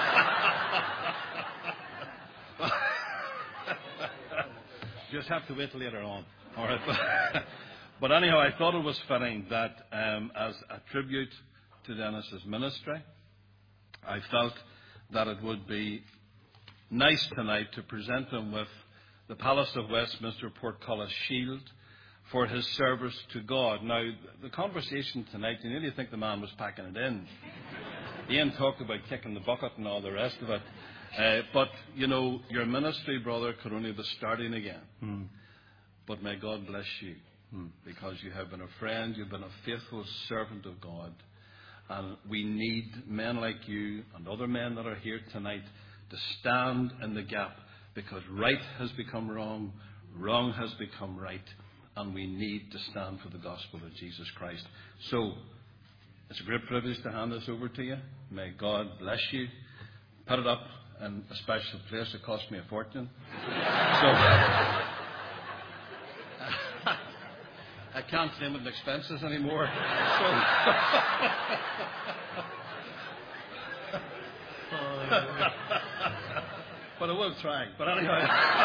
Just have to wait later on. All right. But anyhow, I thought it was fitting that as a tribute to Dennis's ministry, I felt that it would be nice tonight to present him with the Palace of Westminster Portcullis Shield for his service to God. Now, the conversation tonight, you nearly think the man was packing it in. Ian talked about kicking the bucket and all the rest of it. But, you know, your ministry, brother, could only be starting again. But may God bless you, because you have been a friend, you've been a faithful servant of God. And we need men like you and other men that are here tonight to stand in the gap, because right has become wrong, wrong has become right, and we need to stand for the gospel of Jesus Christ. So, it's a great privilege to hand this over to you. May God bless you. Put it up in a special place. It cost me a fortune. So, I can't claim it in expenses anymore. But I will try. But anyway.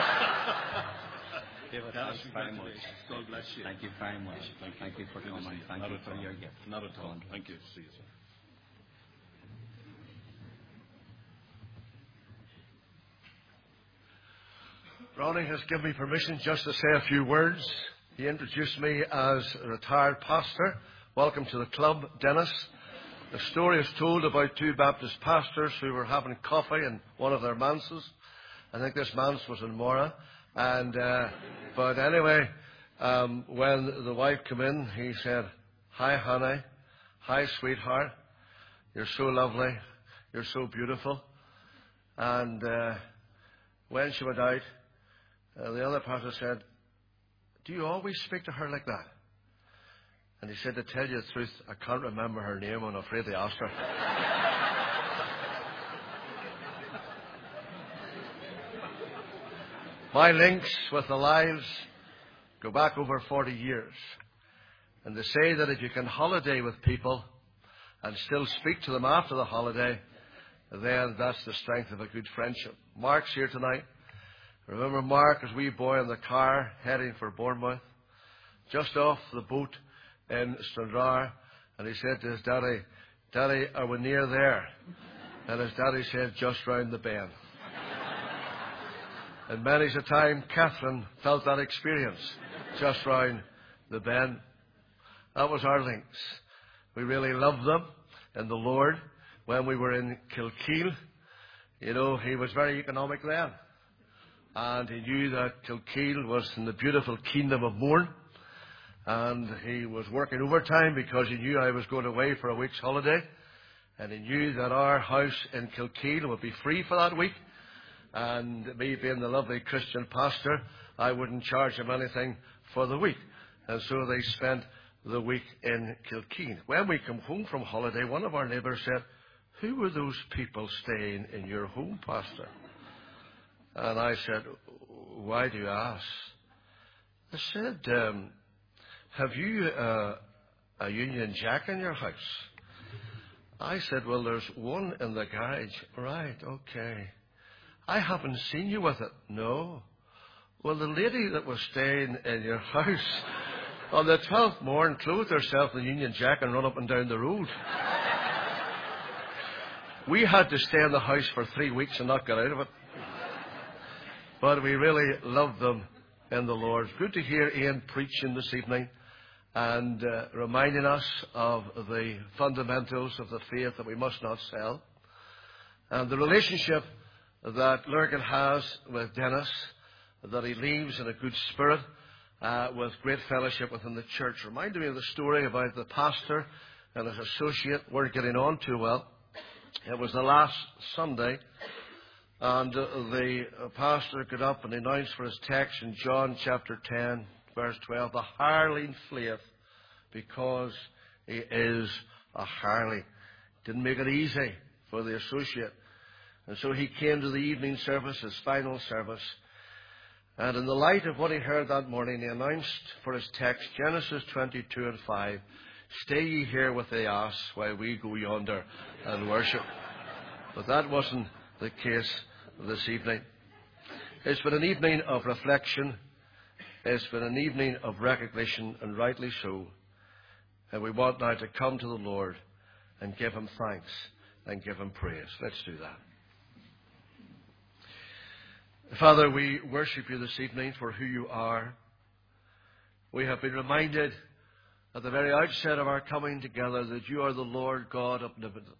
David, thanks very much. God bless you. Thank you very much. Thank you for coming. Thank you for your gift. Not at all. Thank you. See you, sir. Ronnie has given me permission just to say a few words. He introduced me as a retired pastor. Welcome to the club, Dennis. The story is told about two Baptist pastors who were having coffee in one of their manses. I think this manse was in Mora. But anyway, when the wife came in, he said, "Hi, honey. Hi, sweetheart. You're so lovely. You're so beautiful." And when she went out, the other pastor said, "Do you always speak to her like that?" And he said, "To tell you the truth, I can't remember her name. I'm afraid they asked her." My links with the lives go back over 40 years. And to say that if you can holiday with people and still speak to them after the holiday, then that's the strength of a good friendship. Mark's here tonight. Remember Mark as wee boy in the car heading for Bournemouth, just off the boat in Stranraer, and he said to his daddy, "Daddy, are we near there?" And his daddy said, "Just round the bend." And many's a time Catherine felt that experience just round the bend. That was our links. We really loved them in the Lord. When we were in Kilkeel, you know, he was very economic then. And he knew that Kilkeel was in the beautiful kingdom of Mourne. And he was working overtime because he knew I was going away for a week's holiday. And he knew that our house in Kilkeel would be free for that week. And me being the lovely Christian pastor, I wouldn't charge him anything for the week. And so they spent the week in Kilkeel. When we come home from holiday, one of our neighbours said, "Who were those people staying in your home, Pastor?" And I said, "Why do you ask?" I said, "Have you a Union Jack in your house?" I said, "Well, there's one in the garage." "Right, okay. I haven't seen you with it." "No." "Well, the lady that was staying in your house on the 12th morn clothed herself in the Union Jack and run up and down the road. We had to stay in the house for 3 weeks and not get out of it. But we really loved them in the Lord. It's good to hear Ian preaching this evening and reminding us of the fundamentals of the faith that we must not sell. And the relationship that Lurgan has with Dennis, that he leaves in a good spirit, with great fellowship within the church. Reminded me of the story about the pastor and his associate weren't getting on too well. It was the last Sunday, and the pastor got up and announced for his text in John chapter 10, verse 12, "The hireling fleeth because he is a hireling." Didn't make it easy for the associate. And so he came to the evening service, his final service. And in the light of what he heard that morning, he announced for his text, Genesis 22 and 5, "Stay ye here with the ass while we go yonder and worship." But that wasn't the case this evening. It's been an evening of reflection. It's been an evening of recognition, and rightly so. And we want now to come to the Lord and give him thanks and give him praise. Let's do that. Father, we worship you this evening for who you are. We have been reminded at the very outset of our coming together that you are the Lord God omnipotent,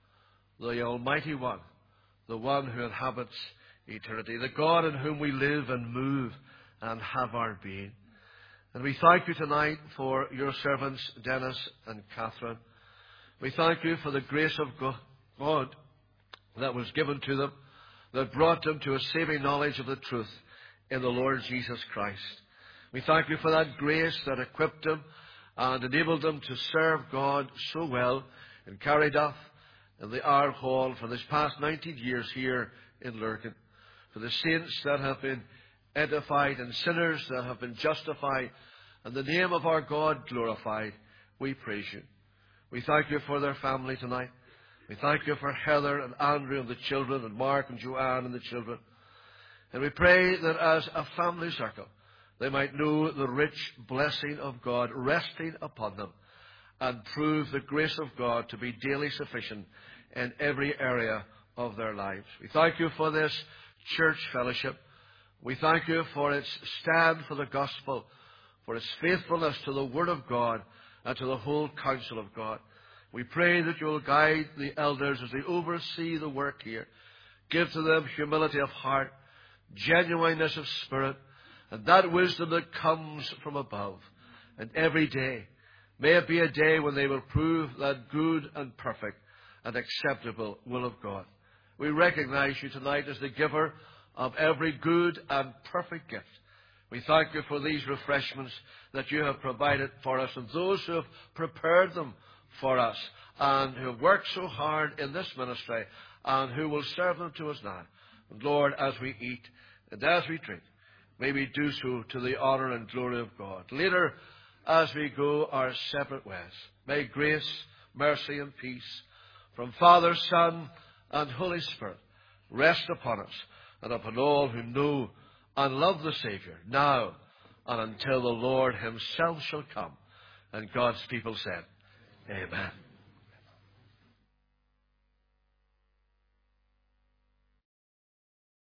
the Almighty One, the one who inhabits eternity, the God in whom we live and move and have our being. And we thank you tonight for your servants, Dennis and Catherine. We thank you for the grace of God that was given to them, that brought them to a saving knowledge of the truth in the Lord Jesus Christ. We thank you for that grace that equipped them and enabled them to serve God so well in Carryduff, in the Our Hall for this past 19 years here in Lurgan. For the saints that have been edified and sinners that have been justified and the name of our God glorified, we praise you. We thank you for their family tonight. We thank you for Heather and Andrew and the children, and Mark and Joanne and the children. And we pray that as a family circle, they might know the rich blessing of God resting upon them and prove the grace of God to be daily sufficient in every area of their lives. We thank you for this church fellowship. We thank you for its stand for the gospel, for its faithfulness to the Word of God and to the whole counsel of God. We pray that you will guide the elders as they oversee the work here. Give to them humility of heart, genuineness of spirit, and that wisdom that comes from above. And every day, may it be a day when they will prove that good and perfect and acceptable will of God. We recognize you tonight as the giver of every good and perfect gift. We thank you for these refreshments that you have provided for us and those who have prepared them for us and who have worked so hard in this ministry and who will serve them to us now. And Lord, as we eat and as we drink, may we do so to the honour and glory of God. Later, as we go our separate ways, may grace, mercy and peace from Father, Son and Holy Spirit rest upon us and upon all who know and love the Saviour, now and until the Lord himself shall come. And God's people said, Amen.